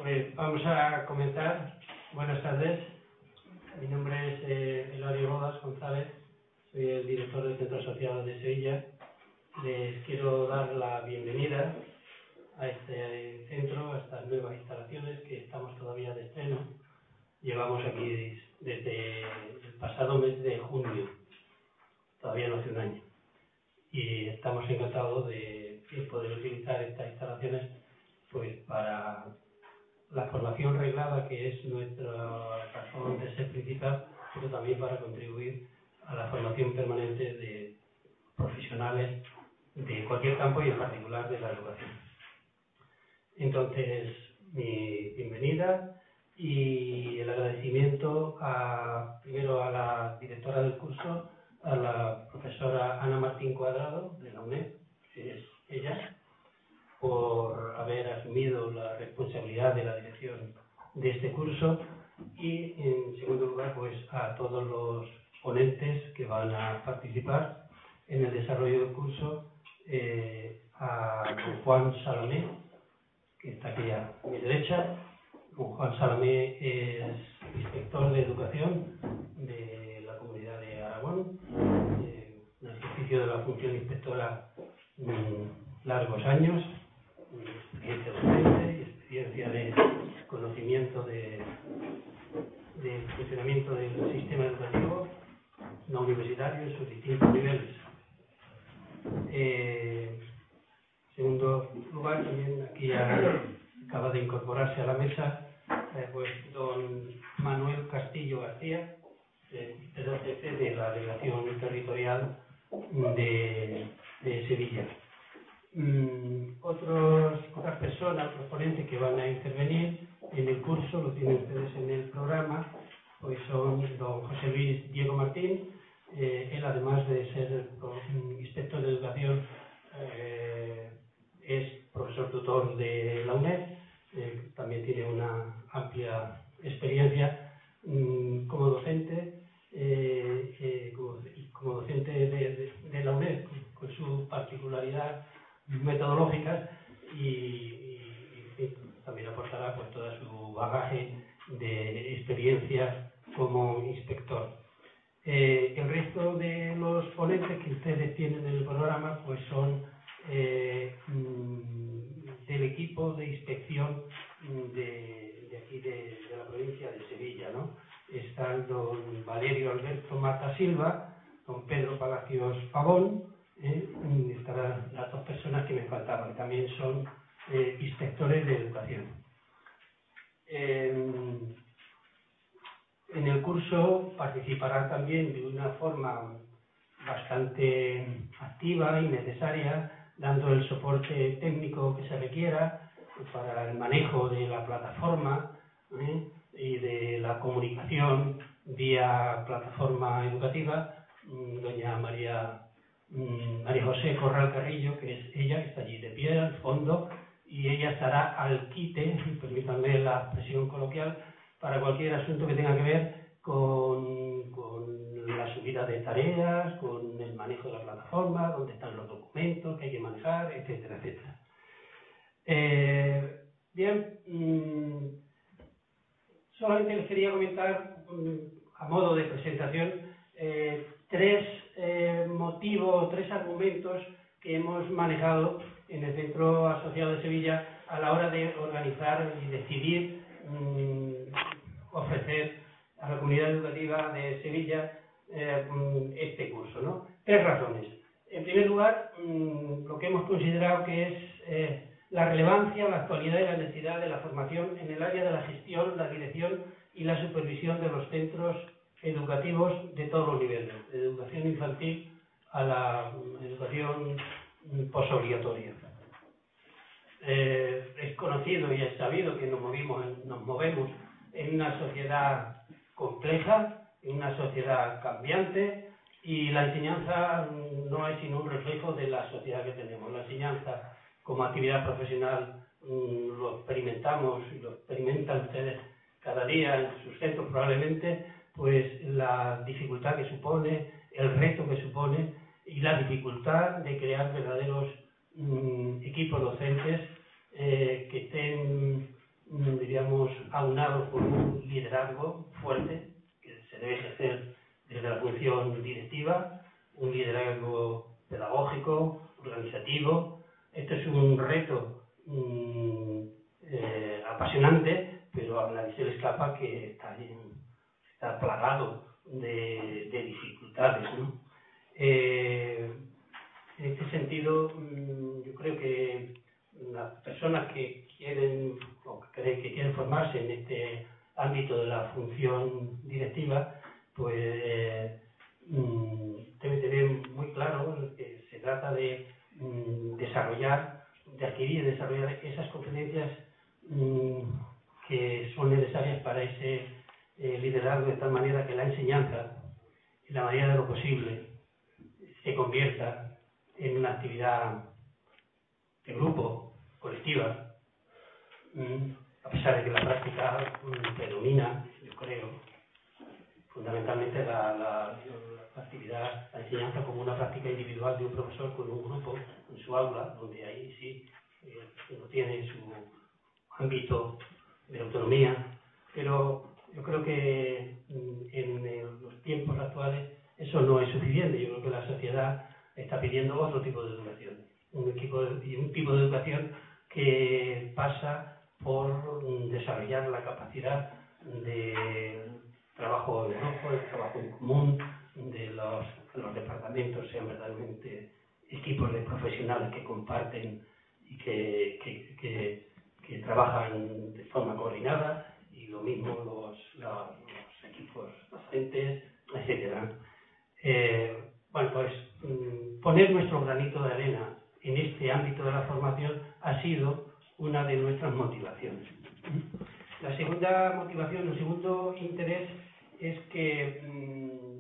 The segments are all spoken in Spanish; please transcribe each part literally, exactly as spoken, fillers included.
Pues vamos a comenzar. Buenas tardes. Mi nombre es eh, Eladio Bodas González. Soy el director del Centro Asociado de Sevilla. Les quiero dar la bienvenida a este centro, a estas nuevas instalaciones que estamos todavía de estreno. Llevamos aquí desde el pasado mes de junio, todavía no hace un año. Y estamos encantados de poder utilizar estas instalaciones pues para la formación reglada, que es nuestra razón de ser principal, pero también para contribuir a la formación permanente de profesionales de cualquier campo y en particular de la educación. Entonces, mi bienvenida y el agradecimiento a, primero a la directora del curso, a la profesora Ana Martín Cuadrado, de la UNED, que es ella, por haber asumido la responsabilidad de la dirección de este curso, y en segundo lugar pues a todos los ponentes que van a participar en el desarrollo del curso, eh, a don Juan Salamé, que está aquí a mi derecha. Don Juan Salamé es inspector de educación de la Comunidad de Aragón, eh, en el ejercicio de la función inspectora mm, largos años, experiencia docente y experiencia de conocimiento de, de funcionamiento del sistema educativo no universitario en sus distintos niveles. Eh, en segundo lugar, también aquí ya acaba de incorporarse a la mesa eh, pues don Manuel Castillo García, eh, jefe de la Delegación Territorial de, de Sevilla. Mm, otros, otras personas, otros ponentes que van a intervenir en el curso, lo tienen ustedes en el programa, pues son don José Luis Diego Martín. Eh, él, además de ser inspector de educación, eh, es profesor tutor de la UNED, eh, también tiene una amplia experiencia mm, como docente, eh, eh, como, como docente de, de, de la UNED, con, con su particularidad metodológicas, y, y, y también aportará pues todo su bagaje de experiencia como inspector. Eh, el resto de los ponentes que ustedes tienen en el programa pues son eh, del equipo de inspección de, de aquí de, de la provincia de Sevilla, ¿no? Están don Valerio Alberto Mata Silva, don Pedro Palacios Pavón. Eh, estarán las dos personas que me faltaban, que también son eh, inspectores de educación. Eh, en el curso participarán también de una forma bastante activa y necesaria, dando el soporte técnico que se requiera para el manejo de la plataforma eh, y de la comunicación vía plataforma educativa, doña María María José Corral Carrillo, que es ella, que está allí de pie al fondo, y ella estará al quite, permítanme la expresión coloquial, para cualquier asunto que tenga que ver con, con la subida de tareas, con el manejo de la plataforma, dónde están los documentos que hay que manejar, etcétera, etcétera. Eh, bien, mmm, solamente les quería comentar, mmm, a modo de presentación, eh, tres eh, motivos, tres argumentos que hemos manejado en el Centro Asociado de Sevilla a la hora de organizar y decidir mmm, ofrecer a la comunidad educativa de Sevilla eh, este curso, ¿no? Tres razones. En primer lugar, mmm, lo que hemos considerado que es eh, la relevancia, la actualidad y la necesidad de la formación en el área de la gestión, la dirección y la supervisión de los centros educativos de todos los niveles, de educación infantil a la educación posobligatoria. Eh, es conocido y es sabido que nos movimos, nos movemos en una sociedad compleja, en una sociedad cambiante, y la enseñanza no es sino un reflejo de la sociedad que tenemos. La enseñanza como actividad profesional mmm, lo experimentamos y lo experimentan ustedes cada día en sus centros probablemente, pues la dificultad que supone, el reto que supone y la dificultad de crear verdaderos mmm, equipos docentes eh, que estén diríamos, aunado con un liderazgo fuerte que se debe ejercer desde la función directiva, un liderazgo pedagógico, organizativo. Este es un reto mmm, eh, apasionante, pero a nadie se le escapa que está, está plagado de, de dificultades, ¿no? Eh, en este sentido, mmm, yo creo que las personas que quieren o que creen que quieren formarse en este ámbito de la función directiva, pues eh, mmm, debe tener muy claro que se trata de mmm, desarrollar, de adquirir y desarrollar esas competencias mmm, que son necesarias para ese eh, liderazgo, de tal manera que la enseñanza, en la medida de lo posible, se convierta en una actividad de grupo, colectiva, mmm, a pesar de que la práctica mmm, predomina, yo creo, fundamentalmente la, la, la actividad, la enseñanza como una práctica individual de un profesor con un grupo en su aula, donde ahí sí eh, uno tiene su ámbito de autonomía, pero yo creo que en, en los tiempos actuales eso no es suficiente. Yo creo que la sociedad está pidiendo otro tipo de educación, un, equipo de, un tipo de educación que pasa por desarrollar la capacidad de trabajo de grupo, de trabajo en común, de los, que los departamentos sean verdaderamente equipos de profesionales que comparten y que, que, que, que trabajan de forma coordinada, y lo mismo los, los, los equipos docentes, etcétera. Eh, bueno, pues poner nuestro granito de arena en este ámbito de la formación ha sido una de nuestras motivaciones. La segunda motivación, el segundo interés es que mmm,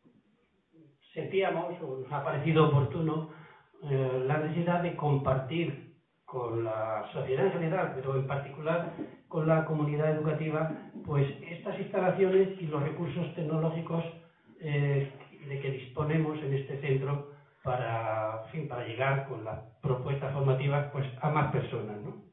sentíamos, o nos ha parecido oportuno, eh, la necesidad de compartir con la sociedad en general, pero en particular con la comunidad educativa, pues estas instalaciones y los recursos tecnológicos eh, de que disponemos en este centro para, en fin, para llegar con las propuestas formativas pues, a más personas, ¿no?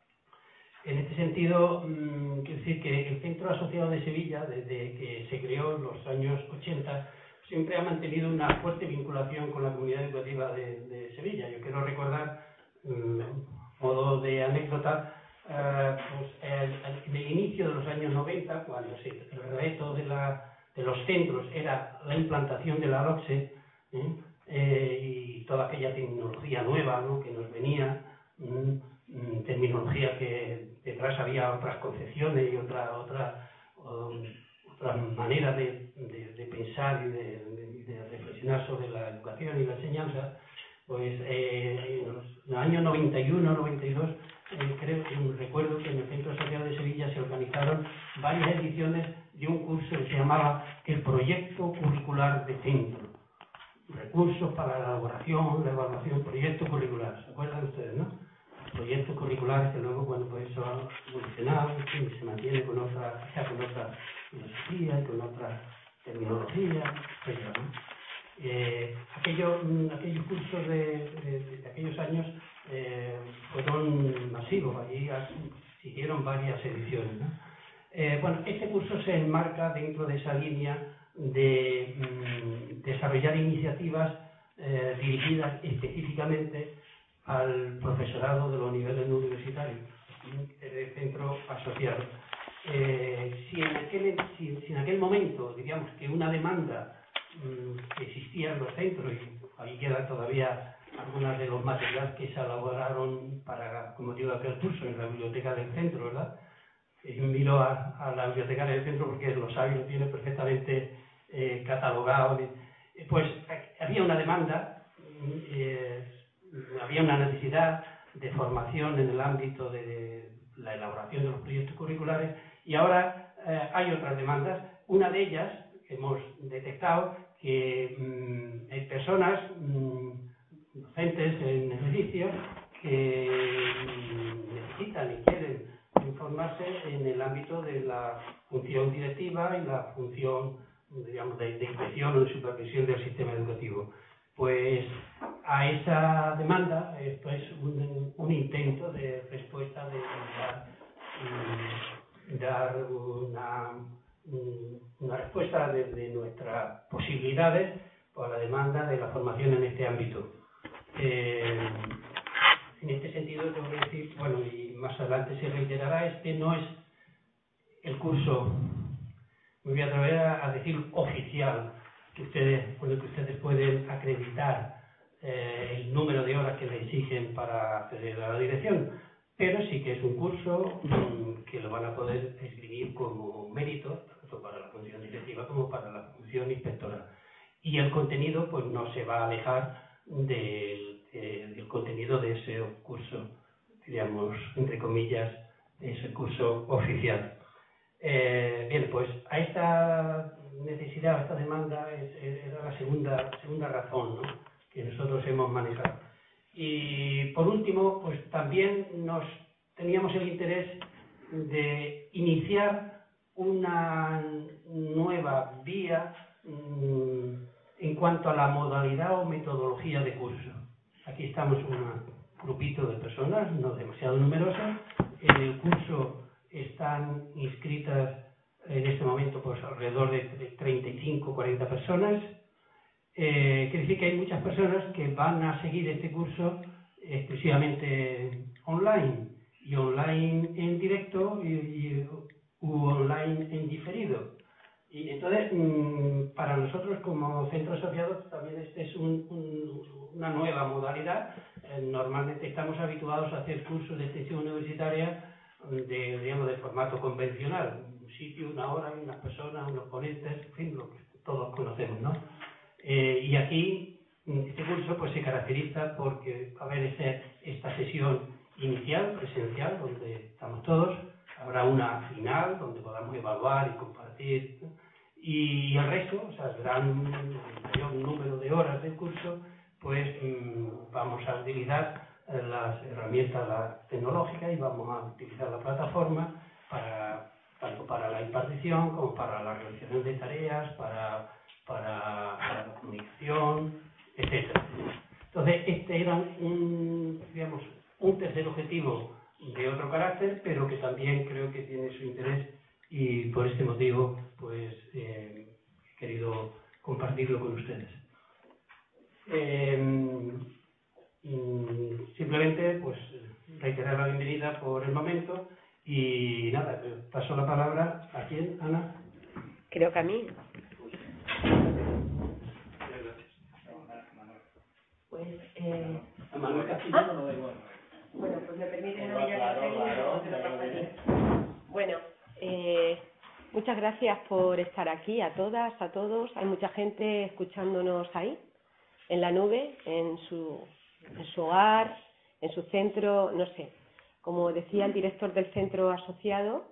En este sentido, mmm, quiero decir que el Centro Asociado de Sevilla, desde que se creó en los años ochenta, siempre ha mantenido una fuerte vinculación con la comunidad educativa de, de Sevilla. Yo quiero recordar, mmm, modo de anécdota, uh, pues el, el, el inicio de los años noventa, cuando se, el reto de, la, de los centros era la implantación de la LOCSE, ¿eh? Eh, y toda aquella tecnología nueva, ¿no?, que nos venía, mmm, terminología que detrás había otras concepciones y otra otra um, otra manera de, de, de pensar y de, de, de reflexionar sobre la educación y la enseñanza. Pues eh, en los, en el año noventa y uno noventa y dos eh, creo que recuerdo que en el Centro Asociado de Sevilla se organizaron varias ediciones de un curso que se llamaba el Proyecto Curricular de Centro, recursos para la elaboración, la evaluación, proyecto curricular. ¿Se acuerdan ustedes, no? Proyectos curriculares que luego, bueno, pues eso ha evolucionado, y se mantiene con otra, ya con otra filosofía y con otra terminología, etcétera, ¿no? Eh, aquello, aquellos cursos de, de, de aquellos años eh, fueron masivos, allí siguieron varias ediciones, ¿no? Eh, bueno, este curso se enmarca dentro de esa línea de mm, desarrollar iniciativas eh, dirigidas específicamente al profesorado de los niveles no universitarios del centro asociado. Eh, si, en aquel, si, si en aquel momento, digamos, que una demanda mmm, que existía en los centros, y ahí quedan todavía algunos de los materiales que se elaboraron para, como digo, aquel curso en la biblioteca del centro, ¿verdad? Yo miro a, a la biblioteca del centro porque lo sabe y lo tiene perfectamente eh, catalogado. Eh, pues había una demanda, eh, había una necesidad de formación en el ámbito de la elaboración de los proyectos curriculares, y ahora eh, hay otras demandas. Una de ellas, hemos detectado que mmm, hay personas, mmm, docentes en ejercicio, que mmm, necesitan y quieren informarse en el ámbito de la función directiva y la función, digamos, de, de inspección o de supervisión del sistema educativo. Pues a esa demanda, esto es un, un intento de respuesta de dar mm, dar una, una respuesta desde nuestras posibilidades a la demanda de la formación en este ámbito. Eh, en este sentido, tengo que decir, bueno, y más adelante se reiterará, este no es el curso, me voy a atrever a, a decir oficial, que ustedes, con el que ustedes pueden acreditar eh, el número de horas que le exigen para acceder a la dirección, pero sí que es un curso mmm, que lo van a poder escribir como mérito, tanto para la función directiva como para la función inspectora. Y el contenido pues no se va a alejar del, de, del contenido de ese curso, diríamos, entre comillas, de ese curso oficial. Eh, bien, pues a esta necesidad, a esta demanda, es, era la segunda, segunda razón, ¿no?, que nosotros hemos manejado. Y por último, pues también nos teníamos el interés de iniciar una nueva vía mmm, en cuanto a la modalidad o metodología de curso. Aquí estamos un grupito de personas, no demasiado numerosas. En el curso están inscritas en este momento pues alrededor de treinta y cinco, cuarenta personas. Eh, quiere decir que hay muchas personas que van a seguir este curso exclusivamente online, y online en directo y, y u online en diferido. Y entonces, mmm, para nosotros como centro asociado también este es un, un, una nueva modalidad. Eh, normalmente estamos habituados a hacer cursos de extensión universitaria de, digamos, de formato convencional, un sitio, una hora, unas personas, unos ponentes, en fin, lo que todos conocemos, ¿no? Eh, y aquí este curso pues se caracteriza porque va a haber ese, esta sesión inicial, presencial, donde estamos todos, habrá una final donde podamos evaluar y compartir, y el resto, o sea, el gran mayor número de horas del curso, pues mmm, vamos a utilizar las herramientas las tecnológicas y vamos a utilizar la plataforma para, tanto para la impartición como para la realización de tareas, para, para, para la comunicación, etcétera. Entonces, este era un, digamos, un tercer objetivo de otro carácter, pero que también creo que tiene su interés, y por este motivo pues eh, he querido compartirlo con ustedes. Eh, simplemente pues reiterar la bienvenida por el momento y nada, paso la palabra a quién, Ana. Creo que a mí. Pues eh... a Manuel Castillo ¿Ah? no da igual. Bueno, pues me permiten a mí ya que te lo paso a ti. Bueno, eh, muchas gracias por estar aquí, a todas, a todos. Hay mucha gente escuchándonos ahí, en la nube, en su, en su hogar, en su centro, no sé. Como decía el director del centro asociado,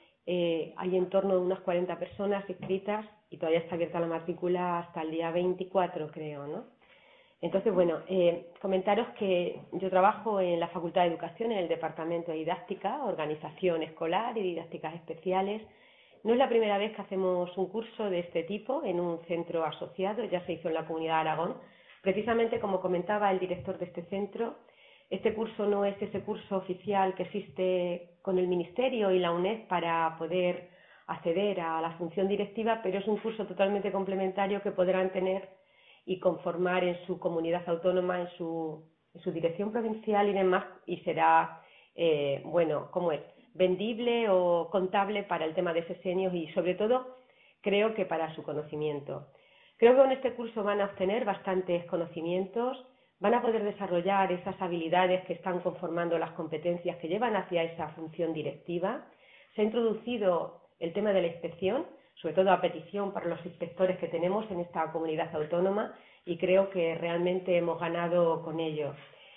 eh, hay en torno a unas cuarenta personas inscritas y todavía está abierta la matrícula hasta el día veinticuatro, creo, ¿no? Entonces, bueno, eh, comentaros que yo trabajo en la Facultad de Educación, en el Departamento de Didáctica, Organización Escolar y Didácticas Especiales. No es la primera vez que hacemos un curso de este tipo en un centro asociado, ya se hizo en la Comunidad de Aragón. Precisamente, como comentaba el director de este centro, este curso no es ese curso oficial que existe con el Ministerio y la UNED para poder acceder a la función directiva, pero es un curso totalmente complementario que podrán tener y conformar en su comunidad autónoma, en su, en su dirección provincial y demás, y será, eh, bueno, ¿cómo es?, vendible o contable para el tema de sesenios y, sobre todo, creo que para su conocimiento. Creo que con este curso van a obtener bastantes conocimientos, van a poder desarrollar esas habilidades que están conformando las competencias que llevan hacia esa función directiva. Se ha introducido el tema de la inspección, sobre todo a petición para los inspectores que tenemos en esta comunidad autónoma, y creo que realmente hemos ganado con ello.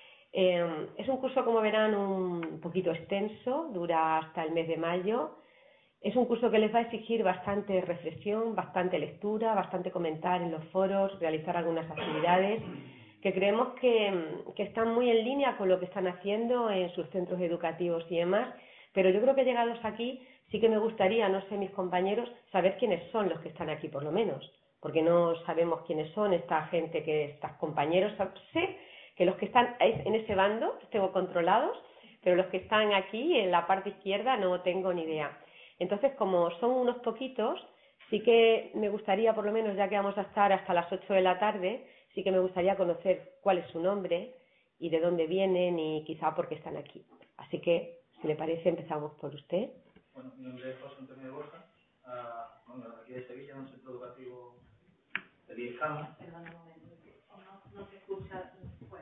Eh, es un curso, como verán, un poquito extenso, dura hasta el mes de mayo. Es un curso que les va a exigir bastante reflexión, bastante lectura, bastante comentar en los foros, realizar algunas actividades que creemos que, que están muy en línea con lo que están haciendo en sus centros educativos y demás, pero yo creo que llegados aquí sí que me gustaría, no sé, mis compañeros, saber quiénes son los que están aquí por lo menos, porque no sabemos quiénes son esta gente, que estos compañeros. Sé que los que están en ese bando los tengo controlados, pero los que están aquí en la parte izquierda no tengo ni idea. Entonces, como son unos poquitos, sí que me gustaría, por lo menos ya que vamos a estar hasta las ocho de la tarde, sí que me gustaría conocer cuál es su nombre y de dónde vienen y quizá por qué están aquí. Así que, si le parece, empezamos por usted. Bueno, mi nombre es José Antonio de Borja, uh, bueno, aquí de Sevilla, en un centro educativo de I E S C A M. Perdona un momento, no, no se escucha fuera.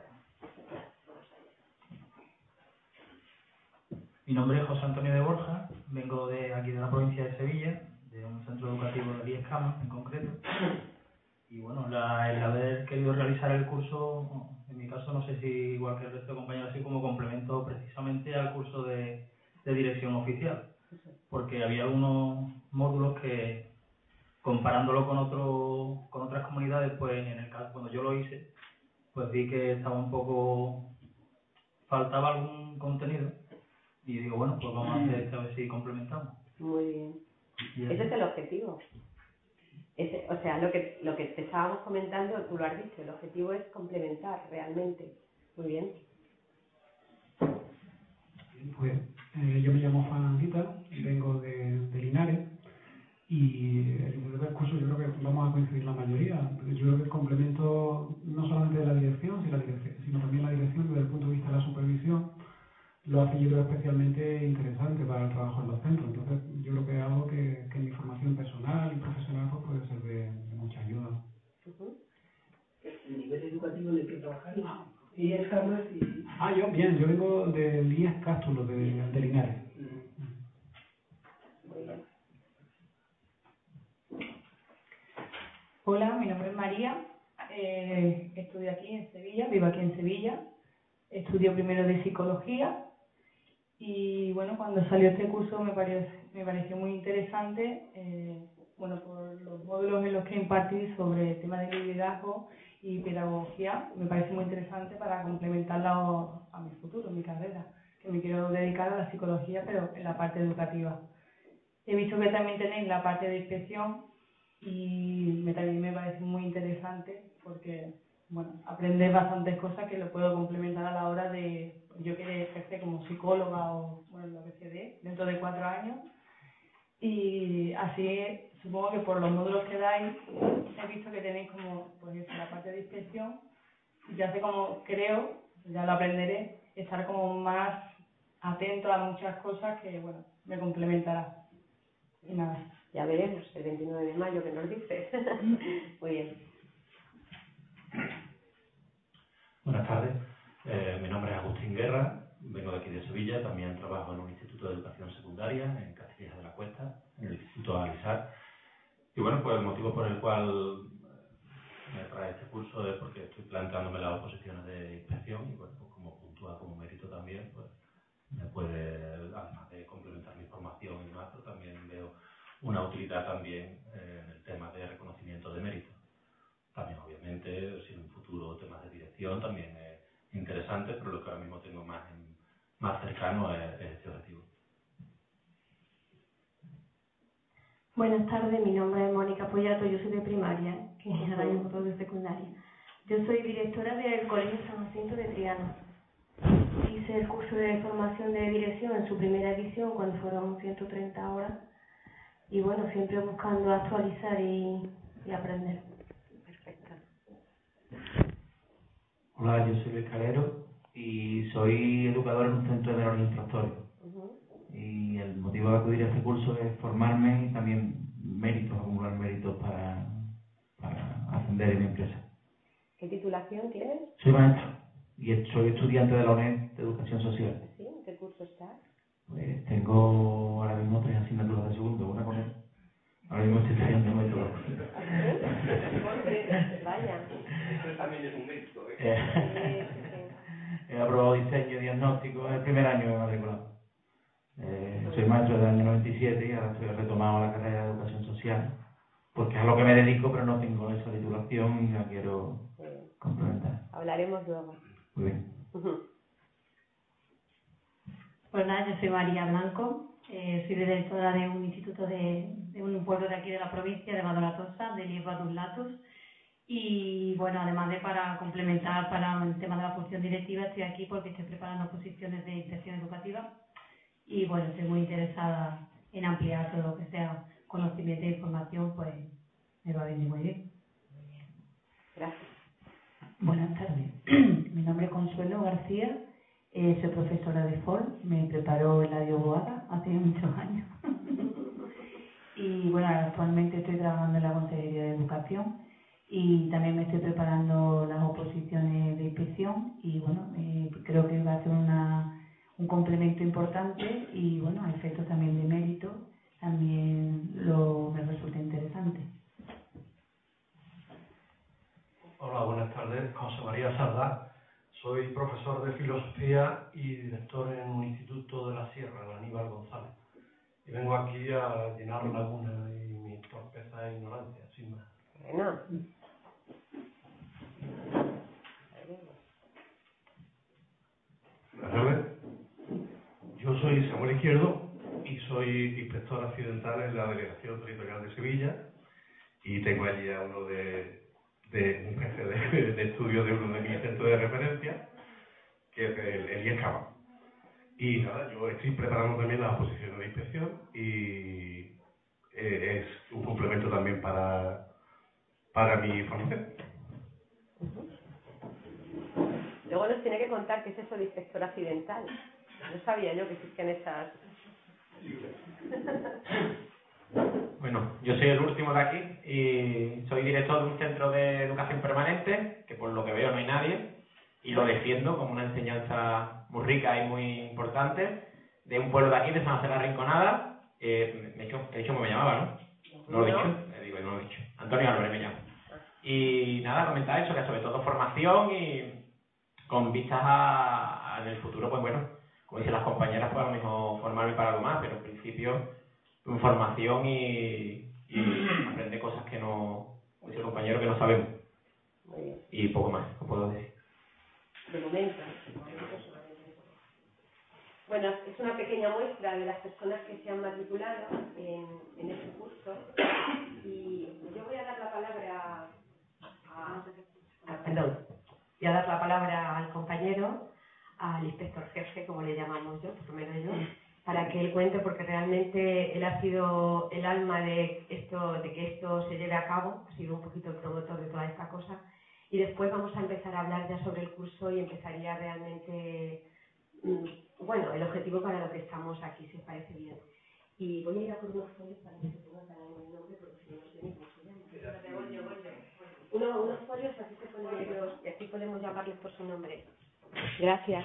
Mi nombre es José Antonio de Borja, vengo de aquí de la provincia de Sevilla, de un centro educativo de I E S C A M en concreto. Y bueno, la, el haber querido realizar el curso, en mi caso no sé si igual que el resto de compañeros, así como complemento precisamente al curso de, de dirección oficial, porque había unos módulos que, comparándolo con otro, con otras comunidades, pues en el caso cuando yo lo hice, pues vi que estaba un poco, faltaba algún contenido y digo, bueno, pues vamos a hacer este a ver si complementamos. Muy bien. Ese es el objetivo. Ese, o sea, lo que lo que te estábamos comentando, tú lo has dicho, el objetivo es complementar realmente. Muy bien. Pues eh, yo me llamo Juan Anguita, vengo de, de Linares y el modelo del curso yo creo que vamos a coincidir la mayoría. Yo creo que el complemento no solamente de la dirección, sino, la dirección, sino también la dirección desde el punto de vista de la supervisión, lo hace yo creo especialmente interesante para el trabajo en los centros. Entonces yo creo que es algo que, que en mi formación personal y profesional pues puede ser de, de mucha ayuda. Uh-huh. ¿El nivel educativo en el que trabajáis? ¿Y es Carlos? Y... Ah, yo, bien, yo vengo del I E S Cástulo, de, de Linares. Muy bien. Hola, mi nombre es María, eh, estudio aquí en Sevilla, vivo aquí en Sevilla, estudio primero de psicología y bueno, cuando salió este curso me pareció, me pareció muy interesante, eh, bueno, por los módulos en los que impartí sobre temas de liderazgo y pedagogía, me parece muy interesante para complementarla a mi futuro, mi carrera, que me quiero dedicar a la psicología, pero en la parte educativa. He visto que también tenéis la parte de inspección y me, también me parece muy interesante porque, bueno, aprender bastantes cosas que lo puedo complementar a la hora de, yo que ejercer como psicóloga o, bueno, lo que se dé, dentro de cuatro años. Y así, supongo que por los módulos que dais, he visto que tenéis como, pues eso, la parte de inspección, y ya sé como, creo, ya lo aprenderé, estar como más atento a muchas cosas que, bueno, me complementará. Y nada. Ya veremos el veintinueve de mayo que nos dice. Muy bien. Buenas tardes, eh, mi nombre es Agustín Guerra, vengo de aquí de Sevilla, también trabajo en un instituto de educación secundaria en Castilla de la Cuesta, en el Instituto Alisar. Y bueno, pues el motivo por el cual me trae este curso es porque estoy planteándome las oposiciones de inspección y bueno, pues como puntúa como mérito también, pues me puede, además de complementar mi formación y demás, pero también veo una utilidad también eh, en el tema de reconocimiento de mérito. También, obviamente, si en un futuro temas de dirección también es interesante, pero lo que ahora mismo tengo más, en, más cercano es, es este objetivo. Buenas tardes, mi nombre es Mónica Pollato, yo soy de primaria, que ahora mismo todo de secundaria. Yo soy directora del Colegio San Jacinto de Triana. Hice el curso de formación de dirección en su primera edición, cuando fueron ciento treinta horas. Y bueno, siempre buscando actualizar y, y aprender. Perfecto. Hola, yo soy Luis Calero y soy educador en un centro de menores infractores. Uh-huh. Y el motivo de acudir a este curso es formarme y también méritos, acumular méritos para, para ascender en mi empresa. ¿Qué titulación tienes? Soy maestro y soy estudiante de la U N E D de Educación Social. ¿Sí? ¿En qué curso estás? Pues tengo ahora mismo tres asignaturas de segundo, una con él. Ahora mismo estoy estudiando método. Vaya. Eso también es un mérito, ¿eh? Eh, he aprobado diseño y diagnóstico en el primer año de matriculado. Eh, soy maestro del año noventa y siete y ahora estoy retomando la carrera de Educación Social, porque es a lo que me dedico, pero no tengo esa titulación y la quiero complementar. Hablaremos luego. Muy bien. Uh-huh. Pues nada, yo soy María Blanco, eh, soy directora de un instituto de, de un pueblo de aquí de la provincia de Madonatosa, de Liebadus Latus, Y bueno, además de para complementar para el tema de la función directiva, estoy aquí porque estoy preparando posiciones de inspección educativa y bueno, estoy muy interesada en ampliar todo lo que sea conocimiento e información, pues me va a venir muy bien. Gracias. Buenas tardes. Mi nombre es Consuelo García, eh, soy profesora de F O R, me preparó Eladio Boada hace muchos años. Y bueno, actualmente estoy trabajando en la Consejería de Educación y también me estoy preparando las oposiciones de inspección y bueno, eh, creo que va a ser una, un complemento importante y bueno, a efectos también de mérito, también lo, me resulta interesante. Hola, buenas tardes. José María Sardá. Soy profesor de filosofía y director en un instituto de la Sierra, el Aníbal González. Y vengo aquí a llenar lagunas y mi torpeza e ignorancia, sin más. Bueno. Buenas tardes. Yo soy Samuel Izquierdo y soy inspector accidental en la Delegación Territorial de Sevilla y tengo allí a uno de, de un jefe de, de estudio de uno de mis centros de referencia, que es el, el IESCAMA. Y nada, yo estoy preparando también las oposiciones de inspección y eh, es un complemento también para, para mi formación. Luego nos tiene que contar qué es eso de inspector accidental. No sabía yo que existían esas... Bueno, yo soy el último de aquí y soy director de un centro de educación permanente, que por lo que veo no hay nadie, y lo defiendo como una enseñanza muy rica y muy importante, de un pueblo de aquí, de San José de la Rinconada. Eh, me he dicho, he dicho cómo me llamaba, ¿no? No lo he dicho, le digo, no lo he dicho. Antonio Álvarez me llamo. Y nada, comentar eso, que sobre todo formación y con vistas a, a en el futuro, pues bueno, como dicen las compañeras, pues a lo mejor formarme para algo más, pero en principio información y, y aprender cosas que no, como dice el compañero, que no sabemos. Muy bien. Y poco más, no puedo decir. De momento. De momento solamente. Bueno, es una pequeña muestra de las personas que se han matriculado en, en este curso y yo voy a dar la palabra a, a perdón, voy a dar la palabra al compañero, al inspector jefe, como le llamamos yo, por lo menos yo, para que él cuente, porque realmente él ha sido el alma de esto, de que esto se lleve a cabo, ha sido un poquito el promotor de toda esta cosa, y después vamos a empezar a hablar ya sobre el curso y empezaría realmente, bueno, el objetivo para lo que estamos aquí, si os parece bien. Y voy a ir a por unos folios para que se pongan cada uno el nombre, porque si no, no sé ni cómo se llama. Uno, unos folios, así se ponen ellos, y así podemos llamarles por su nombre. Gracias.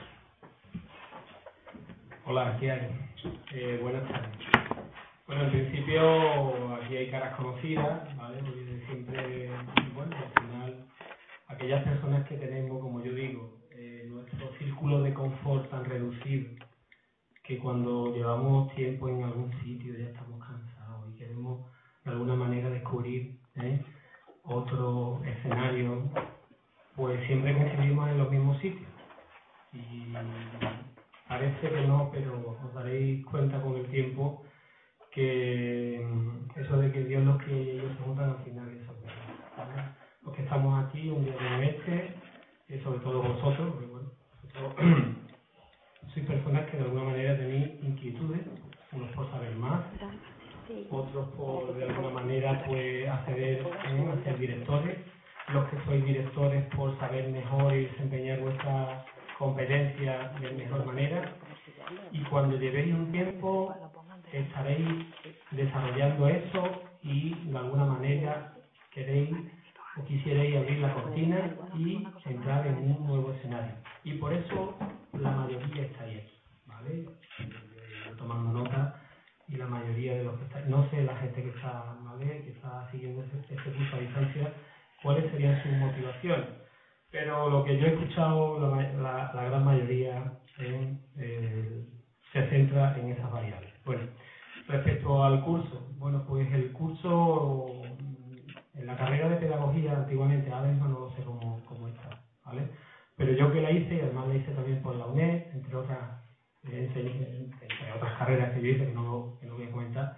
Hola, ¿qué hay? Eh, buenas tardes. Bueno, en principio aquí hay caras conocidas, ¿vale? Porque siempre, bueno, al final, aquellas personas que tenemos, como yo digo, eh, nuestro círculo de confort tan reducido, que cuando llevamos tiempo en algún sitio ya estamos cansados y queremos de alguna manera descubrir ¿eh? otro escenario, pues siempre coincidimos en los mismos sitios. Y parece que no, pero os daréis cuenta con el tiempo que eso de que Dios los que ellos se juntan al final es verdad, ¿vale? Los que estamos aquí un día como este, y sobre todo vosotros, porque bueno, vosotros sois personas que de alguna manera tenéis inquietudes, unos por saber más, otros por de alguna manera pues acceder ¿eh? a ser directores, los que sois directores por saber mejor y desempeñar vuestras competencias de mejor manera, y cuando llevéis un tiempo estaréis desarrollando eso y de alguna manera queréis o quisierais abrir la cortina y entrar en un nuevo escenario, y por eso la mayoría estáis aquí, ¿vale? Yo tomando nota y la mayoría de los que estáis, no sé la gente que está, ¿vale? que está siguiendo este, este curso a distancia, cuáles serían sus motivaciones, pero lo que yo he escuchado, la, la, la gran mayoría eh, eh, se centra en esas variables. Bueno, respecto al curso, bueno, pues el curso en la carrera de pedagogía antiguamente, ahora mismo no lo sé cómo, cómo está, ¿vale? Pero yo que la hice, y además la hice también por la U N E D, entre otras, eh, entre otras carreras que yo hice, que no, que no voy a comentar,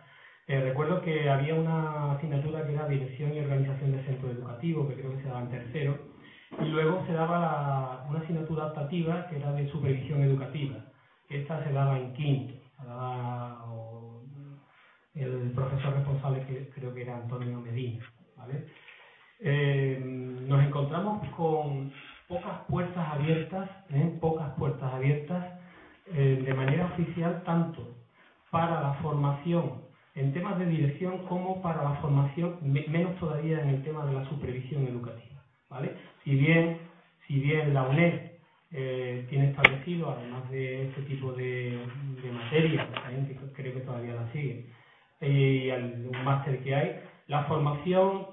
Eh, recuerdo que había una asignatura que era Dirección y Organización de Centros Educativos, que creo que se daba en tercero, y luego se daba la, una asignatura optativa que era de Supervisión Educativa. Esta se daba en quinto, se daba o, el profesor responsable, que creo que era Antonio Medina, ¿vale? Eh, nos encontramos con pocas puertas abiertas, ¿eh? pocas puertas abiertas eh, de manera oficial, tanto para la formación en temas de dirección como para la formación, me, menos todavía en el tema de la supervisión educativa, ¿vale? Si bien, si bien la U N E D eh, tiene establecido, además de este tipo de, de materias, ¿eh? que creo que todavía la sigue, eh, y el, un máster que hay, la formación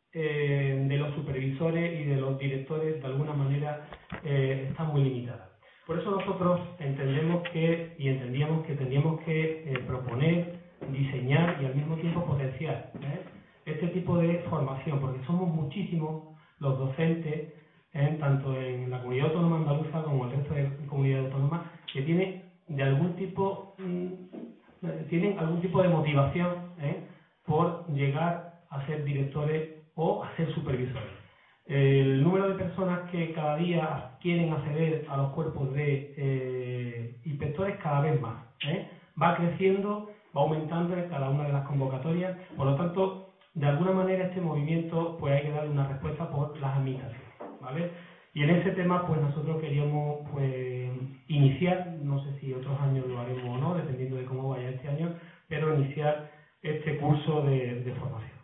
eh, de los supervisores y de los directores de alguna manera eh, está muy limitada. Por eso nosotros entendemos que, y entendíamos que tendríamos que eh, proponer, diseñar y al mismo tiempo potenciar ¿eh? este tipo de formación, porque somos muchísimos los docentes, ¿eh? tanto en la comunidad autónoma andaluza como en el resto de comunidades autónomas, que tienen de algún tipo, mmm, tienen algún tipo de motivación ¿eh? por llegar a ser directores o a ser supervisores. El número de personas que cada día quieren acceder a los cuerpos de eh, inspectores cada vez más ¿eh? va creciendo, va aumentando en cada una de las convocatorias. Por lo tanto, de alguna manera este movimiento pues hay que darle una respuesta por las administraciones, ¿vale? Y en ese tema pues nosotros queríamos pues iniciar, no sé si otros años lo haremos o no, dependiendo de cómo vaya este año, pero iniciar este curso de, de formación.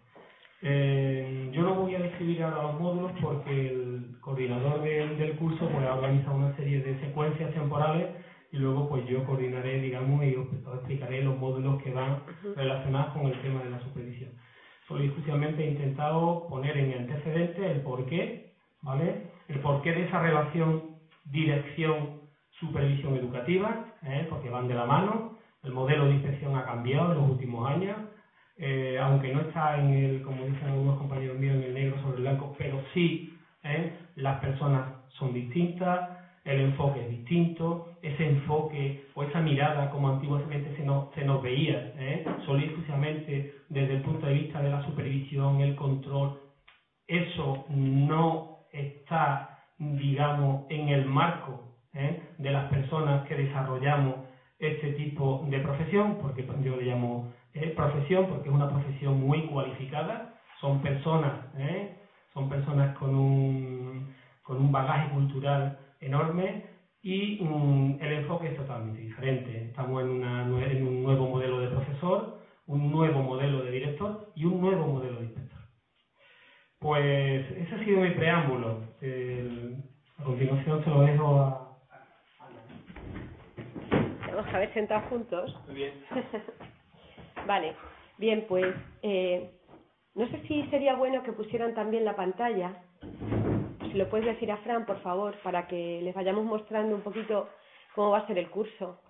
Eh, yo no voy a describir ahora los módulos porque el coordinador de, del curso pues ha organizado una serie de secuencias temporales y luego pues yo coordinaré, digamos, y os, os explicaré los módulos que van relacionados con el tema de la supervisión. Solo y exclusivamente he intentado poner en antecedentes el porqué, ¿vale? El porqué de esa relación dirección-supervisión educativa, ¿eh? porque van de la mano. El modelo de inspección ha cambiado en los últimos años. Eh, aunque no está en el, como dicen algunos compañeros míos, en el negro sobre blanco, pero sí ¿eh? las personas son distintas, el enfoque es distinto, ese enfoque o esa mirada como antiguamente se nos, se nos veía, ¿eh? solo y exclusivamente desde el punto de vista de la supervisión, el control, eso no está, digamos, en el marco ¿eh? de las personas que desarrollamos este tipo de profesión, porque yo le llamo Eh, profesión porque es una profesión muy cualificada, son personas, ¿eh? son personas con un, con un bagaje cultural enorme y um, el enfoque es totalmente diferente. Estamos en, una, en un nuevo modelo de profesor, un nuevo modelo de director y un nuevo modelo de inspector. Pues ese ha sido mi preámbulo. El, a continuación se lo dejo a... Vamos a ver sentados juntos. Muy bien. Vale, bien, pues eh, no sé si sería bueno que pusieran también la pantalla, si lo puedes decir a Fran, por favor, para que les vayamos mostrando un poquito cómo va a ser el curso.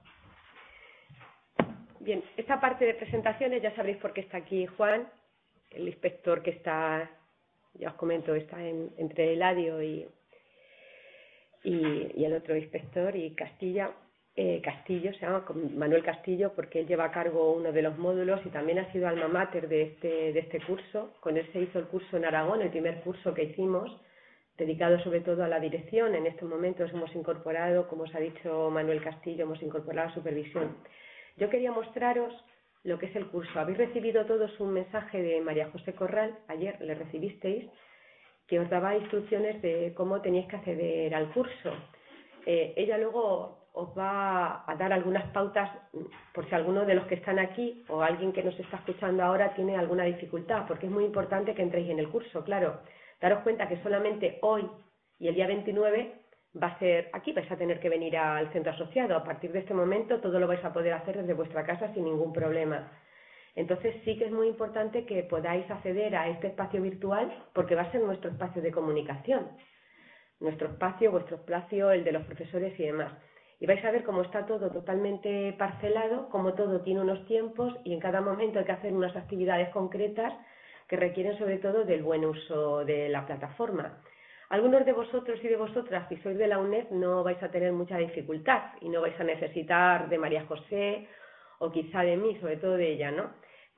Bien, esta parte de presentaciones ya sabréis por qué está aquí Juan, el inspector que está, ya os comento, está en, entre Eladio y, y, y el otro inspector, y Castilla. Eh, Castillo, se llama Manuel Castillo, porque él lleva a cargo uno de los módulos y también ha sido alma mater de este, de este curso. Con él se hizo el curso en Aragón, el primer curso que hicimos, dedicado sobre todo a la dirección. En estos momentos hemos incorporado, como os ha dicho Manuel Castillo, hemos incorporado la supervisión. Yo quería mostraros lo que es el curso. Habéis recibido todos un mensaje de María José Corral, ayer le recibisteis, que os daba instrucciones de cómo teníais que acceder al curso. Eh, ella luego os va a dar algunas pautas por si alguno de los que están aquí o alguien que nos está escuchando ahora tiene alguna dificultad, porque es muy importante que entréis en el curso. Claro, daros cuenta que solamente hoy y el día veintinueve va a ser aquí, vais a tener que venir al centro asociado. A partir de este momento todo lo vais a poder hacer desde vuestra casa sin ningún problema. Entonces sí que es muy importante que podáis acceder a este espacio virtual, porque va a ser nuestro espacio de comunicación, nuestro espacio, vuestro espacio, el de los profesores y demás. Y vais a ver cómo está todo totalmente parcelado, cómo todo tiene unos tiempos y en cada momento hay que hacer unas actividades concretas que requieren sobre todo del buen uso de la plataforma. Algunos de vosotros y de vosotras, si sois de la U N E D, no vais a tener mucha dificultad y no vais a necesitar de María José o quizá de mí, sobre todo de ella, ¿no?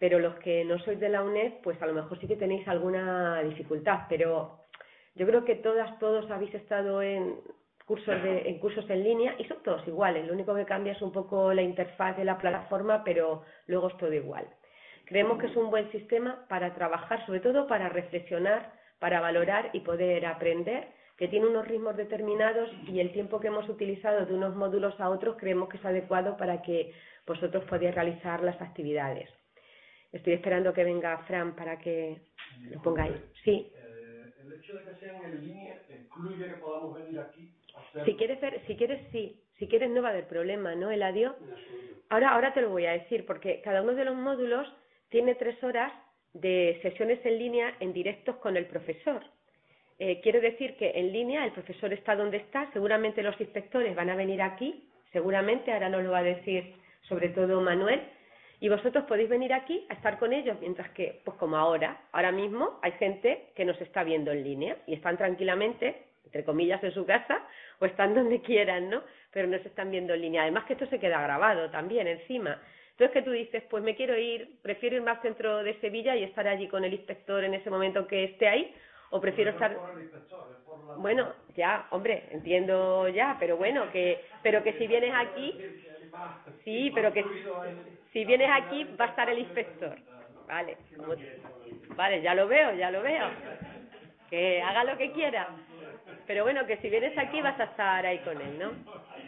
pero los que no sois de la UNED, pues a lo mejor sí que tenéis alguna dificultad, pero yo creo que todas, todos habéis estado en cursos, de, en cursos en línea y son todos iguales, lo único que cambia es un poco la interfaz de la plataforma, pero luego es todo igual. Creemos que es un buen sistema para trabajar, sobre todo para reflexionar, para valorar y poder aprender, que tiene unos ritmos determinados y el tiempo que hemos utilizado de unos módulos a otros creemos que es adecuado para que vosotros podáis realizar las actividades. Estoy esperando que venga Fran para que lo pongáis. Sí. Eh, el hecho de que sean en línea incluye que podamos venir aquí a hacer... Si quieres, ver, si quieres, sí. Si quieres no va a haber problema, ¿no, Eladio? Ahora, ahora te lo voy a decir, porque cada uno de los módulos tiene tres horas de sesiones en línea en directos con el profesor. Eh, quiero decir que en línea el profesor está donde está, seguramente los inspectores van a venir aquí, seguramente, ahora nos lo va a decir sobre todo Manuel, y vosotros podéis venir aquí a estar con ellos, mientras que, pues como ahora, ahora mismo hay gente que nos está viendo en línea y están tranquilamente, entre comillas, en su casa o están donde quieran, ¿no? Pero nos están viendo en línea. Además que esto se queda grabado también encima. Entonces que tú dices, pues me quiero ir, prefiero irme al centro de Sevilla y estar allí con el inspector en ese momento que esté ahí, o prefiero estar... Bueno, ya, hombre, entiendo ya, pero bueno, que pero que si vienes aquí... Sí, pero que si vienes aquí va a estar el inspector. Vale, como... vale, ya lo veo, ya lo veo. Que haga lo que quiera. Pero bueno, que si vienes aquí vas a estar ahí con él, ¿no?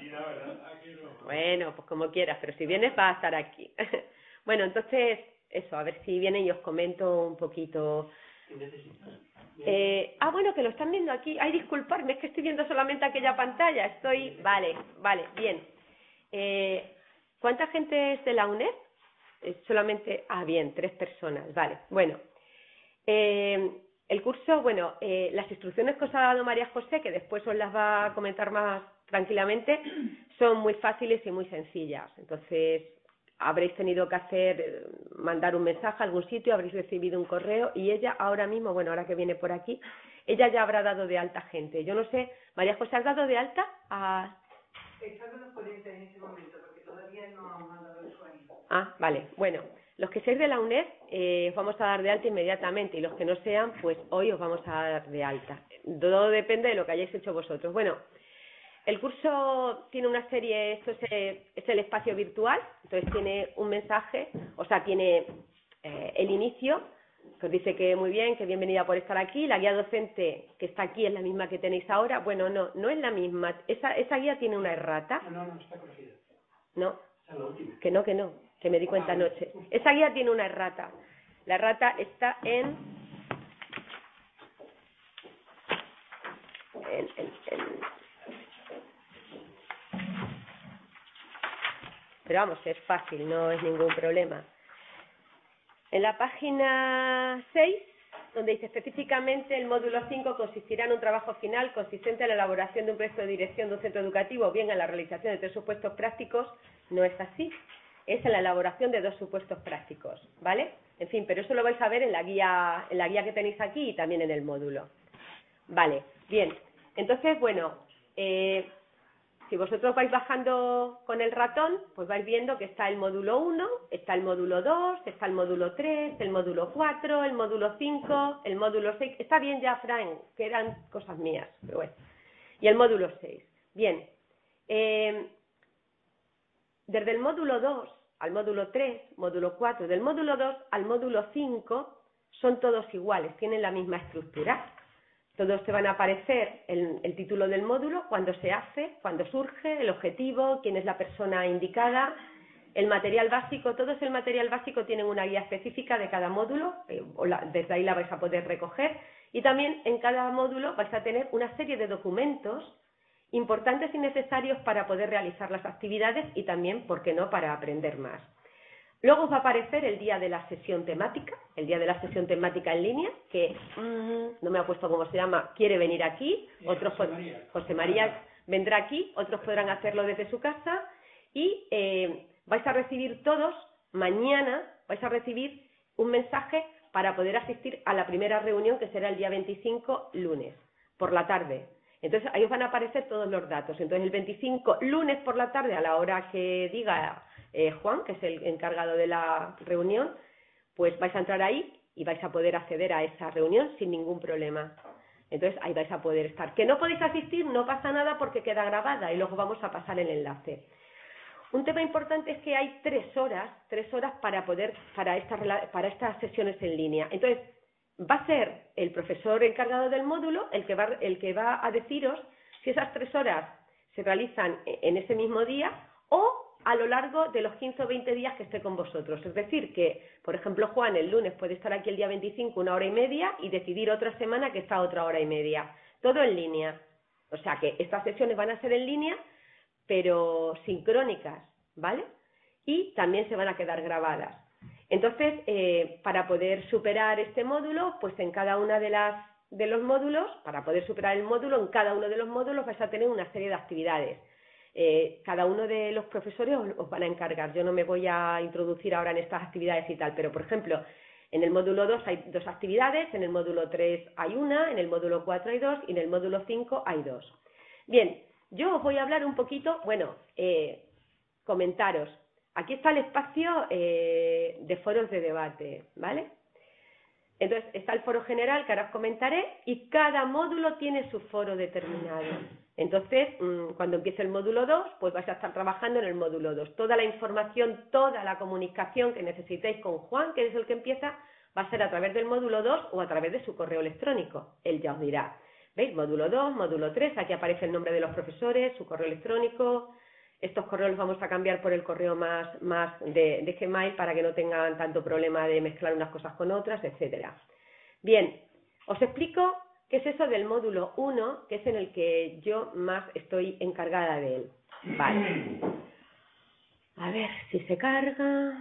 Bueno, pues como quieras, pero si vienes vas a estar aquí. Bueno, entonces, eso, a ver si viene y os comento un poquito... Eh, ah, bueno, que lo están viendo aquí. Ay, disculparme, es que estoy viendo solamente aquella pantalla. Estoy... Vale, vale, bien. Eh, ¿Cuánta gente es de la UNED? Eh, solamente... Ah, bien, tres personas. Vale, bueno. Eh, el curso, bueno, eh, las instrucciones que os ha dado María José, que después os las va a comentar más tranquilamente, son muy fáciles y muy sencillas. Entonces, habréis tenido que hacer, mandar un mensaje a algún sitio, habréis recibido un correo y ella ahora mismo, bueno, ahora que viene por aquí, ella ya habrá dado de alta gente. Yo no sé, María José, ¿has dado de alta a...? Está con los ponentes en este momento, porque todavía no han mandado el usuario. Ah, vale. Bueno, los que seáis de la UNED eh, os vamos a dar de alta inmediatamente y los que no sean, pues hoy os vamos a dar de alta. Todo depende de lo que hayáis hecho vosotros. Bueno, el curso tiene una serie, esto es, eh, es el espacio virtual, entonces tiene un mensaje, o sea, tiene eh, el inicio, que os dice que muy bien, que bienvenida por estar aquí. La guía docente que está aquí es la misma que tenéis ahora. Bueno, no, no es la misma. Esa, esa guía tiene una errata. No, no, no, está corregida. No, Esa es la última. que no, que no, que me di cuenta anoche. Esa guía tiene una errata. La errata está en... en, en, en pero vamos, es fácil, no es ningún problema. En la página seis, donde dice específicamente el módulo cinco consistirá en un trabajo final consistente en la elaboración de un proyecto de dirección de un centro educativo o bien en la realización de tres supuestos prácticos, no es así, es en la elaboración de dos supuestos prácticos, ¿vale? En fin, pero eso lo vais a ver en la guía, en la guía que tenéis aquí y también en el módulo. Vale, bien, entonces, bueno, eh, si vosotros vais bajando con el ratón, pues vais viendo que está el módulo uno, está el módulo dos, está el módulo tres, el módulo cuatro, el módulo cinco, el módulo seis. Está bien ya, Fran, que eran cosas mías, pero bueno. Y el módulo seis. Bien. Eh, desde el módulo dos al módulo tres, módulo cuatro, del módulo dos al módulo cinco, son todos iguales, tienen la misma estructura. Todos te van a aparecer el, el título del módulo, cuándo se hace, cuándo surge, el objetivo, quién es la persona indicada, el material básico. Todo el material básico tienen una guía específica de cada módulo, eh, o la, desde ahí la vais a poder recoger, y también en cada módulo vais a tener una serie de documentos importantes y necesarios para poder realizar las actividades y también, ¿por qué no?, para aprender más. Luego os va a aparecer el día de la sesión temática, el día de la sesión temática en línea, que mmm, no me ha puesto cómo se llama, quiere venir aquí, eh, otros José María. José María vendrá aquí, otros podrán hacerlo desde su casa y eh, vais a recibir todos, mañana vais a recibir un mensaje para poder asistir a la primera reunión que será el día veinticinco, lunes, por la tarde. Entonces ahí os van a aparecer todos los datos. Entonces el veinticinco, lunes por la tarde, a la hora que diga... Eh, Juan, que es el encargado de la reunión, pues vais a entrar ahí y vais a poder acceder a esa reunión sin ningún problema. Entonces ahí vais a poder estar. Que no podéis asistir, no pasa nada porque queda grabada y luego vamos a pasar el enlace. Un tema importante es que hay tres horas, tres horas para poder, para estas, para estas sesiones en línea. Entonces, va a ser el profesor encargado del módulo el que va, el que va a deciros si esas tres horas se realizan en ese mismo día o a lo largo de los quince o veinte días que esté con vosotros. Es decir, que, por ejemplo, Juan el lunes puede estar aquí el día veinticinco una hora y media y decidir otra semana que está otra hora y media. Todo en línea. O sea que estas sesiones van a ser en línea, pero sincrónicas, ¿vale? Y también se van a quedar grabadas. Entonces, eh, para poder superar este módulo, pues en cada una de las de los módulos, para poder superar el módulo, en cada uno de los módulos vais a tener una serie de actividades. Eh, cada uno de los profesores os, os van a encargar. Yo no me voy a introducir ahora en estas actividades y tal, pero por ejemplo, en el módulo dos hay dos actividades, en el módulo tres hay una, en el módulo cuatro hay dos y en el módulo cinco hay dos. Bien, yo os voy a hablar un poquito, bueno, eh, comentaros. Aquí está el espacio eh, de foros de debate, ¿vale? Entonces, está el foro general que ahora os comentaré y cada módulo tiene su foro determinado. Entonces, cuando empiece el módulo dos, pues vais a estar trabajando en el módulo dos. Toda la información, toda la comunicación que necesitéis con Juan, que es el que empieza, va a ser a través del módulo dos o a través de su correo electrónico. Él ya os dirá. ¿Veis? Módulo dos, módulo tres, aquí aparece el nombre de los profesores, su correo electrónico. Estos correos los vamos a cambiar por el correo más, más de, de Gmail para que no tengan tanto problema de mezclar unas cosas con otras, etcétera. Bien, os explico qué es eso del módulo uno, que es en el que yo más estoy encargada de él. Vale. A ver si se carga.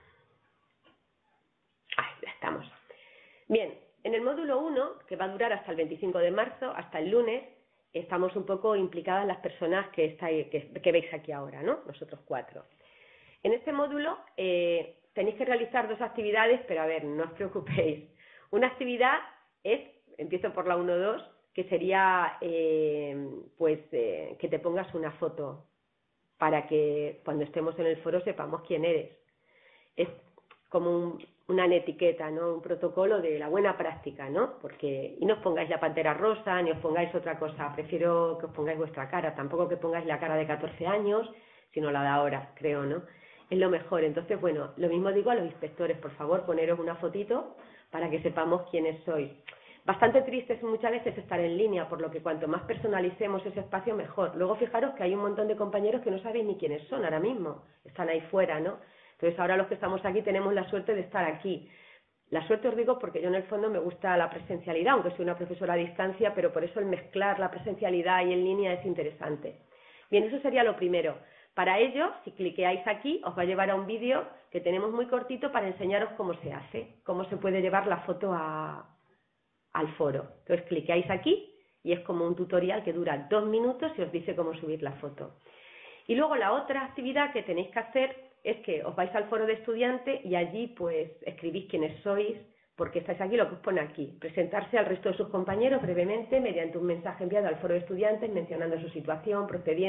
Ahí, ya estamos. Bien, en el módulo uno, que va a durar hasta el veinticinco de marzo, hasta el lunes, estamos un poco implicadas las personas que, estáis, que, que veis aquí ahora, ¿no? Nosotros cuatro. En este módulo eh, tenéis que realizar dos actividades, pero a ver, no os preocupéis. Una actividad es, empiezo por la uno dos, que sería eh, pues eh, que te pongas una foto para que cuando estemos en el foro sepamos quién eres. Es como un, una etiqueta, ¿no? Un protocolo de la buena práctica, ¿no? Porque, y no os pongáis la pantera rosa, ni os pongáis otra cosa, prefiero que os pongáis vuestra cara, tampoco que pongáis la cara de catorce años, sino la de ahora, creo, ¿no? Es lo mejor. Entonces, bueno, lo mismo digo a los inspectores, por favor, poneros una fotito para que sepamos quiénes sois. Bastante triste es muchas veces estar en línea, por lo que cuanto más personalicemos ese espacio, mejor. Luego fijaros que hay un montón de compañeros que no sabéis ni quiénes son ahora mismo, están ahí fuera, ¿no? Entonces ahora los que estamos aquí tenemos la suerte de estar aquí. La suerte os digo porque yo en el fondo me gusta la presencialidad, aunque soy una profesora a distancia, pero por eso el mezclar la presencialidad y en línea es interesante. Bien, eso sería lo primero. Para ello, si cliqueáis aquí, os va a llevar a un vídeo que tenemos muy cortito para enseñaros cómo se hace, cómo se puede llevar la foto a, al foro. Entonces cliqueáis aquí y es como un tutorial que dura dos minutos y os dice cómo subir la foto. Y luego la otra actividad que tenéis que hacer es que os vais al foro de estudiante y allí pues escribís quiénes sois, porque estáis aquí, lo que os pone aquí, presentarse al resto de sus compañeros brevemente mediante un mensaje enviado al foro de estudiantes mencionando su situación,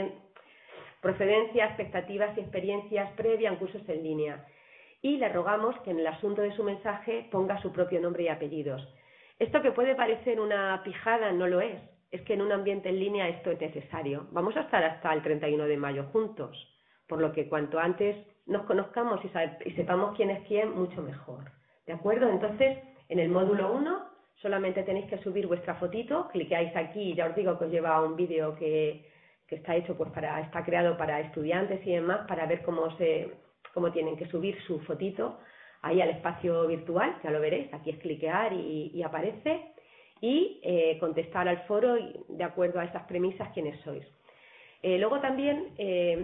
procedencia, expectativas y experiencias previas en cursos en línea. Y le rogamos que en el asunto de su mensaje ponga su propio nombre y apellidos. Esto que puede parecer una pijada no lo es, es que en un ambiente en línea esto es necesario. Vamos a estar hasta el treinta y uno de mayo juntos, por lo que cuanto antes nos conozcamos y, y sepamos quién es quién, mucho mejor. ¿De acuerdo? Entonces, en el módulo uno solamente tenéis que subir vuestra fotito, cliqueáis aquí y ya os digo que os lleva a un vídeo que, que está hecho, pues para, está creado para estudiantes y demás, para ver cómo, se, cómo tienen que subir su fotito ahí al espacio virtual, ya lo veréis, aquí es cliquear y, y aparece, y eh, contestar al foro de acuerdo a esas premisas quiénes sois. Eh, luego también, eh,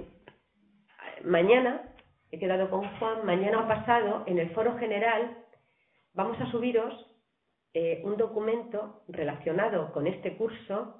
mañana, he quedado con Juan, mañana o pasado, en el foro general, vamos a subiros eh, un documento relacionado con este curso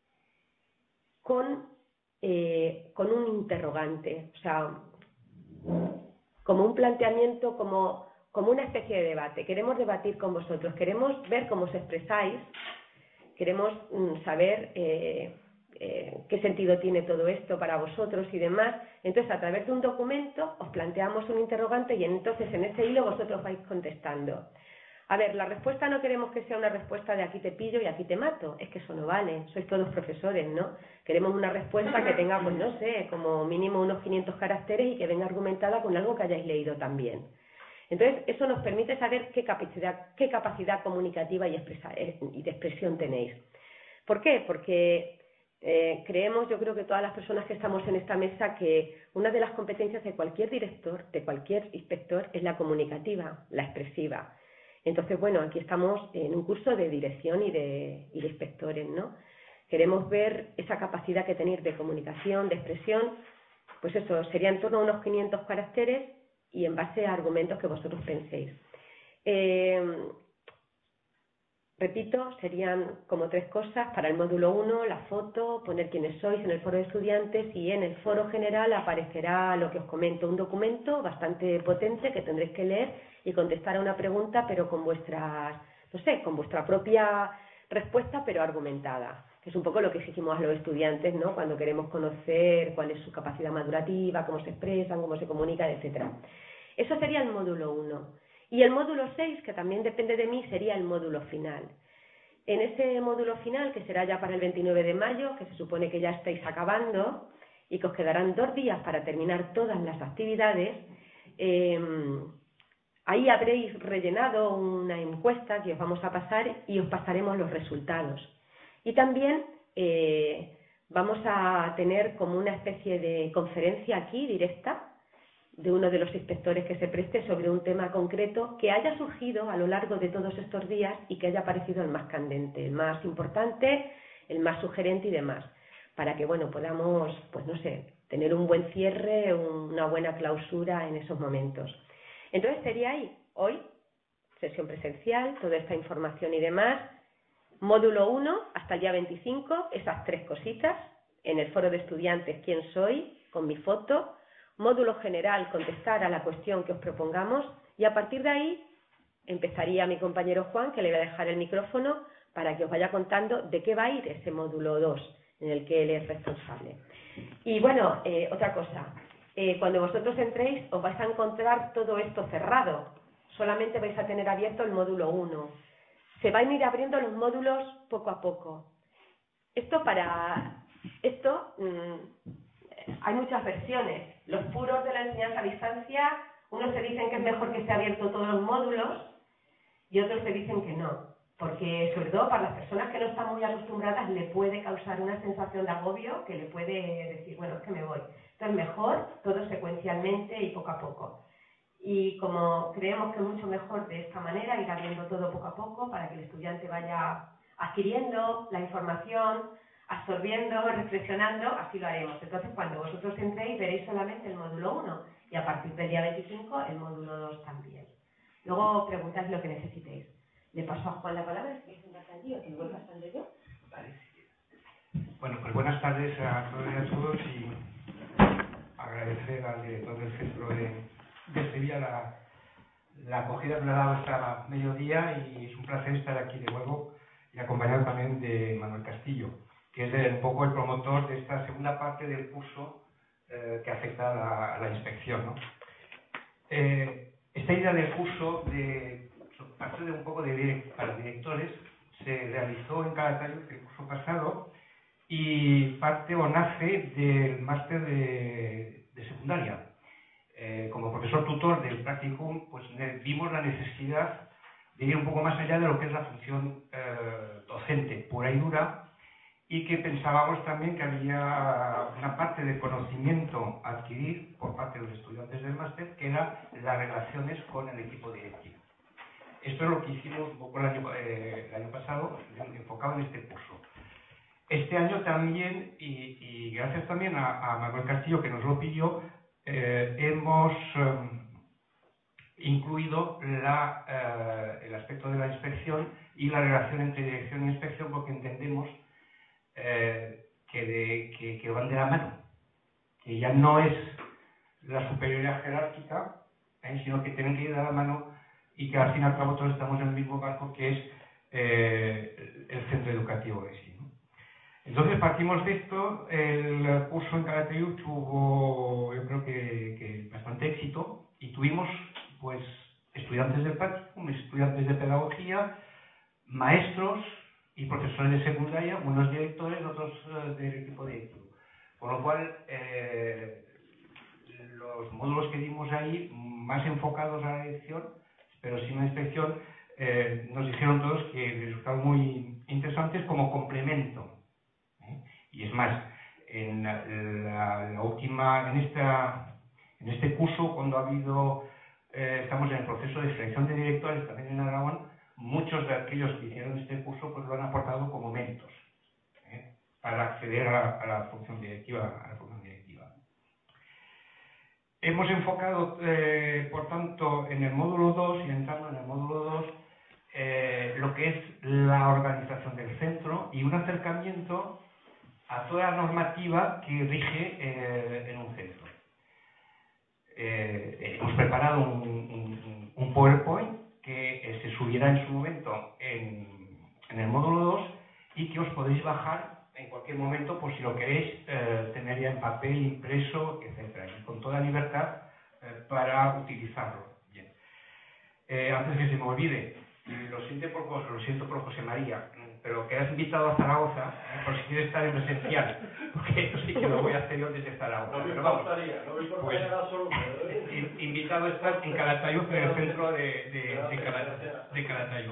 con, eh, con un interrogante, o sea, como un planteamiento, como, como una especie de debate. Queremos debatir con vosotros, queremos ver cómo os expresáis, queremos mm, saber eh, eh, qué sentido tiene todo esto para vosotros y demás. Entonces, a través de un documento os planteamos un interrogante y entonces en ese hilo vosotros vais contestando. A ver, la respuesta no queremos que sea una respuesta de aquí te pillo y aquí te mato, es que eso no vale, sois todos profesores, ¿no? Queremos una respuesta que tenga, pues no sé, como mínimo unos quinientos caracteres y que venga argumentada con algo que hayáis leído también. Entonces, eso nos permite saber qué capacidad, qué capacidad comunicativa y, expresa, y de expresión tenéis. ¿Por qué? Porque eh, creemos, yo creo que todas las personas que estamos en esta mesa, que una de las competencias de cualquier director, de cualquier inspector, es la comunicativa, la expresiva. Entonces, bueno, aquí estamos en un curso de dirección y de, y de inspectores, ¿no? Queremos ver esa capacidad que tenéis de comunicación, de expresión, pues eso, sería en torno a unos quinientos caracteres y en base a argumentos que vosotros penséis. Eh, repito, serían como tres cosas. Para el módulo uno, la foto, poner quiénes sois en el foro de estudiantes y en el foro general aparecerá lo que os comento, un documento bastante potente que tendréis que leer y contestar a una pregunta, pero con vuestras, no sé, con vuestra propia respuesta, pero argumentada, que es un poco lo que exigimos a los estudiantes, ¿no? Cuando queremos conocer cuál es su capacidad madurativa, cómo se expresan, cómo se comunican, etcétera. Eso sería el módulo uno. Y el módulo seis, que también depende de mí, sería el módulo final. En ese módulo final, que será ya para el veintinueve de mayo, que se supone que ya estáis acabando y que os quedarán dos días para terminar todas las actividades, eh, ahí habréis rellenado una encuesta que os vamos a pasar y os pasaremos los resultados. Y también eh, vamos a tener como una especie de conferencia aquí directa de uno de los inspectores que se preste sobre un tema concreto que haya surgido a lo largo de todos estos días y que haya parecido el más candente, el más importante, el más sugerente y demás, para que, bueno, podamos, pues no sé, tener un buen cierre, una buena clausura en esos momentos. Entonces sería ahí, hoy, sesión presencial, toda esta información y demás, módulo uno hasta el día veinticinco, esas tres cositas, en el foro de estudiantes, quién soy, con mi foto, módulo general, contestar a la cuestión que os propongamos y a partir de ahí empezaría mi compañero Juan, que le voy a dejar el micrófono para que os vaya contando de qué va a ir ese módulo dos, en el que él es responsable. Y bueno, eh, otra cosa, eh, cuando vosotros entréis os vais a encontrar todo esto cerrado, solamente vais a tener abierto el módulo uno. Se van a ir abriendo los módulos poco a poco. Esto para... esto... Mmm, hay muchas versiones. Los puros de la enseñanza a distancia, unos se dicen que es mejor que esté abierto todos los módulos y otros se dicen que no, porque sobre todo para las personas que no están muy acostumbradas le puede causar una sensación de agobio que le puede decir, bueno, es que me voy. Entonces mejor todo secuencialmente y poco a poco. Y como creemos que es mucho mejor de esta manera, ir abriendo todo poco a poco para que el estudiante vaya adquiriendo la información, absorbiendo, reflexionando, así lo haremos. Entonces, cuando vosotros entréis, veréis solamente el módulo uno y a partir del día veinticinco el módulo dos también. Luego preguntáis lo que necesitéis. Le paso a Juan la palabra, si es un bastante, que luego bastante yo. Vale. Bueno, pues buenas tardes a todos y a todos y agradecer al director del centro de, de Sevilla la, la acogida que me ha dado hasta mediodía y es un placer estar aquí de nuevo y acompañado también de Manuel Castillo, que es el, un poco el promotor de esta segunda parte del curso eh, que afecta a la, a la inspección, ¿no? Eh, esta idea del curso, de parte de un poco de direct, para directores, se realizó en Calatayud el curso pasado y parte o nace del máster de, de secundaria. Eh, como profesor tutor del practicum, pues vimos la necesidad de ir un poco más allá de lo que es la función eh, docente pura y dura, y que pensábamos también que había una parte de conocimiento a adquirir por parte de los estudiantes del máster, que era las relaciones con el equipo directivo. Esto es lo que hicimos un poco el año, eh, el año pasado, enfocado en este curso. Este año también, y, y gracias también a, a Manuel Castillo, que nos lo pidió, eh, hemos eh, incluido la, eh, el aspecto de la inspección y la relación entre dirección e inspección, porque entendemos Eh, que, de, que, que van de la mano, que ya no es la superioridad jerárquica, eh, sino que tienen que ir de la mano y que al fin y al cabo todos estamos en el mismo barco, que es eh, el centro educativo de sí, ¿no? Entonces partimos de esto, el curso en Calatayud tuvo, yo creo que, que bastante éxito, y tuvimos pues estudiantes del practicum, estudiantes de pedagogía, maestros y profesores de secundaria, unos directores, otros uh, del equipo directivo. Por lo cual, eh, los módulos que dimos ahí, más enfocados a la dirección, pero sin una inspección, eh, nos dijeron todos que resultaban muy interesantes como complemento. ¿eh? Y es más, en la, la, la última, en esta, en este curso, cuando ha habido, eh, estamos en el proceso de selección de directores también en Aragón, muchos de aquellos que hicieron este curso pues lo han aportado como méritos, ¿eh? para acceder a la, a la función directiva, a la función directiva. Hemos enfocado, eh, por tanto, en el módulo dos y entrando en el módulo dos, eh, lo que es la organización del centro y un acercamiento a toda la normativa que rige eh, en un centro. Eh, hemos preparado un, un, un PowerPoint que eh, se subirá en su momento en, en el módulo dos y que os podéis bajar en cualquier momento por si lo queréis eh, tener ya en papel, impreso, etcétera, y con toda libertad eh, para utilizarlo. Bien. Eh, antes que se me olvide, lo siento por, lo siento por José María, pero que has invitado a Zaragoza, eh, por si quieres estar en presencial, porque yo sí que lo voy a hacer yo desde Zaragoza. No me pero vamos, importaría, no me importaría pues, en absoluto. ¿eh? Invitado estás en Calatayud, en el centro de, de, de, Calatayud, de Calatayud.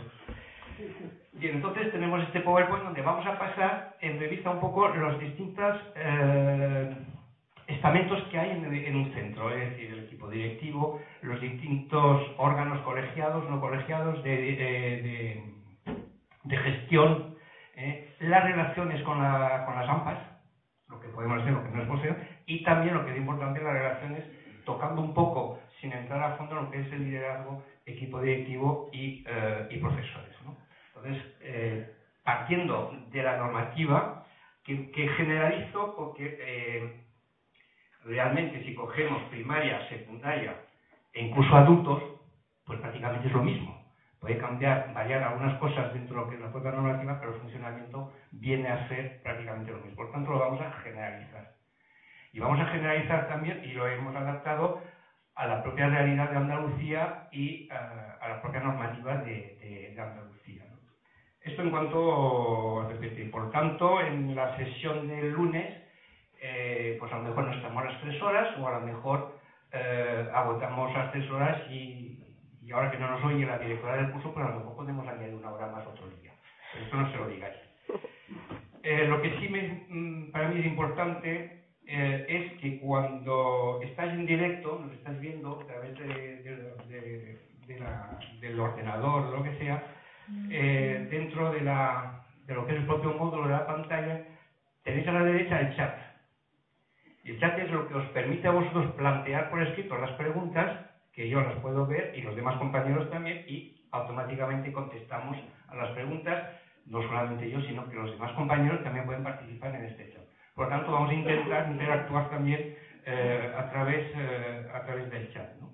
Y entonces tenemos este PowerPoint donde vamos a pasar en revista un poco los distintos eh, estamentos que hay en, en un centro, es decir, el equipo directivo, los distintos órganos colegiados, no colegiados, de, de, de, de gestión, eh, las relaciones con, la, con las AMPAs, lo que podemos hacer, lo que no es posible, y también lo que es importante, las relaciones, tocando un poco, sin entrar a fondo, lo que es el liderazgo, equipo directivo y, eh, y profesores, ¿no? Entonces, eh, partiendo de la normativa, que, que generalizo porque eh, realmente si cogemos primaria, secundaria e incluso adultos, pues prácticamente es lo mismo. Puede cambiar, variar algunas cosas dentro de lo que es la propia normativa, pero el funcionamiento viene a ser prácticamente lo mismo. Por tanto, lo vamos a generalizar. Y vamos a generalizar también, y lo hemos adaptado a la propia realidad de Andalucía y a, a la propia normativa de, de, de Andalucía, ¿no? Esto en cuanto a C P T. Por tanto, en la sesión del lunes, eh, pues a lo mejor no estamos las tres horas, o a lo mejor eh, agotamos las tres horas y, y ahora que no nos oye la directora del curso, pues a lo mejor podemos añadir una hora más otro día. Pero esto no se lo digáis. Eh, lo que sí me, para mí es importante eh, es que cuando estáis en directo, nos estáis viendo a través de, de, de, de la, del ordenador o lo que sea, eh, dentro de, la, de lo que es el propio módulo de la pantalla, tenéis a la derecha el chat. Y el chat es lo que os permite a vosotros plantear por escrito las preguntas, que yo las puedo ver y los demás compañeros también, y automáticamente contestamos a las preguntas, no solamente yo, sino que los demás compañeros también pueden participar en este chat. Por lo tanto, vamos a intentar interactuar también eh, a, través, eh, a través del chat, ¿no?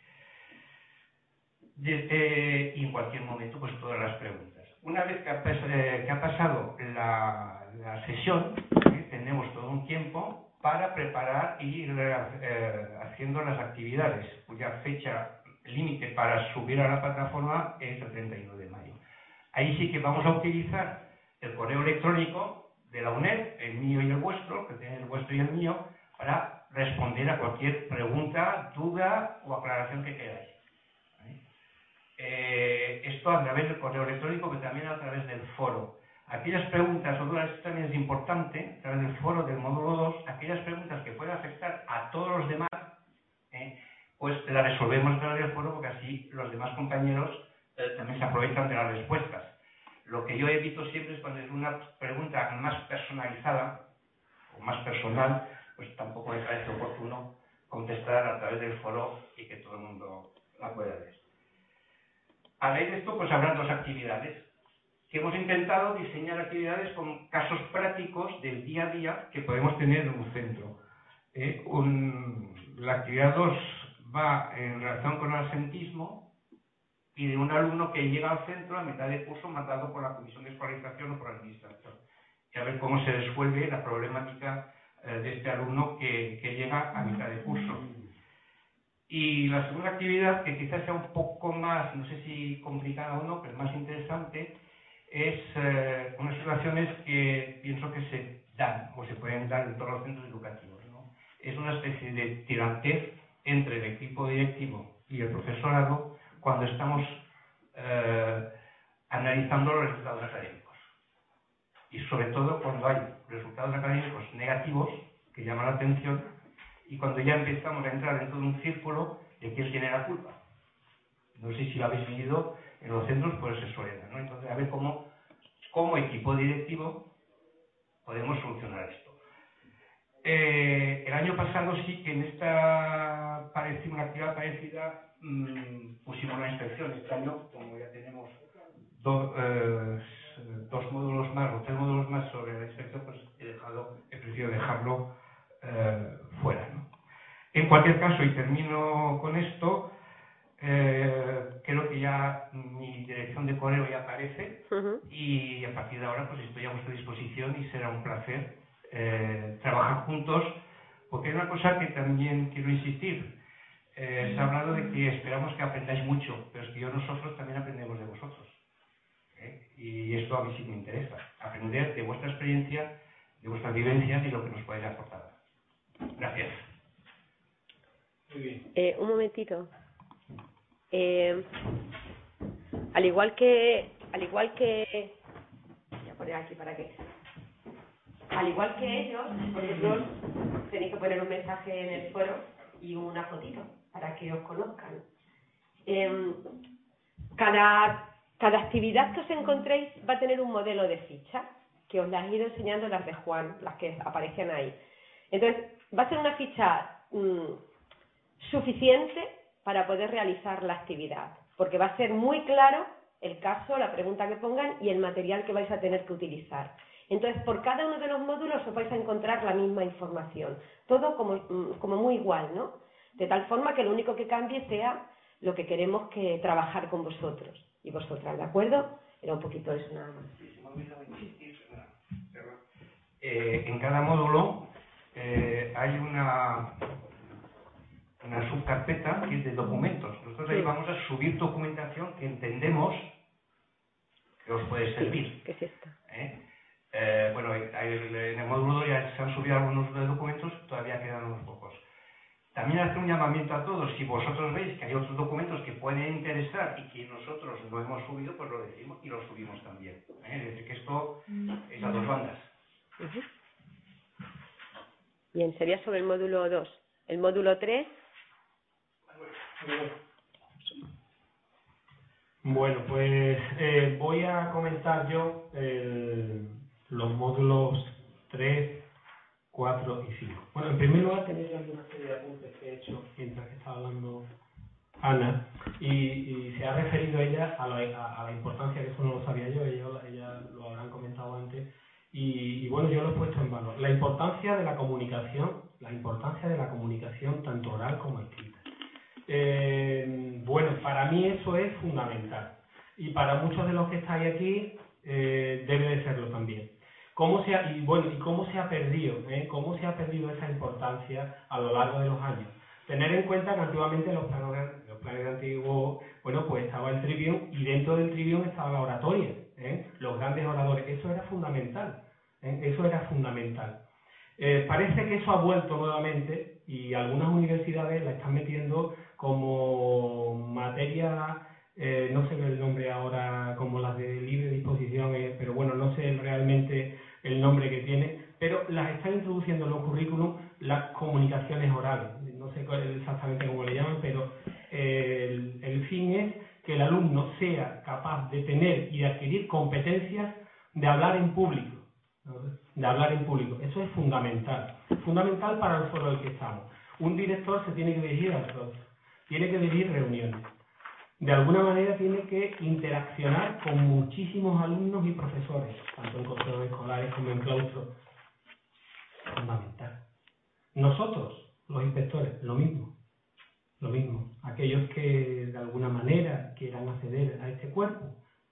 Desde, y en cualquier momento, pues todas las preguntas. Una vez que ha, eh, que ha pasado la, la sesión, ¿eh? tenemos todo un tiempo para preparar y ir eh, haciendo las actividades, cuya fecha límite para subir a la plataforma es el treinta y nueve de mayo. Ahí sí que vamos a utilizar el correo electrónico de la UNED, el mío y el vuestro, que tenéis el vuestro y el mío, para responder a cualquier pregunta, duda o aclaración que queráis. Eh, esto a través del correo electrónico, pero también a través del foro. Aquellas preguntas o dudas, esto también es importante, a través del foro del módulo dos, aquellas preguntas que puedan afectar a todos los demás, eh, pues las resolvemos a través del foro, porque así los demás compañeros eh, también se aprovechan de las respuestas. Lo que yo evito siempre es cuando es una pregunta más personalizada o más personal, pues tampoco me parece oportuno contestar a través del foro y que todo el mundo la pueda ver. A raíz de esto, pues habrá dos actividades, que hemos intentado diseñar actividades con casos prácticos del día a día que podemos tener en un centro. Eh, un, la actividad dos va en relación con el absentismo y de un alumno que llega al centro a mitad de curso mandado por la comisión de escolarización o por el administrador. y a ver cómo se resuelve la problemática eh, de este alumno que, que llega a mitad de curso. Y la segunda actividad, que quizás sea un poco más, no sé si complicada o no, pero más interesante, es eh, unas situaciones que pienso que se dan o se pueden dar en todos los centros educativos, ¿no? Es una especie de tirantez entre el equipo directivo y el profesorado cuando estamos eh, analizando los resultados académicos. Y sobre todo cuando hay resultados académicos negativos que llaman la atención y cuando ya empezamos a entrar dentro de un círculo de quién tiene la culpa. No sé si lo habéis vivido en los centros, pues se suele dar, ¿no? Entonces, a ver cómo, como equipo directivo, podemos solucionar esto. Eh, el año pasado sí que en esta parecida, una actividad parecida mmm, pusimos la inspección. Este año, como ya tenemos do, eh, dos módulos más o tres módulos más sobre la inspección, pues he dejado, he preferido dejarlo eh, fuera, ¿no? En cualquier caso, y termino con esto, eh, creo que ya mi dirección de correo ya aparece. Uh-huh. Y a partir de ahora pues estoy a vuestra disposición y será un placer eh, trabajar juntos, porque hay una cosa que también quiero insistir. Eh, se ha hablado de que esperamos que aprendáis mucho, pero es que yo nosotros también aprendemos de vosotros. ¿eh? Y esto a mí sí me interesa, aprender de vuestra experiencia, de vuestras vivencias y lo que nos podéis aportar. Gracias. Muy bien. Eh, un momentito. Eh, al igual que, al igual que, voy a poner aquí para que, al igual que ellos, vosotros tenéis que poner un mensaje en el foro y una fotito para que os conozcan. Eh, cada, cada actividad que os encontréis va a tener un modelo de ficha, que os las he ido enseñando las de Juan, las que aparecen ahí. Entonces, va a ser una ficha mmm, suficiente para poder realizar la actividad, porque va a ser muy claro el caso, la pregunta que pongan y el material que vais a tener que utilizar. Entonces, por cada uno de los módulos os vais a encontrar la misma información, todo como, como muy igual, ¿no? De tal forma que lo único que cambie sea lo que queremos que trabajar con vosotros y vosotras, ¿de acuerdo? Era un poquito eso nada más. Sí, se me ha olvidado insistir, perdón. Eh, en cada módulo eh, hay una... una subcarpeta que es de documentos. Nosotros ahí vamos a subir documentación que entendemos que os puede servir. ¿Qué es esto? ¿Eh? Eh, bueno, en el módulo ya se han subido algunos de documentos, todavía quedan unos pocos. También hacer un llamamiento a todos, si vosotros veis que hay otros documentos que pueden interesar y que nosotros no hemos subido, pues lo decimos y lo subimos también. ¿eh? Es decir, que esto es a dos bandas. Uh-huh. Bien, sería sobre el módulo dos. El módulo tres... Bueno, pues eh, voy a comentar yo el, los módulos tres, cuatro y cinco. Bueno, en primer lugar tenéis una serie de apuntes que he hecho mientras que estaba hablando Ana y, y se ha referido ella a la, a, a la importancia, que eso no lo sabía yo, ella, ella lo habrán comentado antes y, y bueno, yo lo he puesto en valor. La importancia de la comunicación, la importancia de la comunicación tanto oral como escrita. Eh, bueno, para mí eso es fundamental y para muchos de los que estáis aquí eh, debe de serlo también. ¿Cómo se ha, y bueno, y cómo se ha perdido, eh? cómo se ha perdido esa importancia a lo largo de los años? Tener en cuenta que antiguamente los planes, los planes antiguos, bueno, pues estaba el trivium y dentro del trivium estaba la oratoria, ¿eh? los grandes oradores. Eso era fundamental, ¿eh? eso era fundamental. Eh, parece que eso ha vuelto nuevamente y algunas universidades la están metiendo como materia, eh, no sé el nombre ahora, como las de libre disposición, eh, pero bueno, no sé realmente el nombre que tiene, pero las están introduciendo en los currículum las comunicaciones orales. No sé exactamente cómo le llaman, pero eh, el, el fin es que el alumno sea capaz de tener y de adquirir competencias de hablar en público, ¿no? de hablar en público. Eso es fundamental, fundamental para el foro en el que estamos. Un director se tiene que dirigir al profesor, tiene que dirigir reuniones. De alguna manera tiene que interaccionar con muchísimos alumnos y profesores, tanto en consejos escolares como en claustros. Fundamental. Nosotros, los inspectores, lo mismo. Lo mismo. Aquellos que de alguna manera quieran acceder a este cuerpo,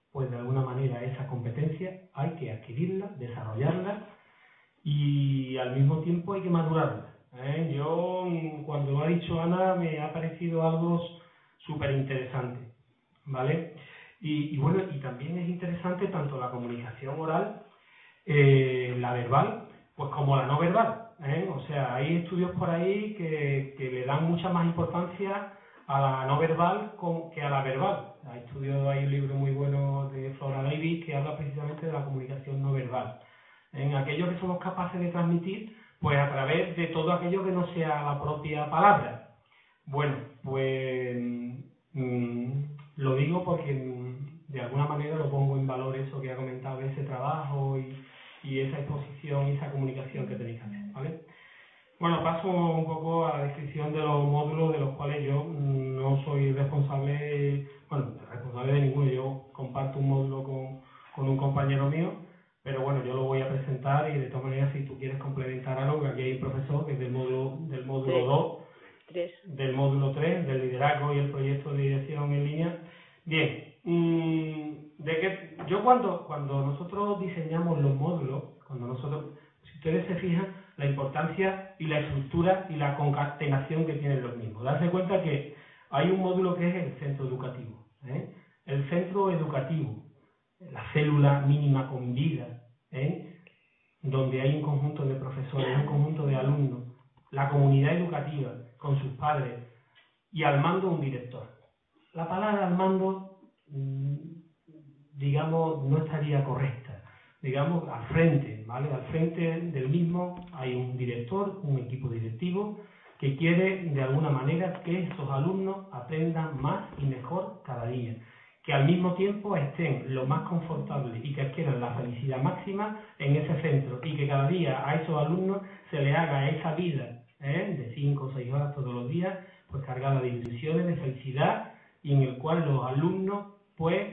pues de alguna manera esa competencia hay que adquirirla, desarrollarla y al mismo tiempo hay que madurarla. ¿eh? Yo, cuando lo ha dicho Ana, me ha parecido algo súper interesante, ¿vale? Y, y bueno, y también es interesante tanto la comunicación oral, eh, la verbal, pues como la no verbal. ¿eh? O sea, hay estudios por ahí que, que le dan mucha más importancia a la no verbal que a la verbal. Hay estudios, hay un libro muy bueno de Flora Davis que habla precisamente de la comunicación no verbal. En aquello que somos capaces de transmitir, pues a través de todo aquello que no sea la propia palabra. Bueno, pues mmm, lo digo porque mmm, de alguna manera lo pongo en valor eso que ha comentado, ese trabajo y, y esa exposición y esa comunicación que tenéis que hacer, ¿vale? Bueno, paso un poco a la descripción de los módulos de los cuales yo mmm, no soy responsable, bueno, responsable de ninguno. Yo comparto un módulo con, con un compañero mío, pero bueno, yo lo voy a presentar y de todas maneras, si tú quieres complementar algo, que aquí hay un profesor que es del módulo, del módulo dos, tres. del módulo tres, del liderazgo y el proyecto de dirección en línea. Bien, mmm, de que yo cuando, cuando nosotros diseñamos los módulos, cuando nosotros, si ustedes se fijan, la importancia y la estructura y la concatenación que tienen los mismos. Darse cuenta que hay un módulo que es el centro educativo, ¿eh? El centro educativo, la célula mínima con vida, ¿eh? Donde hay un conjunto de profesores, un conjunto de alumnos, la comunidad educativa con sus padres y al mando un director. La palabra al mando, digamos, no estaría correcta. Digamos, al frente, ¿vale? Al frente del mismo hay un director, un equipo directivo que quiere de alguna manera que esos alumnos aprendan más y mejor cada día, que al mismo tiempo estén lo más confortables y que adquieran la felicidad máxima en ese centro y que cada día a esos alumnos se les haga esa vida, ¿eh? de cinco o seis horas todos los días, pues cargada de ilusiones, de felicidad, y en el cual los alumnos pues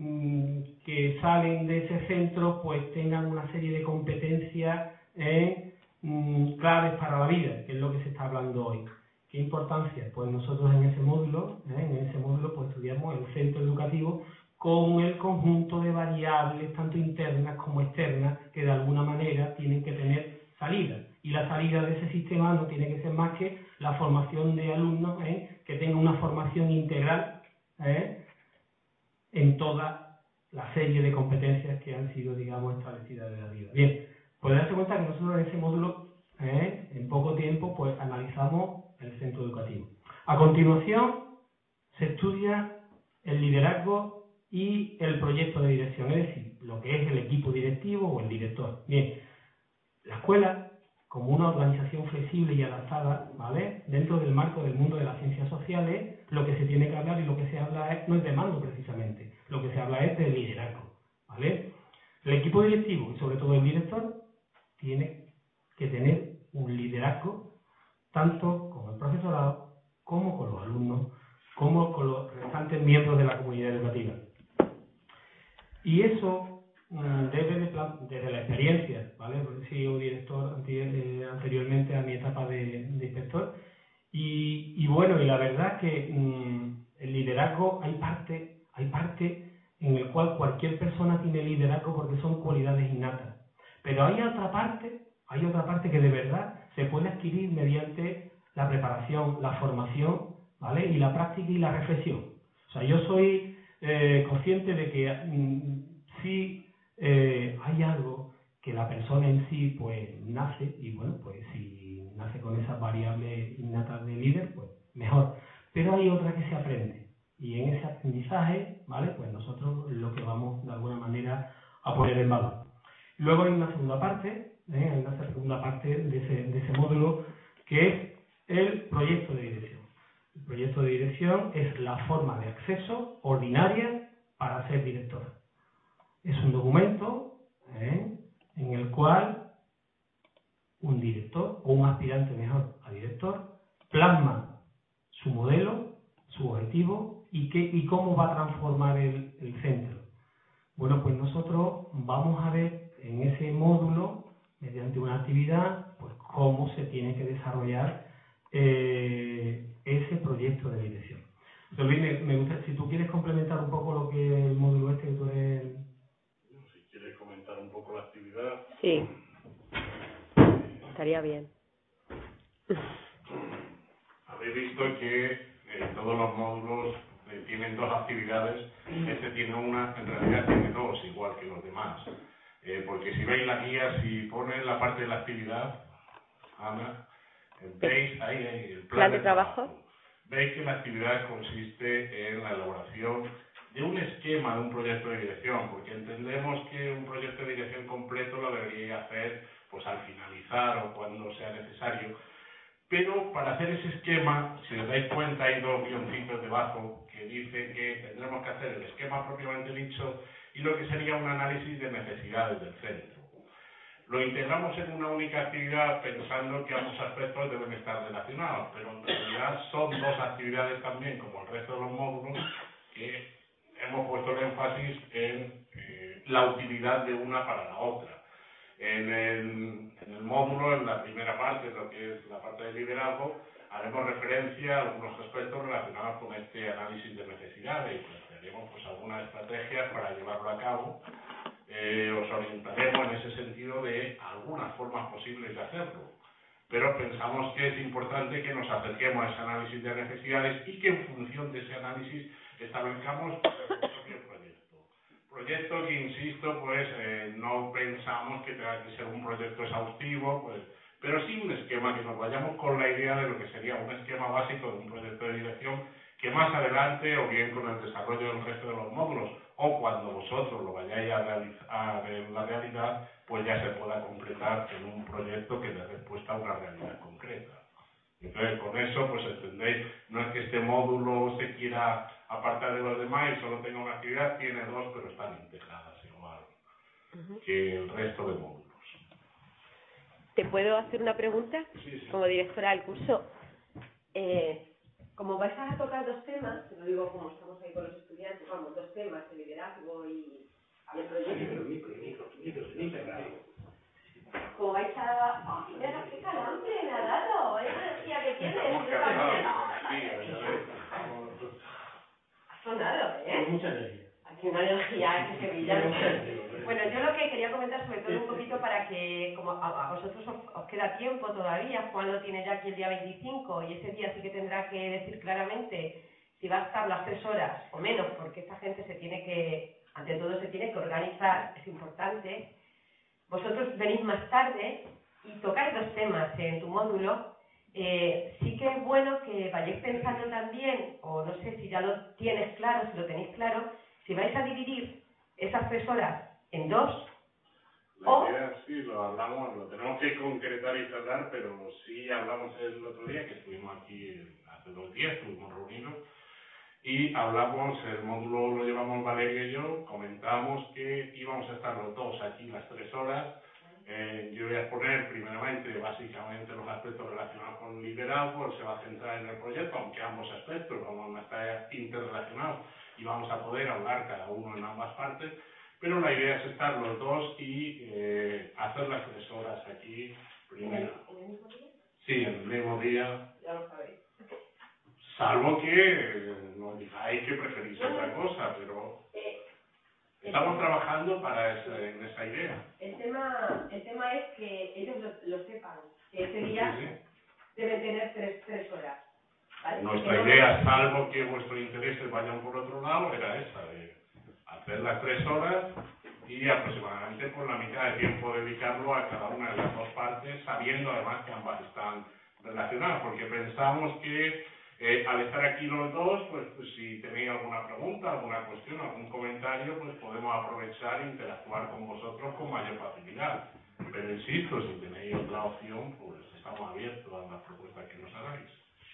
que salen de ese centro pues tengan una serie de competencias eh, claves para la vida, que es lo que se está hablando hoy. ¿Qué importancia? Pues nosotros en ese módulo, eh, en ese módulo pues estudiamos el centro educativo con el conjunto de variables, tanto internas como externas, que de alguna manera tienen que tener salida. Y la salida de ese sistema no tiene que ser más que la formación de alumnos eh, que tengan una formación integral eh, en toda la serie de competencias que han sido, digamos, establecidas desde arriba. Bien, pues darse cuenta que nosotros en ese módulo, eh, en poco tiempo, pues analizamos el centro educativo. A continuación, se estudia el liderazgo y el proyecto de dirección, es decir, lo que es el equipo directivo o el director. Bien, la escuela, como una organización flexible y adaptada, ¿vale? Dentro del marco del mundo de las ciencias sociales, lo que se tiene que hablar y lo que se habla es, no es de mando precisamente, lo que se habla es de liderazgo, ¿vale? El equipo directivo y sobre todo el director tiene que tener un liderazgo tanto con el profesorado como con los alumnos, como con los restantes miembros de la comunidad educativa. Y eso debe de plan, desde la experiencia, ¿vale? Porque he sido director anteriormente a mi etapa de, de inspector y, y bueno, y la verdad que mmm, el liderazgo hay parte, hay parte en el cual cualquier persona tiene liderazgo porque son cualidades innatas, pero hay otra parte, hay otra parte que de verdad se puede adquirir mediante la preparación, la formación, ¿vale? Y la práctica y la reflexión. O sea, yo soy eh, consciente de que mmm, sí Eh, hay algo que la persona en sí pues nace y bueno, pues si nace con esas variables innatas de líder, pues mejor, pero hay otra que se aprende y en ese aprendizaje, ¿vale? Pues nosotros lo que vamos de alguna manera a poner en valor. Luego hay una segunda parte, ¿eh? hay una segunda parte de ese, de ese módulo que es el proyecto de dirección. El proyecto de dirección es la forma de acceso ordinaria para ser director. Es un documento ¿eh? en el cual un director, o un aspirante mejor a director, plasma su modelo, su objetivo y, qué, y cómo va a transformar el, el centro. Bueno, pues nosotros vamos a ver en ese módulo, mediante una actividad, pues cómo se tiene que desarrollar eh, ese proyecto de dirección. José Luis, me, me gusta, si tú quieres complementar un poco lo que el módulo este que tú eres... Si quieres comentar un poco la actividad. Sí. Estaría bien. Habéis visto que eh, todos los módulos eh, tienen dos actividades. Este tiene una, en realidad tiene dos, igual que los demás. Eh, porque si veis la guía, si pones la parte de la actividad, Ana, eh, veis ahí, ahí el plan, plan de, de trabajo. trabajo. Veis que la actividad consiste en la elaboración de un esquema de un proyecto de dirección, porque entendemos que un proyecto de dirección completo lo debería hacer pues al finalizar o cuando sea necesario. Pero para hacer ese esquema, si os dais cuenta, hay dos guioncitos debajo que dicen que tendremos que hacer el esquema propiamente dicho y lo que sería un análisis de necesidades del centro. Lo integramos en una única actividad pensando que ambos aspectos deben estar relacionados, pero en realidad son dos actividades también, como el resto de los módulos, que hemos puesto el énfasis en eh, la utilidad de una para la otra. En el, en el módulo, en la primera parte, lo que es la parte de liderazgo, haremos referencia a algunos aspectos relacionados con este análisis de necesidades y plantearemos pues, algunas estrategias para llevarlo a cabo. Eh, os orientaremos en ese sentido de algunas formas posibles de hacerlo. Pero pensamos que es importante que nos acerquemos a ese análisis de necesidades y que en función de ese análisis establezcamos nuestro propio proyecto. Proyecto que, insisto, pues eh, no pensamos que tenga que ser un proyecto exhaustivo, pues, pero sí un esquema, que nos vayamos con la idea de lo que sería un esquema básico de un proyecto de dirección que más adelante, o bien con el desarrollo del resto de los módulos, o cuando vosotros lo vayáis a realizar a la realidad, pues ya se pueda completar en un proyecto que dé respuesta a una realidad concreta. Entonces, con eso, pues entendéis, no es que este módulo se quiera apartar de los demás y solo tenga una actividad, tiene dos, pero están integradas igual uh-huh. que el resto de módulos. ¿Te puedo hacer una pregunta? Sí, sí. Como directora del curso. Eh, como vais a tocar dos temas, te lo digo como estamos ahí con los estudiantes, vamos, dos temas, el liderazgo y el proyecto. Como vais a... ¡Oh, mira, qué calambre me ha dado! ¡Esa energía que tienes! Ha sonado, ¿eh? Mucha energía. Aquí una energía que se brilla. Bueno, yo lo que quería comentar sobre todo un poquito para que, como a, a vosotros os, os queda tiempo todavía, Juan lo tiene ya aquí el día veinticinco y ese día sí que tendrá que decir claramente si va a estar las tres horas o menos, porque esta gente se tiene que, ante todo se tiene que organizar, es importante. Vosotros venís más tarde y tocáis dos temas en tu módulo. Eh, sí que es bueno que vayáis pensando también, o no sé si ya lo tienes claro, si lo tenéis claro, si vais a dividir esas tres horas en dos. La o... idea sí, lo hablamos, lo tenemos que concretar y cerrar, pero sí hablamos el otro día, que estuvimos aquí hace dos días, estuvimos reunidos, y hablamos, el módulo lo llevamos Valeria y yo, comentamos que íbamos a estar los dos aquí las tres horas. Eh, yo voy a exponer primeramente, básicamente, los aspectos relacionados con el liderazgo, se va a centrar en el proyecto, aunque ambos aspectos vamos a estar interrelacionados y vamos a poder hablar cada uno en ambas partes, pero la idea es estar los dos y eh, hacer las tres horas aquí primero. ¿En el mismo día? Sí, en el mismo día. Ya lo sabéis. Salvo que nos digáis que preferís otra cosa, pero estamos trabajando para esa, en esa idea. El tema, el tema es que ellos lo, lo sepan, que ese día sí, sí. deben tener tres, tres horas. ¿Vale? Nuestra no idea, me... salvo que vuestros intereses vayan por otro lado, era esa, de hacer las tres horas y aproximadamente por la mitad de tiempo dedicarlo a cada una de las dos partes, sabiendo además que ambas están relacionadas, porque pensamos que eh, al estar aquí los dos, pues, pues si tenéis alguna pregunta, alguna cuestión, algún comentario, pues podemos aprovechar e interactuar con vosotros con mayor facilidad. Pero insisto, si tenéis otra opción, pues estamos abiertos a las propuestas que nos hagáis.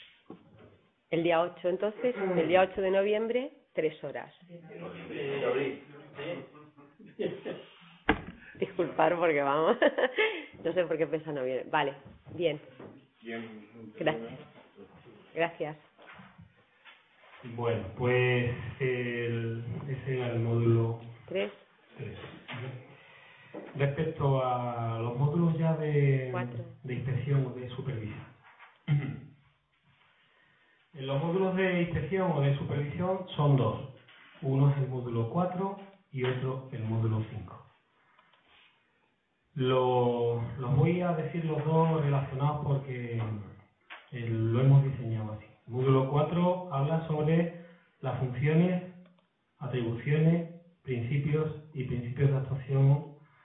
El día ocho, entonces, el día ocho de noviembre, tres horas. Disculpar porque vamos, no sé por qué pesa noviembre. Vale, bien. Gracias. Gracias. Bueno, pues el, ese era el módulo tres. tres. Respecto a los módulos ya de, de inspección o de supervisión. Los módulos de inspección o de supervisión son dos. Uno es el módulo cuatro y otro el módulo cinco. Lo, los voy a decir los dos relacionados porque eh, lo hemos diseñado así. El módulo cuatro habla sobre las funciones, atribuciones, principios y principios de actuación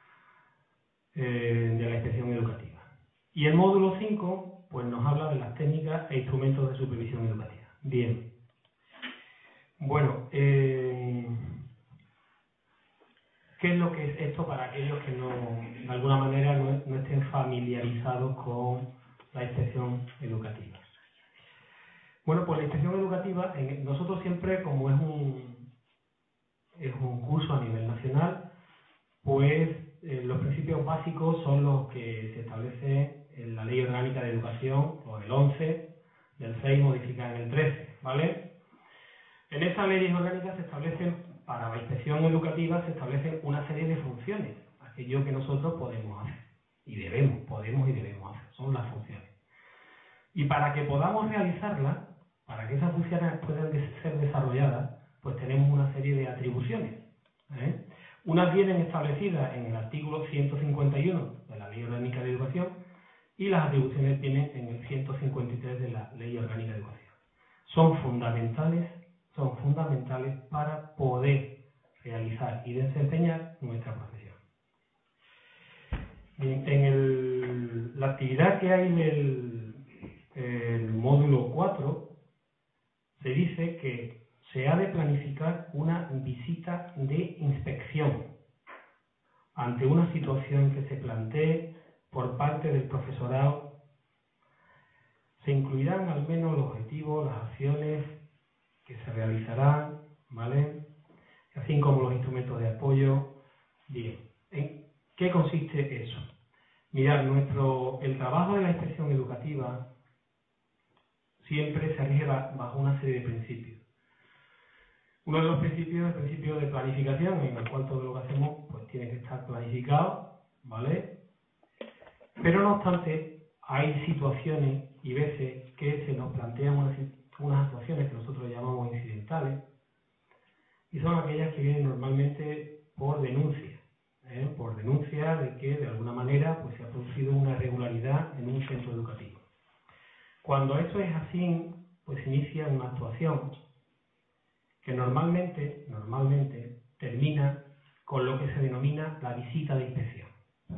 eh, de la inspección educativa. Y el módulo cinco pues nos habla de las técnicas e instrumentos de supervisión educativa. Bien. Bueno, eh, ¿qué es lo que es esto para aquellos que no, de alguna manera no, no estén familiarizados con la inspección educativa? Bueno, pues la inspección educativa, en, nosotros siempre, como es un, es un curso a nivel nacional, pues eh, los principios básicos son los que se establecen en la Ley Orgánica de Educación, o el once del seis modificada en el trece, ¿vale? En esa ley orgánica se establecen, para la inspección educativa, se establecen una serie de funciones, aquello que nosotros podemos hacer, y debemos, podemos y debemos hacer, son las funciones. Y para que podamos realizarlas, para que esas funciones puedan ser desarrolladas, pues tenemos una serie de atribuciones, ¿eh? Unas vienen establecidas en el artículo ciento cincuenta y uno de la Ley Orgánica de Educación y las atribuciones vienen en el ciento cincuenta y tres de la Ley Orgánica de Educación. Son fundamentales, son fundamentales para poder realizar y desempeñar nuestra profesión. Bien, en el, la actividad que hay del el módulo cuatro se dice que se ha de planificar una visita de inspección ante una situación que se plantee por parte del profesorado. Se incluirán al menos los objetivos, las acciones que se realizarán, ¿vale? Así como los instrumentos de apoyo. Bien, ¿en qué consiste eso? Mirad, nuestro, el trabajo de la inspección educativa siempre se rige bajo una serie de principios. Uno de los principios es el principio de planificación, en el cual todo lo que hacemos pues tiene que estar planificado, ¿vale? Pero no obstante, hay situaciones y veces que se nos plantean unas, unas actuaciones que nosotros llamamos incidentales, y son aquellas que vienen normalmente por denuncia, ¿eh? por denuncia de que de alguna manera pues se ha producido una irregularidad en un centro educativo. Cuando esto es así, pues se inicia una actuación que normalmente, normalmente termina con lo que se denomina la visita de inspección.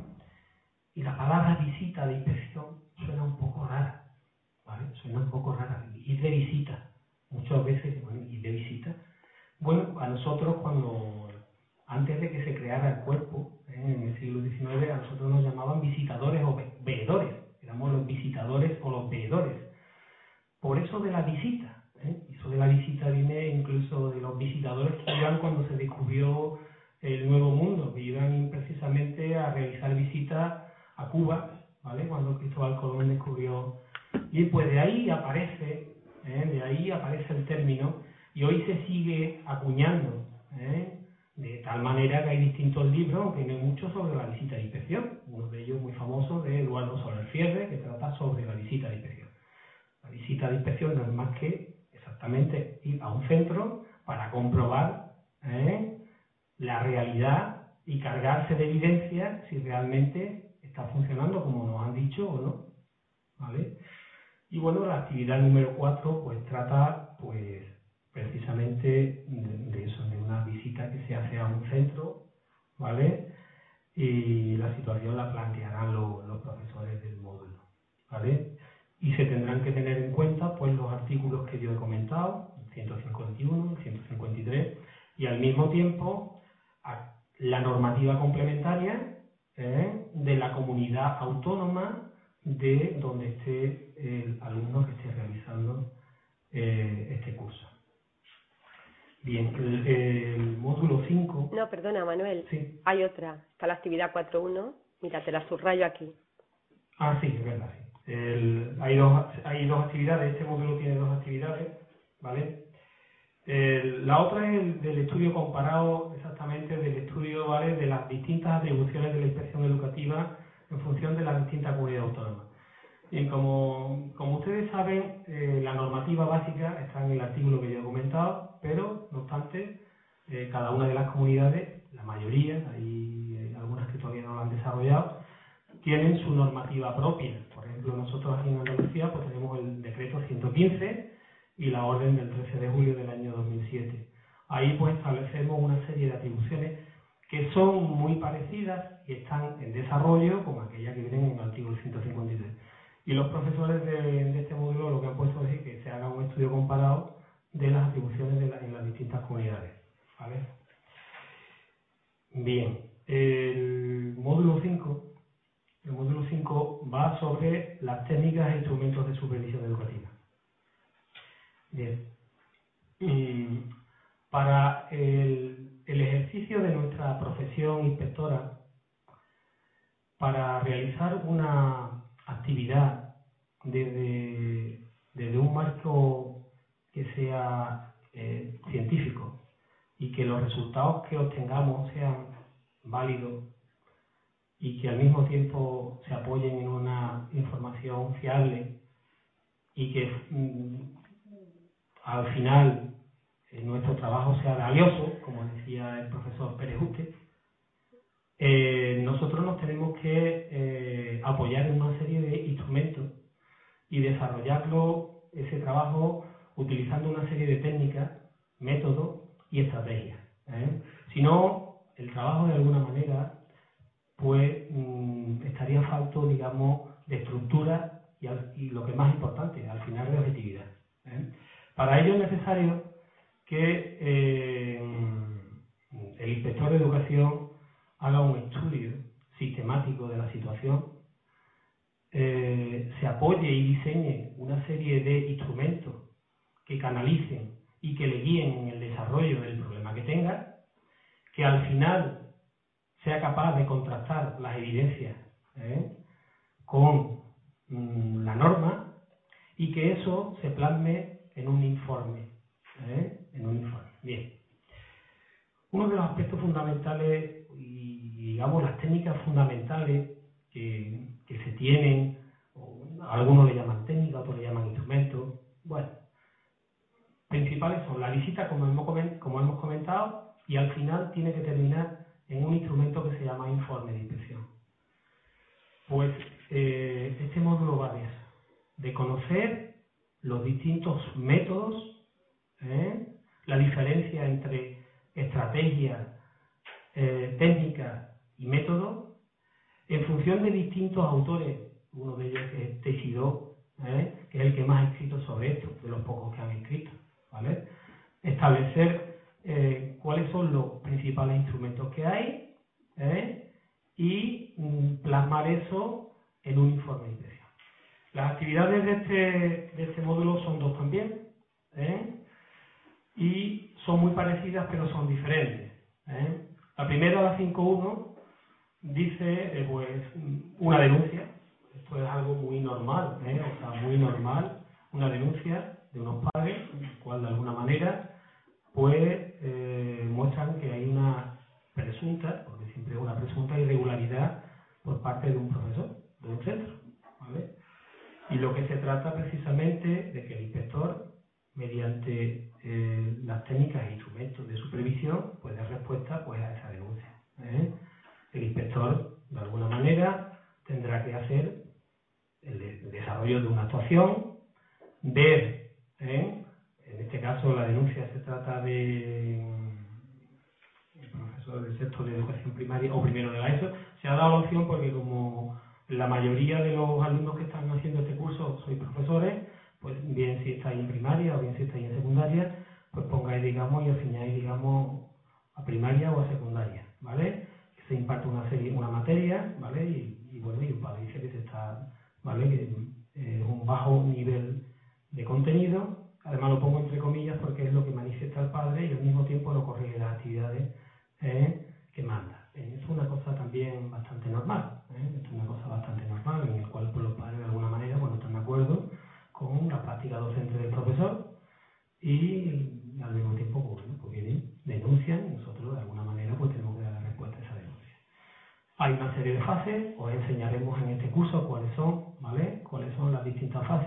Y la palabra visita de inspección suena un poco rara, ¿vale? Suena un poco rara. Ir de visita, muchas veces, bueno, ir de visita. Bueno, a nosotros cuando, antes de que se creara el cuerpo, ¿eh? en el siglo diecinueve, a nosotros nos llamaban visitadores o veedores. Éramos los visitadores o los veedores. Por eso de la visita. ¿eh? Eso de la visita viene incluso de los visitadores que iban cuando se descubrió el Nuevo Mundo, que iban precisamente a realizar visitas a Cuba, ¿vale? Cuando Cristóbal Colón descubrió. Y pues de ahí aparece, ¿eh? de ahí aparece el término, y hoy se sigue acuñando, ¿eh? de tal manera que hay distintos libros, aunque no hay muchos, sobre la visita de inspección. Uno de ellos muy famoso, de Eduardo Soler Fierre, que trata sobre la visita de inspección. La visita de inspección no es más que exactamente ir a un centro para comprobar ¿eh? la realidad y cargarse de evidencia si realmente está funcionando como nos han dicho o no, ¿vale? Y bueno, la actividad número cuatro pues trata pues precisamente de, de eso, de una visita que se hace a un centro, ¿vale? Y la situación la plantearán lo, los profesores del módulo, ¿vale? Y se tendrán que tener en cuenta pues los artículos que yo he comentado, el ciento cincuenta y uno, el ciento cincuenta y tres, y al mismo tiempo a la normativa complementaria ¿eh? de la comunidad autónoma de donde esté el alumno que esté realizando eh, este curso. Bien, el, el módulo cinco... No, perdona, Manuel. Sí. Hay otra. Está la actividad cuatro punto uno. Mira, te la subrayo aquí. Ah, sí, es verdad, sí. El, hay, dos, hay dos actividades, este módulo tiene dos actividades, ¿vale? El, la otra es el del estudio comparado, exactamente del estudio, ¿vale?, de las distintas atribuciones de la inspección educativa en función de las distintas comunidades autónomas. Bien, como, como ustedes saben, eh, la normativa básica está en el artículo que yo he comentado, pero, no obstante, eh, cada una de las comunidades, la mayoría, hay eh, algunas que todavía no lo han desarrollado, tienen su normativa propia. Por ejemplo, nosotros aquí en Andalucía pues tenemos el decreto ciento quince y la orden del trece de julio del año dos mil siete. Ahí pues establecemos una serie de atribuciones que son muy parecidas y están en desarrollo como aquellas que vienen en el artículo ciento cincuenta y tres. Y los profesores de, de este módulo lo que han puesto es que se haga un estudio comparado de las atribuciones de la, en las distintas comunidades. ¿Vale? Bien, el módulo cinco, el módulo cinco va sobre las técnicas e instrumentos de supervisión educativa. Bien, y para el, el ejercicio de nuestra profesión inspectora, para realizar una actividad desde, desde un marco que sea eh, científico y que los resultados que obtengamos sean válidos y que al mismo tiempo se apoyen en una información fiable y que mm, al final eh, nuestro trabajo sea valioso, como decía el profesor Pérez Juste, Eh, nosotros nos tenemos que eh, apoyar en una serie de instrumentos y desarrollarlo, ese trabajo, utilizando una serie de técnicas, métodos y estrategias. ¿eh? Si no, el trabajo de alguna manera pues mmm, estaría falto, digamos, de estructura y, al, y lo que es más importante, al final de objetividad. ¿eh? Para ello es necesario que eh, el inspector de educación haga un estudio sistemático de la situación, eh, se apoye y diseñe una serie de instrumentos que canalicen y que le guíen en el desarrollo del problema que tenga, que al final sea capaz de contrastar las evidencias ¿eh? con mm, la norma y que eso se plasme en un informe. ¿eh? En un informe. Bien. Uno de los aspectos fundamentales y, digamos, las técnicas fundamentales que, que se tienen, algunos le llaman técnica, otros le llaman instrumentos, bueno, principales son la visita, como hemos, como hemos comentado, y al final tiene que terminar en un instrumento que se llama informe de inspección. Pues eh, este módulo va de eso, de conocer los distintos métodos, ¿eh? la diferencia entre estrategia, eh, técnica y método, en función de distintos autores, uno de ellos es Teixidó, ¿eh? que es el que más ha escrito sobre esto, de los pocos que han escrito, ¿vale? Establecer eh, cuáles son los principales instrumentos que hay ¿eh? y mm, plasmar eso en un informe de inspección. Las actividades de este, de este módulo son dos también, ¿eh? y son muy parecidas pero son diferentes. ¿eh? La primera, la cinco punto uno, dice eh, pues una denuncia. Esto es algo muy normal, ¿eh? o sea, muy normal, una denuncia de unos padres, cual de alguna manera pues eh, muestran que hay una presunta, porque siempre es una presunta irregularidad por parte de un profesor, de un centro, ¿vale? Y lo que se trata precisamente de que el inspector, mediante eh, las técnicas e instrumentos de supervisión, pues dé respuesta pues a esa denuncia. ¿eh? El inspector, de alguna manera, tendrá que hacer el, de, el desarrollo de una actuación, ver, ¿eh? en este caso la denuncia se trata de el profesor del sexto de educación primaria o primero de la ESO, se ha dado la opción porque como la mayoría de los alumnos que están haciendo este curso sois profesores, pues bien si estáis en primaria o bien si estáis en secundaria, pues pongáis, digamos, y asignáis, digamos, a primaria o a secundaria, ¿vale? Que se imparte una serie, una materia, ¿vale? Y, y bueno, y un padre dice que se está, ¿vale? Que es un bajo nivel de contenido, además lo pongo entre comillas porque es lo que manifiesta el padre y al mismo tiempo no corrige las actividades ¿eh? que manda. ¿eh? Es una cosa también bastante normal, ¿eh? es una cosa bastante normal en el cual pues, los padres de alguna manera pues, no están de acuerdo con la práctica docente del profesor y al mismo tiempo pues, bueno, pues vienen, denuncian y nosotros de alguna manera pues tenemos que dar la respuesta a esa denuncia. Hay una serie de fases, os enseñaremos en este curso cuáles son, ¿vale? Cuáles son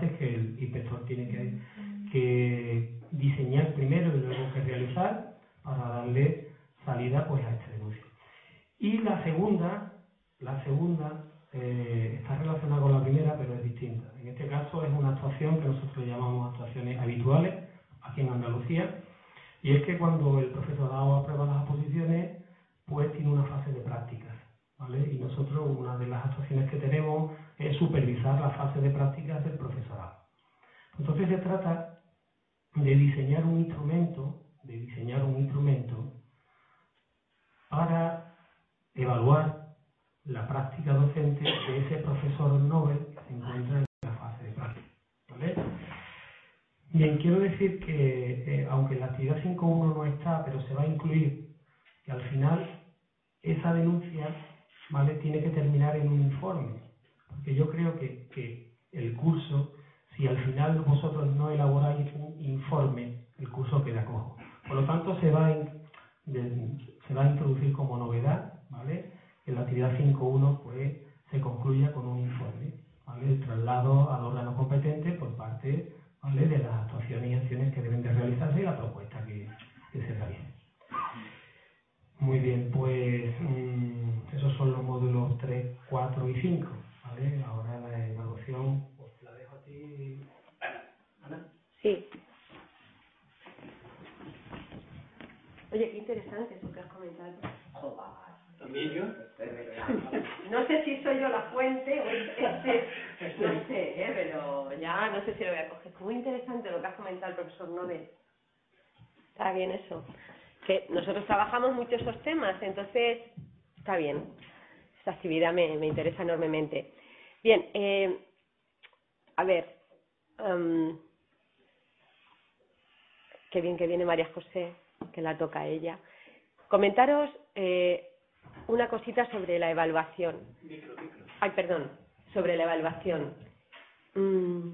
fases que el inspector tiene que, que diseñar primero y luego que realizar para darle salida pues a esta denuncia. Y la segunda, la segunda eh, está relacionada con la primera, pero es distinta. En este caso es una actuación que nosotros llamamos actuaciones habituales aquí en Andalucía, y es que cuando el profesorado aprueba las oposiciones, pues tiene una fase de prácticas, ¿vale? Y nosotros una de las actuaciones que tenemos es supervisar la fase de prácticas del profesorado. Entonces se trata de diseñar un instrumento, de diseñar un instrumento para evaluar la práctica docente de ese profesor Nobel que se encuentra en la fase de práctica, ¿vale? Bien, quiero decir que, eh, aunque la actividad cinco punto uno no está, pero se va a incluir, que al final esa denuncia, ¿vale?, tiene que terminar en un informe. Porque yo creo que, que el curso, si al final vosotros no elaboráis un informe, el curso queda cojo. Por lo tanto, se va a, de, se va a introducir como novedad, ¿vale?, que la actividad cinco punto uno pues, se concluya con un informe, ¿vale?, el traslado al órgano competente por parte, ¿vale?, de las actuaciones y acciones que deben de realizarse y la propuesta que, que se realice. Muy bien, pues mmm, esos son los módulos tres, cuatro y cinco, ¿vale? Ahora la evaluación, pues la dejo a ti, Ana. Sí. Oye, qué interesante eso que has comentado. ¿También yo? No sé si soy yo la fuente o es, es, no sé, ¿eh? Pero ya no sé si lo voy a coger. Muy interesante lo que has comentado el profesor Nobel. Está bien eso. Que nosotros trabajamos mucho esos temas, entonces está bien. Esta actividad me, me interesa enormemente. Bien, eh, a ver. Um, qué bien que viene María José, que la toca a ella. Comentaros eh, una cosita sobre la evaluación. Ay, perdón, sobre la evaluación. Mm.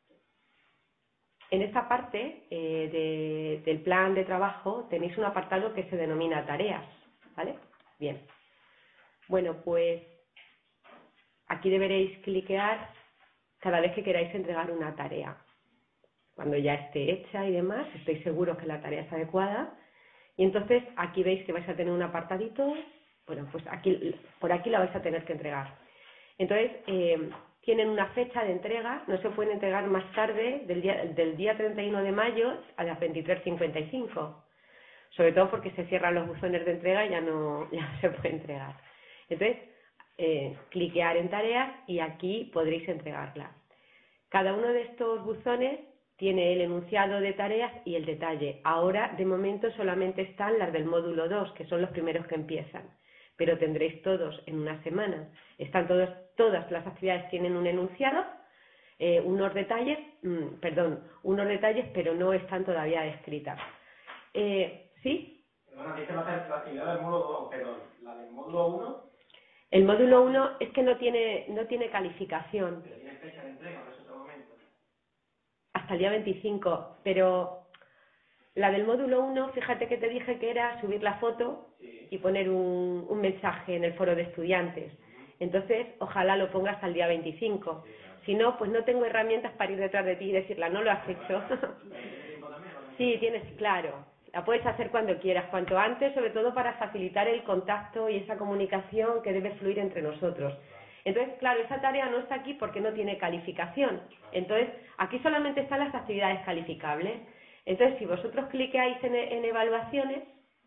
En esta parte eh, de, del plan de trabajo tenéis un apartado que se denomina tareas, ¿vale? Bien. Bueno, pues aquí deberéis cliquear cada vez que queráis entregar una tarea. Cuando ya esté hecha y demás, estéis seguros que la tarea es adecuada. Y entonces aquí veis que vais a tener un apartadito. Bueno, pues aquí, por aquí la vais a tener que entregar. Entonces, eh, tienen una fecha de entrega, no se pueden entregar más tarde del día, del día treinta y uno de mayo a las veintitrés cincuenta y cinco, sobre todo porque se cierran los buzones de entrega y ya no, ya no se puede entregar. Entonces, eh, cliquear en tareas y aquí podréis entregarla. Cada uno de estos buzones tiene el enunciado de tareas y el detalle. Ahora, de momento, solamente están las del módulo dos, que son los primeros que empiezan, pero tendréis todos en una semana. Están todos, todas las actividades tienen un enunciado, eh, unos detalles, mmm, perdón, unos detalles, pero no están todavía descritas. Eh, ¿Sí? Perdona, ¿qué va a hacer la actividad del módulo dos? Perdón, la del módulo uno. El módulo uno es que no tiene, no tiene calificación. Pero tiene fecha de entrega, en ese otro momento. Hasta el día veinticinco, pero la del módulo uno, fíjate que te dije que era subir la foto y poner un, un mensaje en el foro de estudiantes. Entonces, ojalá lo pongas hasta el día veinticinco. Si no, pues no tengo herramientas para ir detrás de ti y decirla, no lo has hecho. Sí, tienes, claro. La puedes hacer cuando quieras, cuanto antes, sobre todo para facilitar el contacto y esa comunicación que debe fluir entre nosotros. Entonces, claro, esa tarea no está aquí porque no tiene calificación. Entonces, aquí solamente están las actividades calificables. Entonces, si vosotros cliqueáis en, en evaluaciones,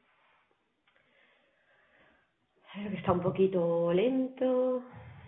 creo que está un poquito lento.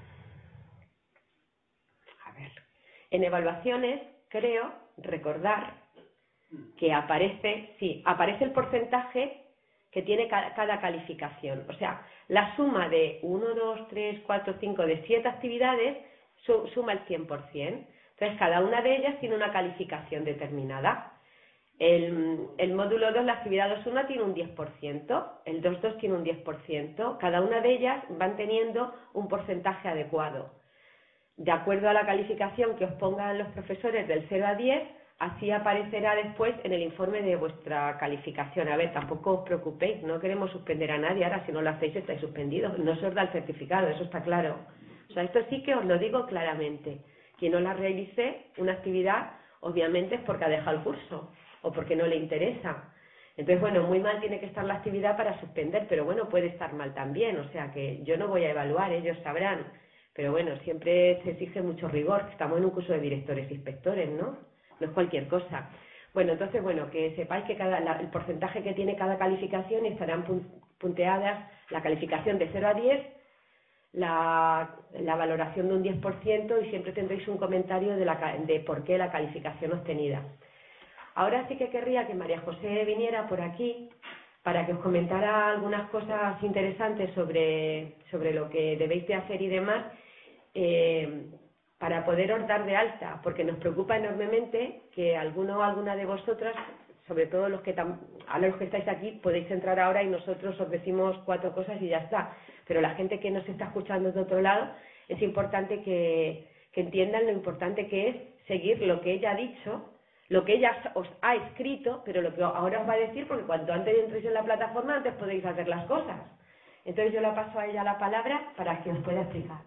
A ver, en evaluaciones, creo recordar que aparece, sí, aparece el porcentaje que tiene cada, cada calificación. O sea, la suma de uno, dos, tres, cuatro, cinco, de siete actividades su, suma el cien por ciento. Entonces, cada una de ellas tiene una calificación determinada. El, el módulo dos, la actividad dos punto uno, tiene un diez por ciento, el dos punto dos tiene un diez por ciento. Cada una de ellas van teniendo un porcentaje adecuado. De acuerdo a la calificación que os pongan los profesores del cero a diez, así aparecerá después en el informe de vuestra calificación. A ver, tampoco os preocupéis, no queremos suspender a nadie. Ahora, si no lo hacéis, estáis suspendidos. No se os da el certificado, eso está claro. O sea, esto sí que os lo digo claramente, Quien no la realice, una actividad, obviamente es porque ha dejado el curso o porque no le interesa. Entonces, bueno, muy mal tiene que estar la actividad para suspender, pero bueno, puede estar mal también, o sea que yo no voy a evaluar, ellos sabrán, pero bueno, siempre se exige mucho rigor, estamos en un curso de directores e inspectores, ¿no? No es cualquier cosa. Bueno, entonces, bueno, que sepáis que cada, la, el porcentaje que tiene cada calificación estarán punteadas, la calificación de cero a diez, la, la valoración de un diez por ciento y siempre tendréis un comentario de, la, de por qué la calificación obtenida. Ahora sí que querría que María José viniera por aquí para que os comentara algunas cosas interesantes sobre, sobre lo que debéis de hacer y demás, eh, para poderos dar de alta, porque nos preocupa enormemente que alguno o alguna de vosotras, sobre todo los que, tam, a los que estáis aquí, podéis entrar ahora y nosotros os decimos cuatro cosas y ya está. Pero la gente que nos está escuchando de otro lado, es importante que, que entiendan lo importante que es seguir lo que ella ha dicho, lo que ella os ha escrito, pero lo que ahora os va a decir, porque cuanto antes entréis en la plataforma, antes podéis hacer las cosas. Entonces yo le paso a ella la palabra para que os pueda explicar.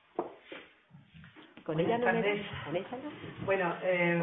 ¿Con ella no me das? ¿Con ella no? Bueno, eh,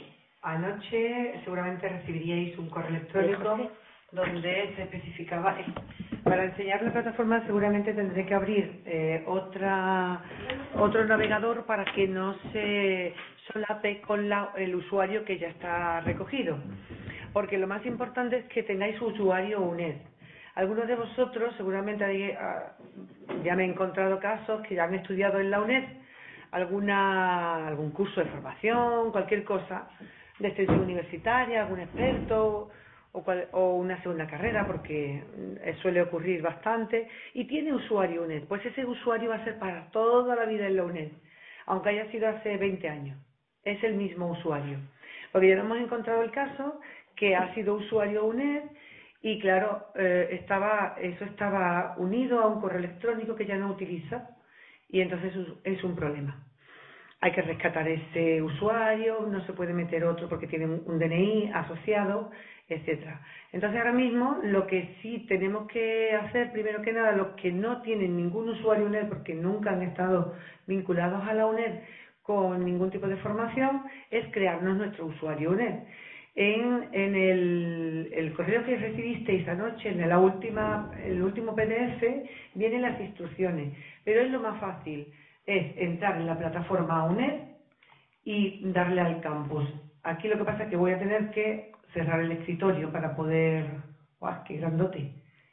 anoche seguramente recibiríais un correo electrónico donde se especificaba... Para enseñar la plataforma seguramente tendré que abrir eh, otra otro navegador para que no se solape con la, el usuario que ya está recogido. Porque lo más importante es que tengáis usuario U N E D. Algunos de vosotros seguramente hay, ya me he encontrado casos que ya han estudiado en la U N E D alguna algún curso de formación, cualquier cosa de extensión universitaria, algún experto o, cual, o una segunda carrera, porque suele ocurrir bastante, y tiene usuario U N E D. Pues ese usuario va a ser para toda la vida en la U N E D, aunque haya sido hace veinte años. Es el mismo usuario. Porque ya no hemos encontrado el caso que ha sido usuario U N E D y claro, eh, estaba, eso estaba unido a un correo electrónico que ya no utiliza y entonces es un problema. Hay que rescatar ese usuario, no se puede meter otro porque tiene un D N I asociado, etcétera. Entonces ahora mismo lo que sí tenemos que hacer, primero que nada, los que no tienen ningún usuario U N E D porque nunca han estado vinculados a la U N E D con ningún tipo de formación, es crearnos nuestro usuario U N E D. En, en el, el correo que recibisteis anoche, en la última, el último P D F, vienen las instrucciones, pero es lo más fácil, es entrar en la plataforma U N E D y darle al campus. Aquí lo que pasa es que voy a tener que cerrar el escritorio para poder... ¡Guau, qué grandote!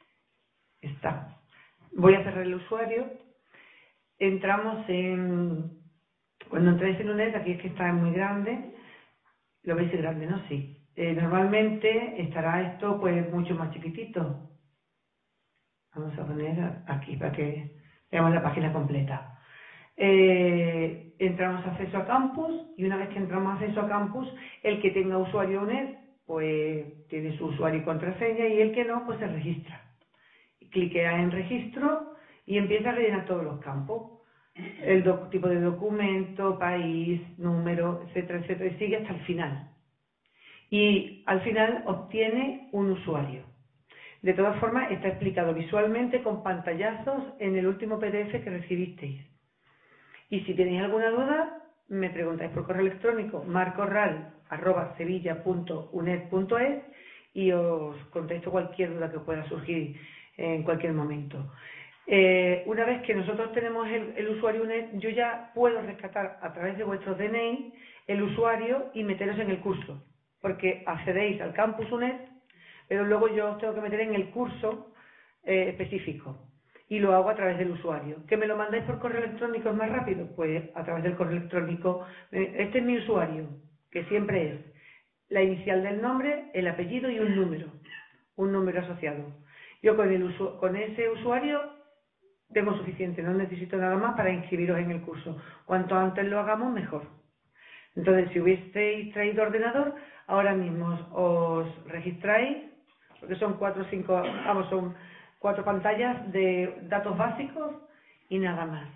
Está. Voy a cerrar el usuario. Entramos en... Cuando entráis en U N E D, aquí es que está muy grande. ¿Lo veis grande, no? Sí. Eh, normalmente estará esto pues mucho más chiquitito. Vamos a poner aquí para que veamos la página completa. Eh, entramos a acceso a campus y una vez que entramos a acceso a campus, el que tenga usuario U N E D pues tiene su usuario y contraseña y el que no pues se registra. Cliquea en registro y empieza a rellenar todos los campos. El tipo de documento, país, número, etcétera, etcétera, y sigue hasta el final. Y al final obtiene un usuario. De todas formas, está explicado visualmente con pantallazos en el último P D F que recibisteis. Y si tenéis alguna duda, me preguntáis por correo electrónico marcorral arroba sevilla punto uned punto es y os contesto cualquier duda que pueda surgir en cualquier momento. Eh, una vez que nosotros tenemos el, el usuario U N E D, yo ya puedo rescatar a través de vuestro D N I el usuario y meteros en el curso, porque accedéis al campus U N E D, pero luego yo os tengo que meter en el curso eh, específico y lo hago a través del usuario. ¿Que me lo mandáis por correo electrónico es más rápido? Pues a través del correo electrónico. Este es mi usuario, que siempre es la inicial del nombre, el apellido y un número, un número asociado. Yo con, el usu con ese usuario tengo suficiente, no necesito nada más para inscribiros en el curso. Cuanto antes lo hagamos, mejor. Entonces, si hubieseis traído ordenador, ahora mismo os registráis, porque son cuatro o cinco, vamos, son cuatro pantallas de datos básicos y nada más.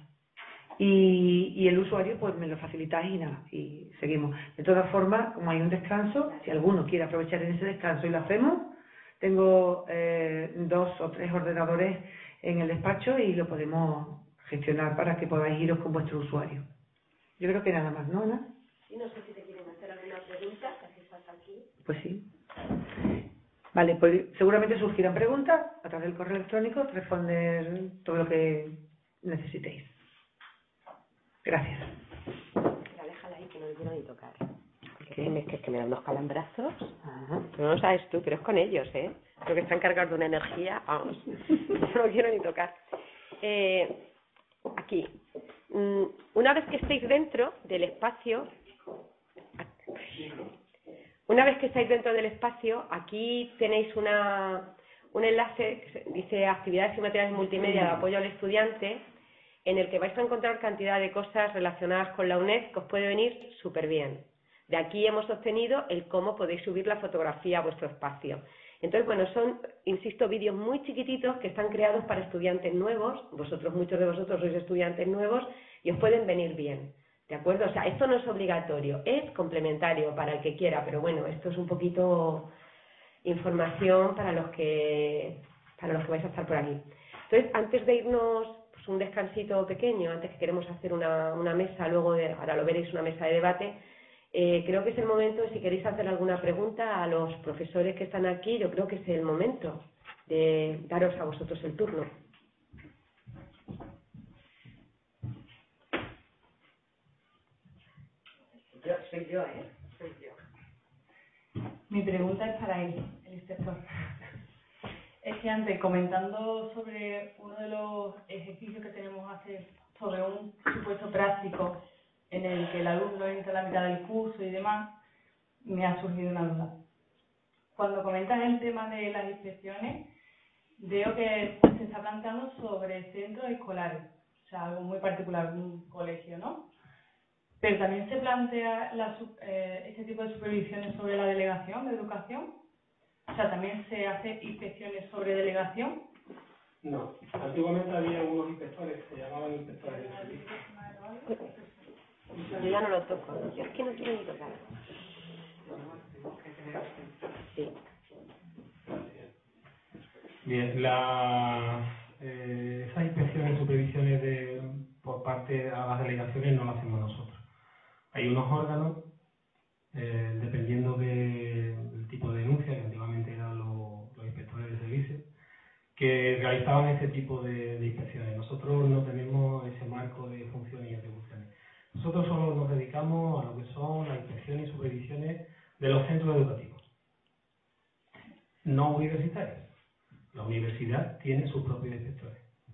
Y, y el usuario, pues me lo facilitáis y nada, y seguimos. De todas formas, como hay un descanso, si alguno quiere aprovechar en ese descanso y lo hacemos, tengo eh, dos o tres ordenadores en el despacho y lo podemos gestionar para que podáis iros con vuestro usuario. Yo creo que nada más, ¿no, Ana? Sí, no sé si te quieren hacer alguna pregunta, ya que estás aquí. Pues sí. Vale, pues seguramente surgirán preguntas a través del correo electrónico, responder todo lo que necesitéis. Gracias. Mira, déjala ahí que no le quiero ni tocar. Porque es que, es que me dan unos calambrazos. Ajá. Pero no lo sabes tú, pero es con ellos, ¿eh? Creo que están cargados de una energía, vamos. No lo quiero ni tocar. Eh, aquí. Una vez que estéis dentro del espacio, una vez que estáis dentro del espacio, aquí tenéis una, un enlace que dice actividades y materiales multimedia de apoyo al estudiante, en el que vais a encontrar cantidad de cosas relacionadas con la UNED que os puede venir súper bien. De aquí hemos obtenido el cómo podéis subir la fotografía a vuestro espacio. Entonces, bueno, son, insisto, vídeos muy chiquititos que están creados para estudiantes nuevos. Vosotros, muchos de vosotros sois estudiantes nuevos y os pueden venir bien, ¿de acuerdo? O sea, esto no es obligatorio, es complementario para el que quiera, pero bueno, esto es un poquito información para los que, para los que vais a estar por aquí. Entonces, antes de irnos, pues un descansito pequeño, antes que queremos hacer una, una mesa, luego de, ahora lo veréis, una mesa de debate. Eh, creo que es el momento, si queréis hacer alguna pregunta a los profesores que están aquí, yo creo que es el momento de daros a vosotros el turno. Yo, soy yo, ¿eh? Soy yo. Mi pregunta es para él, el inspector. Es que antes, comentando sobre uno de los ejercicios que tenemos que hacer sobre un supuesto práctico en el que el alumno entra a la mitad del curso y demás, me ha surgido una duda. Cuando comentas el tema de las inspecciones, veo que se está planteando sobre centros escolares, o sea, algo muy particular, un colegio, ¿no? Pero también se plantea la, eh, este tipo de supervisiones sobre la delegación de educación, o sea, también se hace inspecciones sobre delegación. No, antiguamente había unos inspectores que se llamaban inspectores de servicio. Yo ya no lo toco, yo es que no quiero ni tocar. Sí. Bien, la, eh, esas inspecciones y supervisiones de, por parte a las delegaciones no las hacemos nosotros. Hay unos órganos, eh, dependiendo de, del tipo de denuncia, que antiguamente eran los, los inspectores de servicio, que realizaban ese tipo de, de inspecciones. Nosotros no tenemos ese marco de funciones y atribuciones. Nosotros solo nos dedicamos a lo que son las inspecciones y supervisiones de los centros educativos, no universitarios. La universidad tiene sus propios inspectores.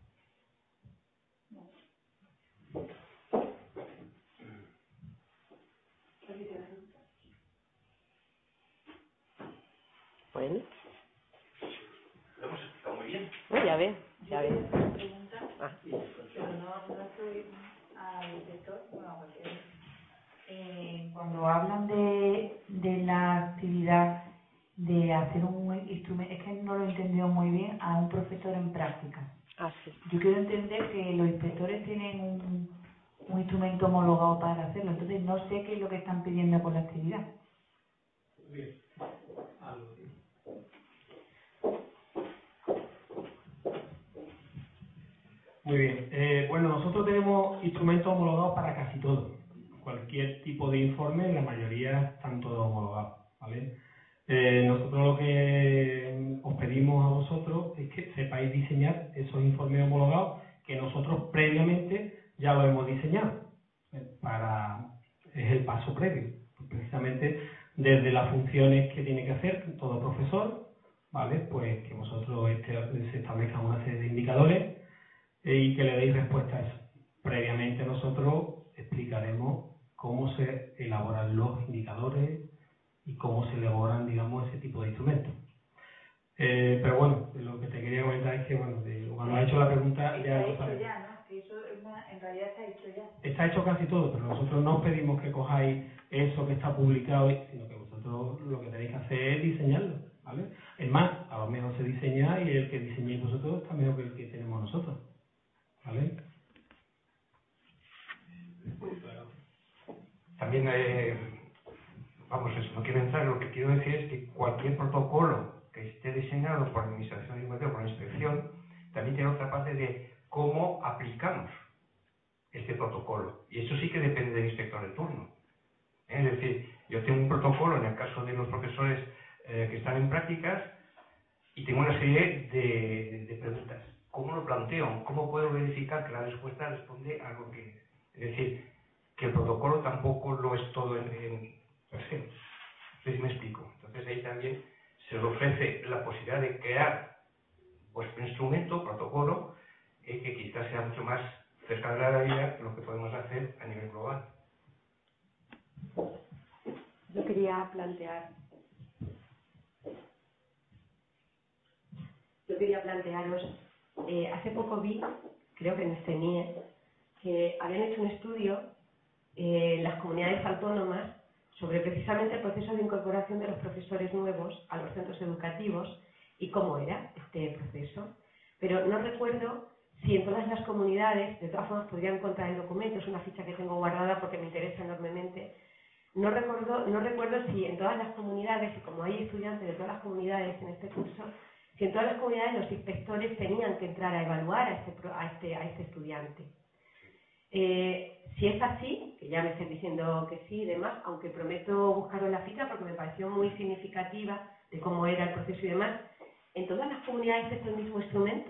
Bueno. Lo hemos explicado muy bien. Oh, ya ves, ya ves. Ah. Pero no, no soy al inspector, bueno, a cualquier. Eh, cuando hablan de, de la actividad de hacer un instrumento, es que no lo he entendido muy bien, a un profesor en práctica. Ah, sí. Yo quiero entender que los inspectores tienen un, un instrumento homologado para hacerlo, entonces no sé qué es lo que están pidiendo por la actividad. Bien. Muy bien. Eh, bueno, nosotros tenemos instrumentos homologados para casi todo. Cualquier tipo de informe, la mayoría están todos homologados, ¿vale? Eh, nosotros lo que os pedimos a vosotros es que sepáis diseñar esos informes homologados que nosotros previamente ya lo hemos diseñado. Para, es el paso previo, precisamente desde las funciones que tiene que hacer todo profesor, ¿vale? Pues que vosotros este, se establezcan una serie de indicadores y que le deis respuesta a eso. Previamente nosotros explicaremos cómo se elaboran los indicadores y cómo se elaboran, digamos, ese tipo de instrumentos. Eh, pero bueno, lo que te quería comentar es que, bueno, de, cuando has hecho la pregunta ya lo sabes. Ya, ¿no? Que eso una, en realidad está hecho ya. Está hecho casi todo, pero nosotros no os pedimos que cojáis eso que está publicado, sino que vosotros lo que tenéis que hacer es diseñarlo, ¿vale? Es más, a lo mejor se diseña y el que diseñéis vosotros está mejor que el que tenemos nosotros, ¿vale? También, eh, vamos, eso, no quiero entrar, lo que quiero decir es que cualquier protocolo que esté diseñado por la Administración Educativa, por la inspección, también tiene otra parte de cómo aplicamos este protocolo. Y eso sí que depende del inspector de turno. Es decir, yo tengo un protocolo en el caso de los profesores eh, que están en prácticas y tengo una serie de, de preguntas. ¿Cómo lo planteo? ¿Cómo puedo verificar que la respuesta responde a lo que... Es decir, que el protocolo tampoco lo es todo en... en no sé, no sé si me explico. Entonces ahí también se le ofrece la posibilidad de crear vuestro instrumento, protocolo, eh, que quizás sea mucho más cerca de la realidad que lo que podemos hacer a nivel global. Yo quería plantear, yo quería plantearos, eh, hace poco vi, creo que en el CENIE, que habían hecho un estudio eh, en las comunidades autónomas sobre precisamente el proceso de incorporación de los profesores nuevos a los centros educativos y cómo era este proceso. Pero no recuerdo si en todas las comunidades, de todas formas podría encontrar el documento, es una ficha que tengo guardada porque me interesa enormemente. No recuerdo, no recuerdo si en todas las comunidades, y como hay estudiantes de todas las comunidades en este curso, si en todas las comunidades los inspectores tenían que entrar a evaluar a este, a este, a este estudiante. Eh, si es así, que ya me estén diciendo que sí y demás, aunque prometo buscaros la ficha porque me pareció muy significativa de cómo era el proceso y demás, ¿en todas las comunidades es el mismo instrumento?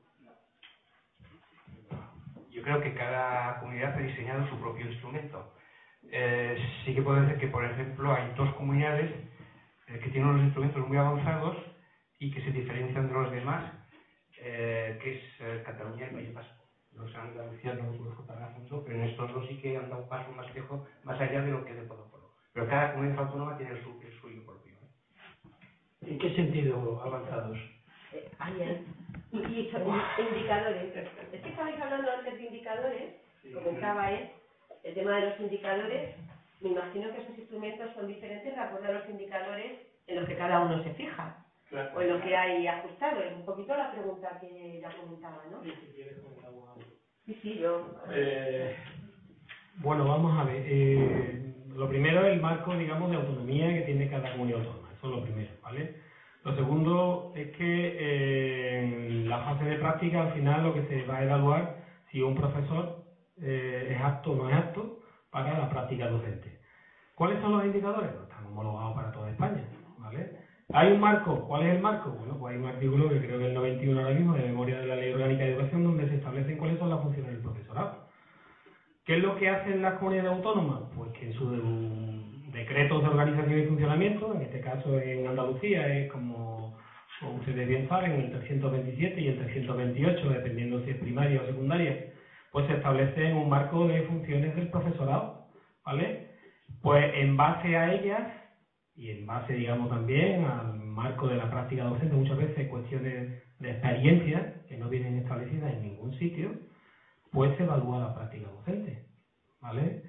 Yo creo que cada comunidad ha diseñado su propio instrumento. Eh, sí que puedo decir que, por ejemplo, hay dos comunidades eh, que tienen unos instrumentos muy avanzados y que se diferencian de los demás, eh, que es eh, Cataluña y País Vasco. Los Andalucía no los conozco tan a fondo, pero en estos dos sí que han dado un paso más lejos, más allá de lo que es el protocolo. Pero cada comunidad autónoma tiene el, su, el suyo propio. ¿eh? ¿En qué sentido avanzados? Eh, ahí hay. Y, y son indicadores. Es que estabais hablando antes de indicadores, comentaba él, el tema de los indicadores. Me imagino que esos instrumentos son diferentes de acuerdo a los indicadores en los que cada uno se fija. Claro. O en lo que hay ajustado. Es un poquito la pregunta que ya comentaba, ¿no? Sí, si quieres comentar algo. Sí, sí, yo. Eh, bueno, vamos a ver. Eh, lo primero es el marco, digamos, de autonomía que tiene cada comunidad autónoma. Eso es lo primero, ¿vale? Lo segundo es que eh, en la fase de práctica, al final, lo que se va a evaluar si un profesor eh, es apto o no es apto para la práctica docente. ¿Cuáles son los indicadores? Pues están homologados para toda España, ¿vale? ¿Hay un marco? ¿Cuál es el marco? Bueno, pues hay un artículo que creo que es el noventa y uno ahora mismo, de memoria de la Ley Orgánica de Educación, donde se establecen cuáles son las funciones del profesorado. ¿Qué es lo que hacen las comunidades autónomas? Pues que en sus decretos de organización y funcionamiento, en este caso en Andalucía, es como, como ustedes bien saben, el trescientos veintisiete y el trescientos veintiocho, dependiendo si es primaria o secundaria, pues se establece un marco de funciones del profesorado, ¿vale? Pues en base a ellas, y en base, digamos, también al marco de la práctica docente, muchas veces cuestiones de experiencia que no vienen establecidas en ningún sitio, pues se evalúa la práctica docente, ¿vale?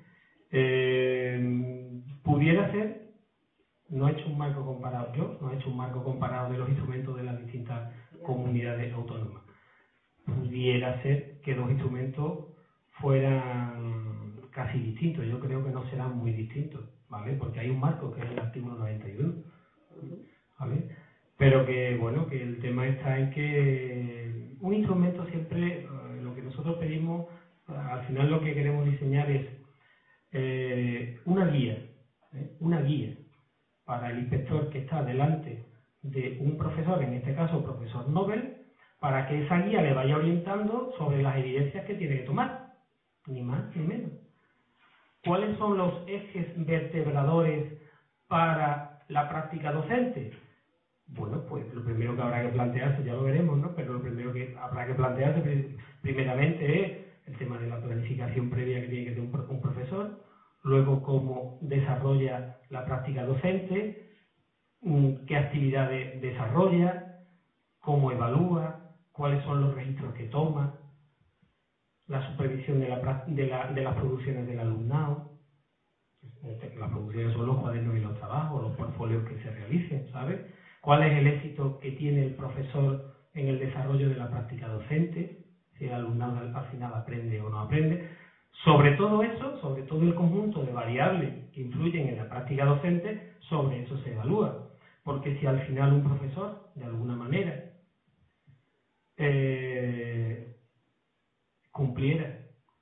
Eh, pudiera ser, no he hecho un marco comparado yo, no he hecho un marco comparado de los instrumentos de las distintas comunidades autónomas. Pudiera ser que los instrumentos fueran casi distintos, yo creo que no serán muy distintos, ¿vale? Porque hay un marco que es el artículo noventa y uno, ¿vale? Pero que, bueno, que el tema está en que un instrumento siempre, lo que nosotros pedimos, al final lo que queremos diseñar es eh, una guía, ¿eh? una guía para el inspector que está delante de un profesor, en este caso profesor Nobel, para que esa guía le vaya orientando sobre las evidencias que tiene que tomar, ni más ni menos. ¿Cuáles son los ejes vertebradores para la práctica docente? Bueno, pues lo primero que habrá que plantearse, ya lo veremos, ¿no? Pero lo primero que habrá que plantearse primeramente es el tema de la planificación previa que tiene que tener un profesor, luego cómo desarrolla la práctica docente, qué actividades desarrolla, cómo evalúa, cuáles son los registros que toma, la supervisión de, la, de, la, de las producciones del alumnado. Las producciones son los cuadernos y los trabajos, los portfolios que se realicen, ¿sabes? ¿Cuál es el éxito que tiene el profesor en el desarrollo de la práctica docente? Si el alumnado al final aprende o no aprende. Sobre todo eso, sobre todo el conjunto de variables que influyen en la práctica docente, sobre eso se evalúa. Porque si al final un profesor, de alguna manera, eh, cumpliera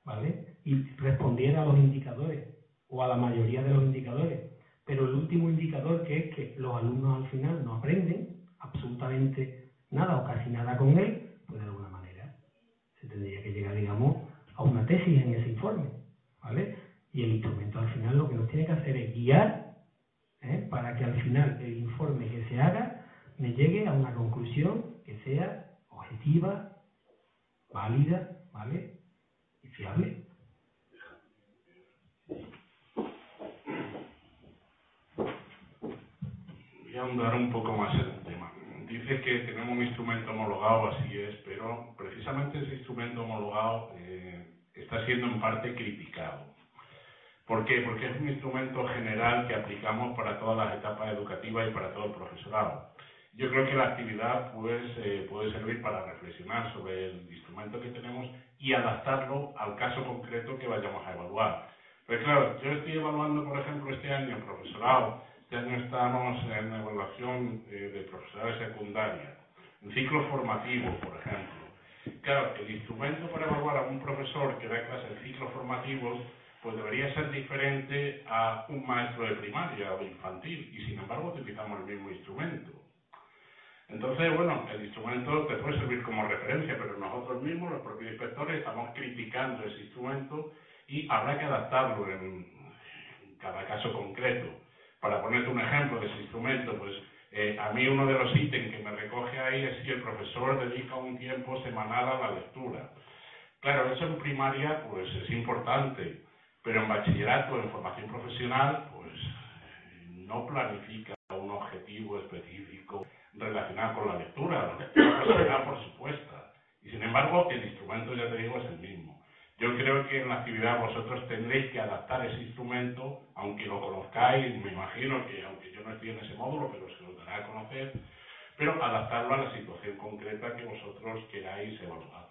¿vale? Y respondiera a los indicadores, o a la mayoría de los indicadores. Pero el último indicador, que es que los alumnos al final no aprenden absolutamente nada o casi nada con él, pues de alguna manera se tendría que llegar, digamos, a una tesis en ese informe, ¿vale? Y el instrumento al final lo que nos tiene que hacer es guiar, ¿eh? Para que al final el informe que se haga me llegue a una conclusión que sea objetiva, válida, ¿vale? Y fiable. Voy a ahondar un poco más en el tema. Dice que tenemos un instrumento homologado, así es, pero precisamente ese instrumento homologado eh, está siendo en parte criticado. ¿Por qué? Porque es un instrumento general que aplicamos para todas las etapas educativas y para todo el profesorado. Yo creo que la actividad pues, eh, puede servir para reflexionar sobre el instrumento que tenemos y adaptarlo al caso concreto que vayamos a evaluar. Pero claro, yo estoy evaluando, por ejemplo, este año profesorado. Este año estamos en la evaluación eh, de profesorado de secundaria, en ciclo formativo, por ejemplo. Claro, el instrumento para evaluar a un profesor que da clases en ciclos formativos pues debería ser diferente a un maestro de primaria o de infantil, y sin embargo utilizamos el mismo instrumento. Entonces, bueno, el instrumento te puede servir como referencia, pero nosotros mismos, los propios inspectores, estamos criticando ese instrumento y habrá que adaptarlo en, en cada caso concreto. Para ponerte un ejemplo de ese instrumento, pues eh, a mí uno de los ítems que me recoge ahí es si el profesor dedica un tiempo semanal a la lectura. Claro, eso en primaria pues es importante, pero en bachillerato, en formación profesional, pues no planifica un objetivo específico relacionado con la lectura. La lectura será por supuesto. Y sin embargo, el instrumento, ya te digo, es el mismo. Yo creo que en la actividad vosotros tendréis que adaptar ese instrumento, aunque lo conozcáis, me imagino que, aunque yo no estoy en ese módulo, pero se lo dará a conocer, pero adaptarlo a la situación concreta que vosotros queráis evaluar.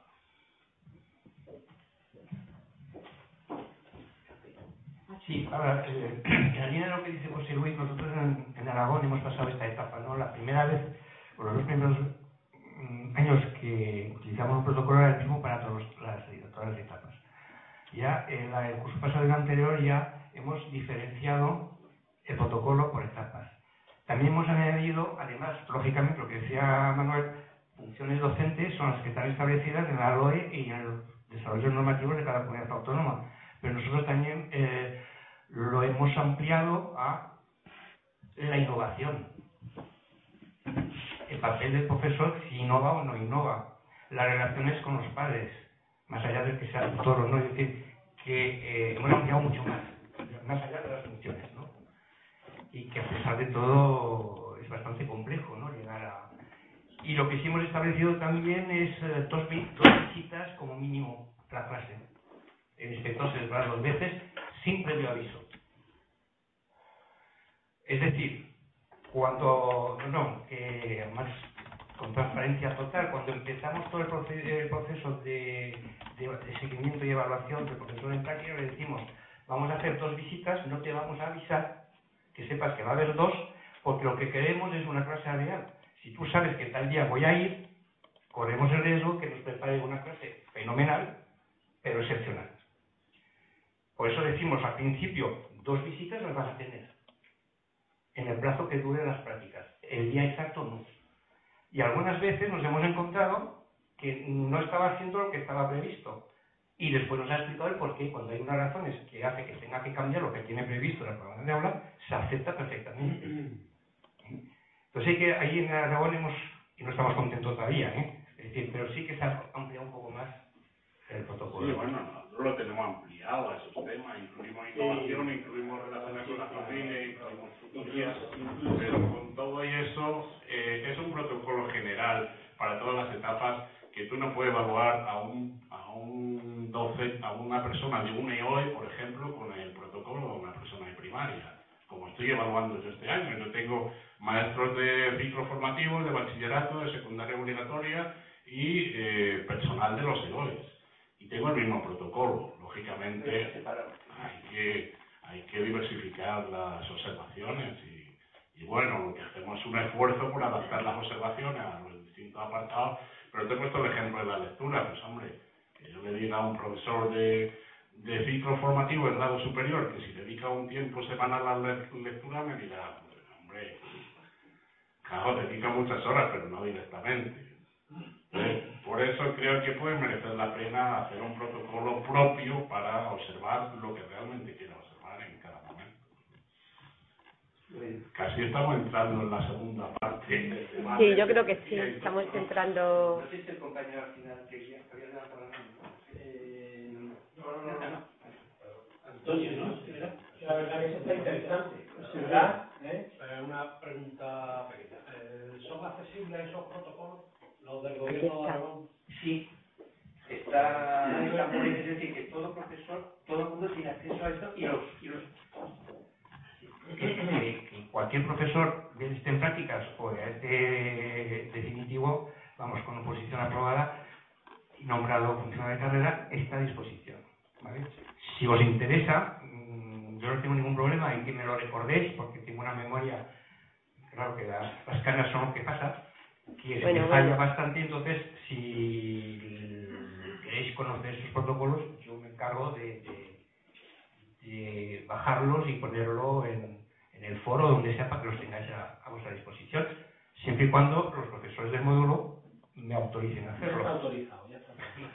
Sí, ahora, eh, en la línea de lo que dice José Luis, nosotros en, en Aragón hemos pasado esta etapa, ¿no? La primera vez, o los dos primeros mm, años que utilizamos un protocolo era el mismo para todos, las, todas las etapas. Ya en la, el curso pasado y el anterior ya hemos diferenciado el protocolo por etapas. También hemos añadido, además, lógicamente, lo que decía Manuel, funciones docentes son las que están establecidas en la L O E y en el desarrollo normativo de cada comunidad autónoma. Pero nosotros también eh, lo hemos ampliado a la innovación. El papel del profesor, si innova o no innova. Las relaciones con los padres, más allá de que sea tutor o no, es decir, que eh, hemos ampliado mucho más, más allá de las funciones, ¿no? Y que a pesar de todo es bastante complejo, ¿no? Llegar a... Y lo que sí hemos establecido también es eh, dos, dos visitas como mínimo a la clase. El inspector se les va dos veces sin previo aviso. Es decir, cuando, no, que más con transparencia total, cuando empezamos todo el proceso, el proceso de, de, de seguimiento y evaluación del profesor en práctica, le decimos, vamos a hacer dos visitas, no te vamos a avisar, que sepas que va a haber dos, porque lo que queremos es una clase real. Si tú sabes que tal día voy a ir, corremos el riesgo que nos prepare una clase fenomenal, pero excepcional. Por eso decimos al principio, dos visitas las vas a tener, en el plazo que duren las prácticas. El día exacto no. Y algunas veces nos hemos encontrado que no estaba haciendo lo que estaba previsto. Y después nos ha explicado el porqué. Cuando hay unas razones que hace que tenga que cambiar lo que tiene previsto en el programa de aula, se acepta perfectamente. Entonces hay que, ahí en Aragón hemos, y no estamos contentos todavía, ¿eh? Es decir, pero sí que se ha ampliado un poco más el protocolo. Sí, bueno, nosotros lo tenemos ampliado a esos temas, incluimos innovación, incluimos relaciones con la familia, incluimos tutorías, pero con todo y eso eh, es un protocolo general para todas las etapas que tú no puedes evaluar a un, a un docente, a una persona de un E O E, por ejemplo, con el protocolo de una persona de primaria, como estoy evaluando yo este año. Yo tengo maestros de ciclos formativos, de bachillerato, de secundaria obligatoria y eh, personal de los E O Es. Y tengo el mismo protocolo. Lógicamente hay que, hay que diversificar las observaciones y, y bueno, lo que hacemos es un esfuerzo por adaptar las observaciones a los distintos apartados, pero te he puesto el ejemplo de la lectura. Pues hombre, que yo le diga a un profesor de, de ciclo formativo en grado superior, que si dedica un tiempo semanal a la lectura, me dirá, hombre, claro, dedica muchas horas, pero no directamente. Eh, por eso creo que puede merecer la pena hacer un protocolo propio para observar lo que realmente quiera observar en cada momento. Casi estamos entrando en la segunda parte del debate. Sí, yo creo que sí, estamos entrando... No sé si el compañero al final quería, había levantado la mano. Eh, no, no, no, no. Antonio, ¿no? La verdad que eso está interesante. ¿Verdad? ¿Eh? Una pregunta pequeña. Eh, ¿Son accesibles esos protocolos, los del gobierno de Aragón? Sí. Está, está por es decir, que todo profesor, todo el mundo tiene acceso a esto y los... Y los que, que, que cualquier profesor que esté en prácticas o esté definitivo, vamos, con oposición aprobada y nombrado funcionario de carrera, está a disposición, ¿vale? Si os interesa, yo no tengo ningún problema en que me lo recordéis, porque tengo una memoria, claro que las, las canas son lo que pasa, que bueno, me falla bueno. bastante. Entonces, si queréis conocer esos protocolos, yo me encargo de, de, de bajarlos y ponerlo en, en el foro donde sea para que los tengáis a, a vuestra disposición, siempre y cuando los profesores del módulo me autoricen a hacerlo. Ya está autorizado, ya está.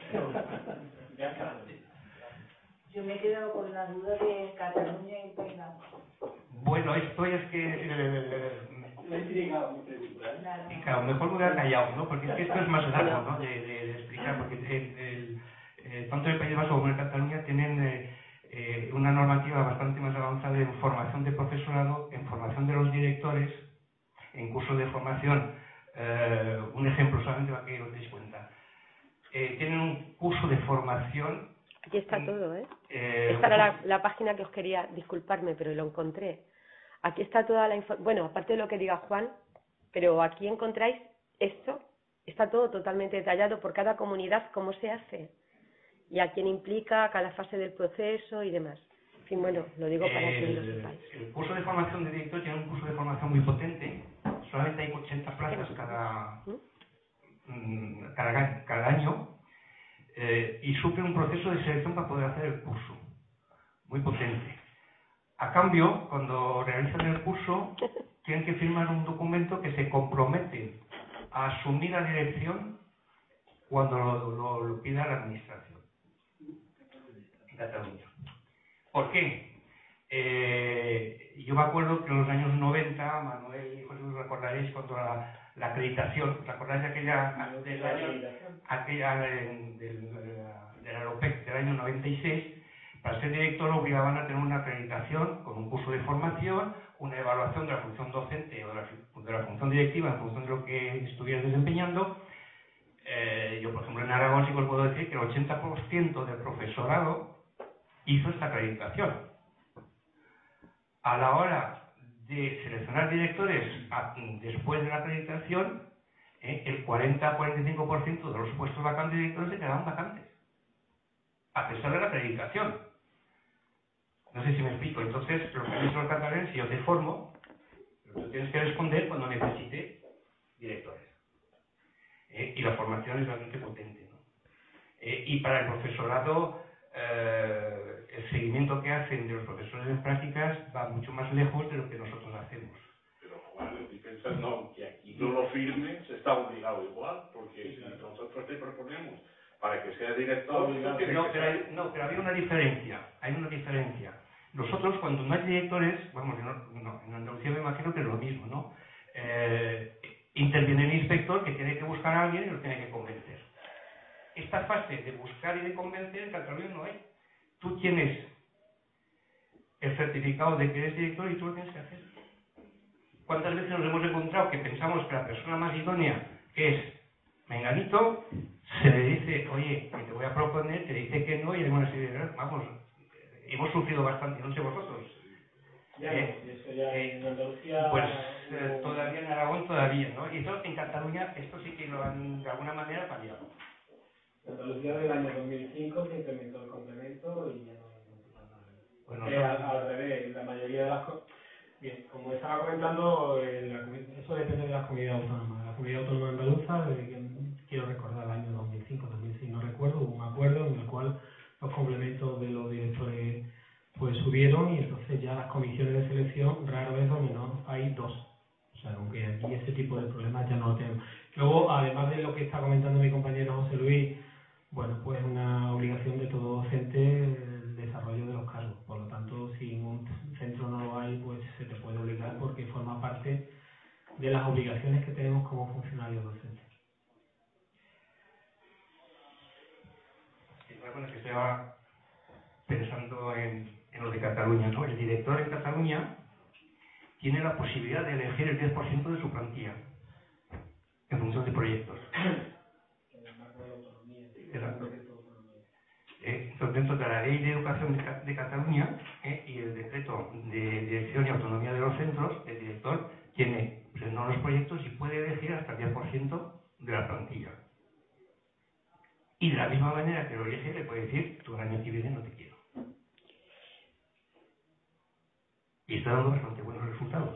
Ya está autorizado. Yo me he quedado con la duda de Cataluña y País Vasco. Bueno, esto es que... Eh, me he intrigado mi pregunta. ¿eh? Claro, mejor me hubiera callado, ¿no? Porque es que esto es más largo, ¿no? De, de, de explicar, porque el, el, el, tanto el País Vasco como en Cataluña tienen eh, eh, una normativa bastante más avanzada en formación de profesorado, en formación de los directores, en cursos de formación. Eh, un ejemplo solamente para que os deis cuenta. Eh, tienen un curso de formación. Aquí está todo, ¿eh? eh Esta era la, la página que os quería disculparme, pero lo encontré. Aquí está toda la información. Bueno, aparte de lo que diga Juan, pero aquí encontráis esto. Está todo totalmente detallado por cada comunidad, cómo se hace y a quién implica, cada fase del proceso y demás. En fin, bueno, lo digo para el, que lo sepáis. El curso de formación de director tiene un curso de formación muy potente. Solamente hay ochenta plazas cada, ¿Mm? cada, cada año. Eh, y sufre un proceso de selección para poder hacer el curso, muy potente. A cambio, cuando realizan el curso, tienen que firmar un documento que se compromete a asumir la dirección cuando lo, lo, lo pida la administración en Cataluña. ¿Por qué? Eh, yo me acuerdo que en los años noventa, Manuel y José, os recordaréis cuando la la acreditación, ¿os acordáis de aquella del año, aquella del, del, del Aeropec del año noventa y seis? Para ser director obligaban a tener una acreditación con un curso de formación, una evaluación de la función docente o de la, de la función directiva en función de lo que estuvieras desempeñando. Eh, yo, por ejemplo, en Aragón sí que os puedo decir que el ochenta por ciento del profesorado hizo esta acreditación. A la hora de seleccionar directores a, después de la acreditación, eh, el cuarenta a cuarenta y cinco por ciento de los puestos vacantes de directores se quedaban vacantes, a pesar de la acreditación. No sé si me explico. Entonces, lo que han dicho los catalanes, si yo te formo, tú tienes que responder cuando necesite directores. Eh, y la formación es realmente potente, ¿no? Eh, y para el profesorado, eh, el seguimiento que hacen de los profesores en prácticas va mucho más lejos de lo que nosotros hacemos. Pero Juan, estoy pensando que aquí no lo firme, se está obligado igual, porque si nosotros te proponemos para que sea director... No, pero, pero hay, no, pero había una diferencia, hay una diferencia. Nosotros, cuando no hay directores, vamos, no, no, en Andalucía me imagino que es lo mismo, ¿no? Eh, interviene el inspector que tiene que buscar a alguien y lo tiene que convencer. Esta fase de buscar y de convencer en Cataluña no hay. Tú tienes el certificado de que eres director y tú lo tienes que hacer. ¿Cuántas veces nos hemos encontrado que pensamos que la persona más idónea es menganito, se le dice, oye, que te voy a proponer, te dice que no y hay una serie de... Vamos, hemos sufrido bastante, no sé vosotros. Ya, eh, eso ya en Andalucía... Pues eh, todavía en Aragón todavía, ¿no? Y eso en Cataluña, esto sí que lo han de alguna manera fallado. En Andalucía del año dos mil cinco se implementó el complemento y ya no hay nada. Bueno, eh, al, al revés, la mayoría de las cosas... Bien, como estaba comentando, eh, la, eso depende de las comunidades autónomas. La comunidad autónoma andaluza, desde que quiero recordar el año dos mil cinco, dos mil seis, no recuerdo, hubo un acuerdo en el cual los complementos de los directores pues subieron, y entonces ya las comisiones de selección rara vez o menos hay dos. O sea, aunque aquí ese tipo de problemas ya no lo tenemos. Luego, además de lo que está comentando mi compañero José Luis, bueno, pues una obligación de todo docente el desarrollo de los cargos. Por lo tanto, si en un centro no lo hay, pues se te puede obligar porque forma parte de las obligaciones que tenemos como funcionarios docentes. Sí, bueno, que estaba pensando en, en lo de Cataluña, ¿no? El director en Cataluña tiene la posibilidad de elegir el diez por ciento de su plantilla en función de proyectos. Exacto. Eh, entonces, dentro de la Ley de Educación de, de Cataluña eh, y el decreto de dirección y autonomía de los centros, el director tiene presentado los proyectos y puede elegir hasta el diez por ciento de la plantilla. Y de la misma manera que lo elige, le puede decir, tú el año que viene no te quiero. Y está dando bastante buenos resultados.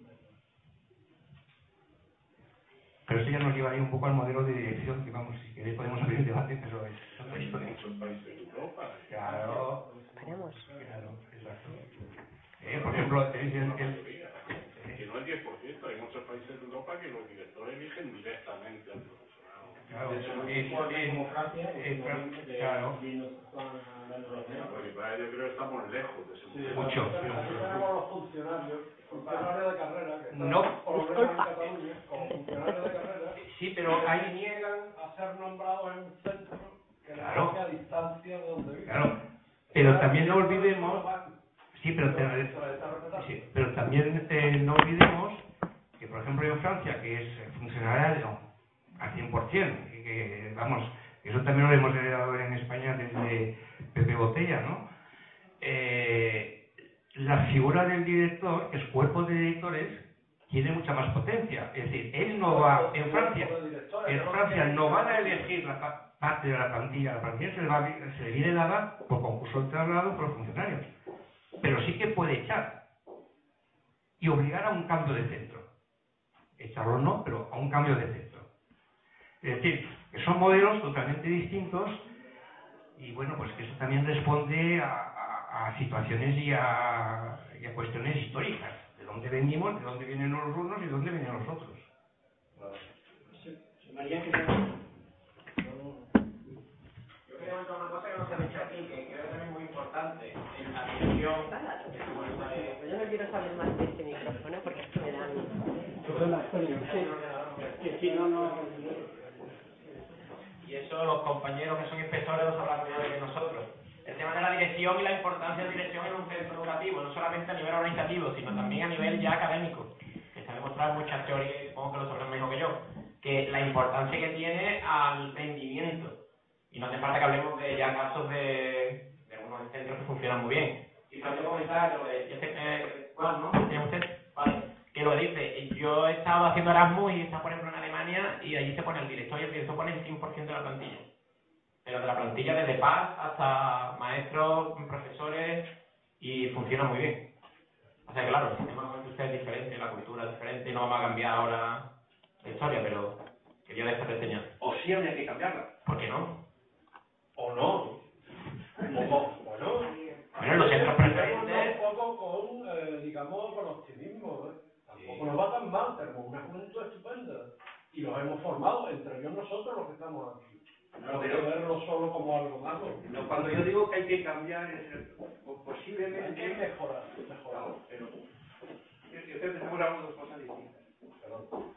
Pero esto ya nos llevaría un poco al modelo de dirección, que vamos, si queréis podemos abrir el debate, pero es otra historia. En muchos países de Europa. Claro. Paramos. Claro, exacto. Eh, por ejemplo, tenéis el... Que no es diez por ciento, hay muchos países de Europa que los directores eligen directamente al profesorado. Claro, de hecho, es, es, como Francia, es, de, claro. Porque para yo creo que estamos lejos de ese sí, mucho. Tenemos los funcionarios, funcionarios de carrera, que están No. por lo menos en Cataluña, como funcionarios de carrera, sí, pero hay... que niegan a ser nombrados en un centro que les Claro. toque a distancia de donde viven. Claro, pero también no olvidemos... Sí, pero, te, sí, pero también eh, no olvidemos que, por ejemplo, en Francia, que es funcionario al cien por ciento, que, que, vamos, eso también lo hemos heredado en España desde Pepe Botella, ¿no? Eh, la figura del director, el cuerpo de directores, tiene mucha más potencia. Es decir, él no va, en Francia, en Francia no van a elegir la pa parte de la plantilla, la plantilla se le, va, se le viene dada por concurso de traslado por los funcionarios. Pero sí que puede echar y obligar a un cambio de centro. Echarlo no, pero a un cambio de centro. Es decir, que son modelos totalmente distintos y bueno, pues que eso también responde a, a, a situaciones y a, y a cuestiones históricas. De dónde venimos, de dónde vienen los unos y de dónde vienen los otros. Sí, María, que yo quería comentar una cosa que no se ha dicho aquí, que creo que es muy importante en la dirección. Yo no quiero saber más de este micrófono porque esto me da Sobre la historia, sí. Que si no, no... Y eso los compañeros que son inspectores lo sabrán mejor que nosotros. El tema de la dirección y la importancia de la dirección en un centro educativo, no solamente a nivel organizativo, sino también a nivel ya académico, que está demostrado en muchas teorías, y supongo que lo sabrán mejor que yo, que la importancia que tiene al rendimiento. Y no hace falta que hablemos de ya casos de, de algunos centros que funcionan muy bien. Y para yo comentar lo de, yo sé, eh, ¿cuál, no? ¿Tiene usted? Vale. Que lo dice, yo he estado haciendo Erasmus y he estado, por ejemplo, en Alemania, y allí se pone el director y el director pone el cien por ciento de la plantilla. Pero de la plantilla desde P A S hasta maestros, profesores, y funciona muy bien. O sea, claro, el sistema de usted es diferente, la cultura es diferente, no va a cambiar ahora la historia, pero quería dejar de enseñar. O sí habría que cambiarla. ¿Por qué no? O no. O no. Bueno, bueno, los centros preferentes... un poco con, eh, digamos, con optimismo, ¿eh? Tampoco nos va tan mal, tenemos una juventud estupenda. Y los hemos formado, entre ellos nosotros los que estamos aquí. No, pero verlo solo como algo malo. No, cuando yo digo que hay que cambiar, es posiblemente... Hay que mejorar, mejorar. Pero yo, yo creo que estamos hablando de dos cosas distintas. Perdón.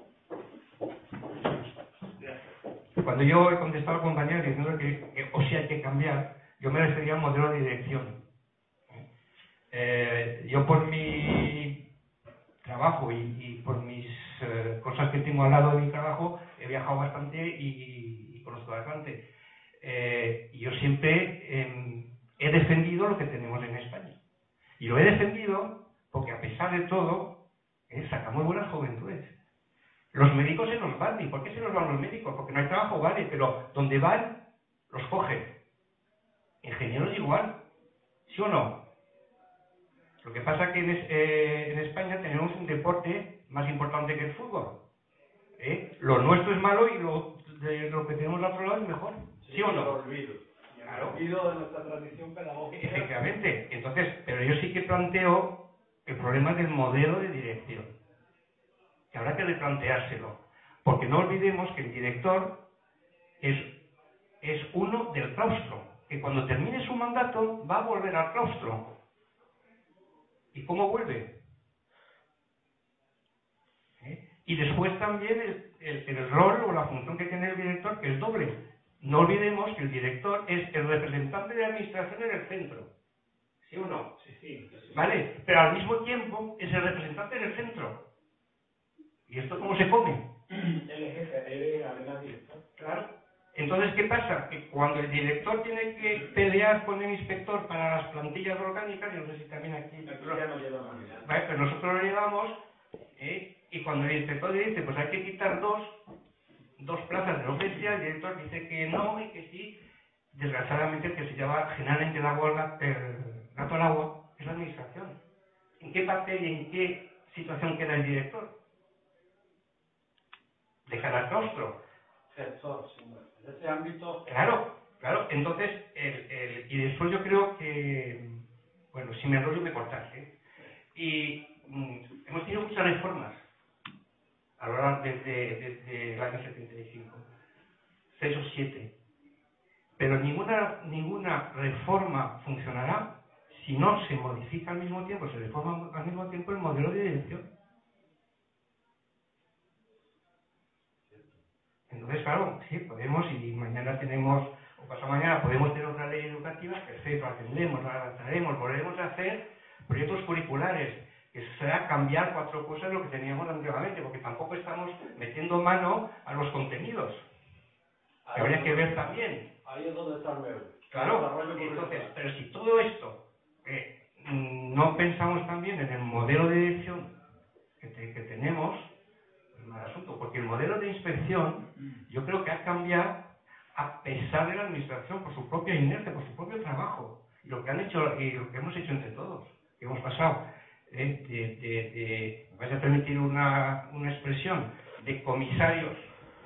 Cuando yo he contestado al compañero diciendo que, que o sí hay que cambiar, yo me refería al modelo de dirección. Eh, yo por mi trabajo y, y por mis eh, cosas que tengo al lado de mi trabajo, he viajado bastante y, y conozco bastante. Eh, yo siempre eh, he defendido lo que tenemos en España. Y lo he defendido porque a pesar de todo, eh, sacamos buenas juventudes. Los médicos se nos van. ¿Y por qué se nos van los médicos? Porque no hay trabajo, vale, pero donde van, los cogen. Ingenieros igual. ¿Sí o no? Lo que pasa es que en, eh, en España tenemos un deporte más importante que el fútbol. ¿Eh? Lo nuestro es malo y lo, de, lo que tenemos al otro lado es mejor. ¿Sí o no? Claro. Sentido de nuestra tradición pedagógica. Efectivamente. Entonces, pero yo sí que planteo el problema del modelo de dirección. Que habrá que replanteárselo. Porque no olvidemos que el director es, es uno del claustro. Que cuando termine su mandato va a volver al claustro. ¿Y cómo vuelve? ¿Eh? Y después también el, el, el rol o la función que tiene el director, que es doble. No olvidemos que el director es el representante de administración en el centro. ¿Sí o no? Sí, sí, sí. ¿Vale? Pero al mismo tiempo es el representante en el centro. ¿Y esto cómo se come? Él es jefe, él además director. Claro. Entonces, ¿qué pasa? Que cuando el director tiene que pelear con el inspector para las plantillas orgánicas, yo no sé si también aquí... Aquí ya no lleva más. Vale, pero nosotros lo llevamos, ¿eh? Y cuando el inspector dice, pues hay que quitar dos, dos plazas de docencia, el director dice que no y que sí. Desgraciadamente, el que se lleva generalmente el agua, el gato al agua, es la administración. ¿En qué papel y en qué situación queda el director? De cada claustro. Gestor, sí. En ese ámbito... Claro, claro. Entonces, el, el, y después yo creo que, bueno, si me enrollo me cortas, ¿eh? Y mm, hemos tenido muchas reformas a lo largo desde, desde el año setenta y cinco, seis o siete. Pero ninguna, ninguna reforma funcionará si no se modifica al mismo tiempo, se reforma al mismo tiempo el modelo de dirección. Entonces, claro, sí, podemos, y mañana tenemos, o pasado mañana podemos tener una ley educativa, perfecto, atendemos, la adaptaremos, volveremos a hacer proyectos curriculares, que será cambiar cuatro cosas de lo que teníamos anteriormente, porque tampoco estamos metiendo mano a los contenidos. Que habría que ver también. Ahí es donde está el medio. Claro, entonces, pero si todo esto eh, no pensamos también en el modelo de dirección que, te, que tenemos, es mal asunto, porque el modelo de inspección yo creo que ha cambiado a pesar de la administración, por su propia inercia, por su propio trabajo, y lo que han hecho y lo que hemos hecho entre todos, que hemos pasado eh, de, de, de, me vais a permitir una, una expresión, de comisarios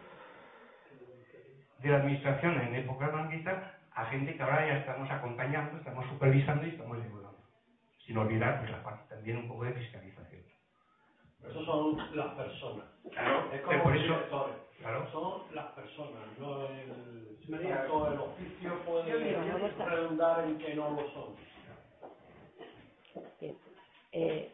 de la administración en época blanquista a gente que ahora ya estamos acompañando, estamos supervisando y estamos llevando. Sin olvidar pues, la parte también un poco de fiscalización. Esos son las personas. Claro, es como por los eso, directores. claro. Son las personas, no el, tanto el oficio puede sí, redundar en que no lo son. Bien. Eh,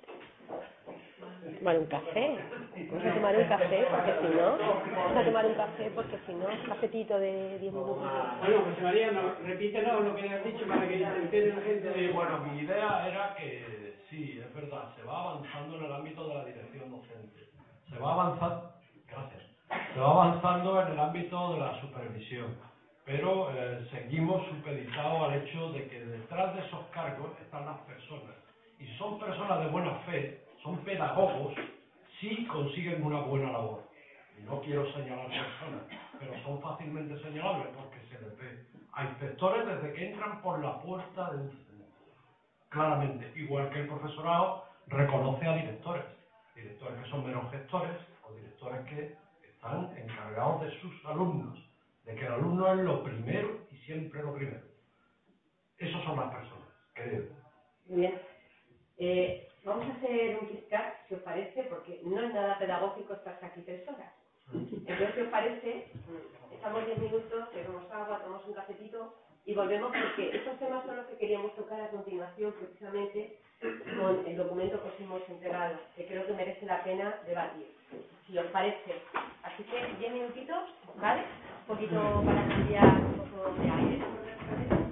tomar un café. Vamos a tomar un café porque si no, vamos a tomar un café porque si no, un cafetito de diez minutos. Bueno, José María, no, repítenos lo que has dicho para que ya entienda la gente. Sí, bueno, mi idea era que sí, es verdad, se va avanzando en el ámbito de la dirección docente. Se va avanzando, gracias, se va avanzando en el ámbito de la supervisión, pero eh, seguimos supeditados al hecho de que detrás de esos cargos están las personas. Y si son personas de buena fe, son pedagogos, sí consiguen una buena labor. Y no quiero señalar personas, pero son fácilmente señalables porque se les ve a inspectores desde que entran por la puerta de un centro. Claramente, igual que el profesorado reconoce a directores, directores que son menos gestores o directores que están encargados de sus alumnos, de que el alumno es lo primero y siempre lo primero. Esas son las personas, creo. Muy bien. Eh, vamos a hacer un kiss-cat, si os parece, porque no es nada pedagógico estar aquí tres horas. Entonces, si os parece, estamos diez minutos, bebemos agua, tomamos un cafetito y volvemos porque estos temas son los que queríamos tocar a continuación, precisamente con el documento que os hemos entregado, que creo que merece la pena debatir, si os parece. Así que diez minutitos, ¿vale? Un poquito para cambiar un poco de aire.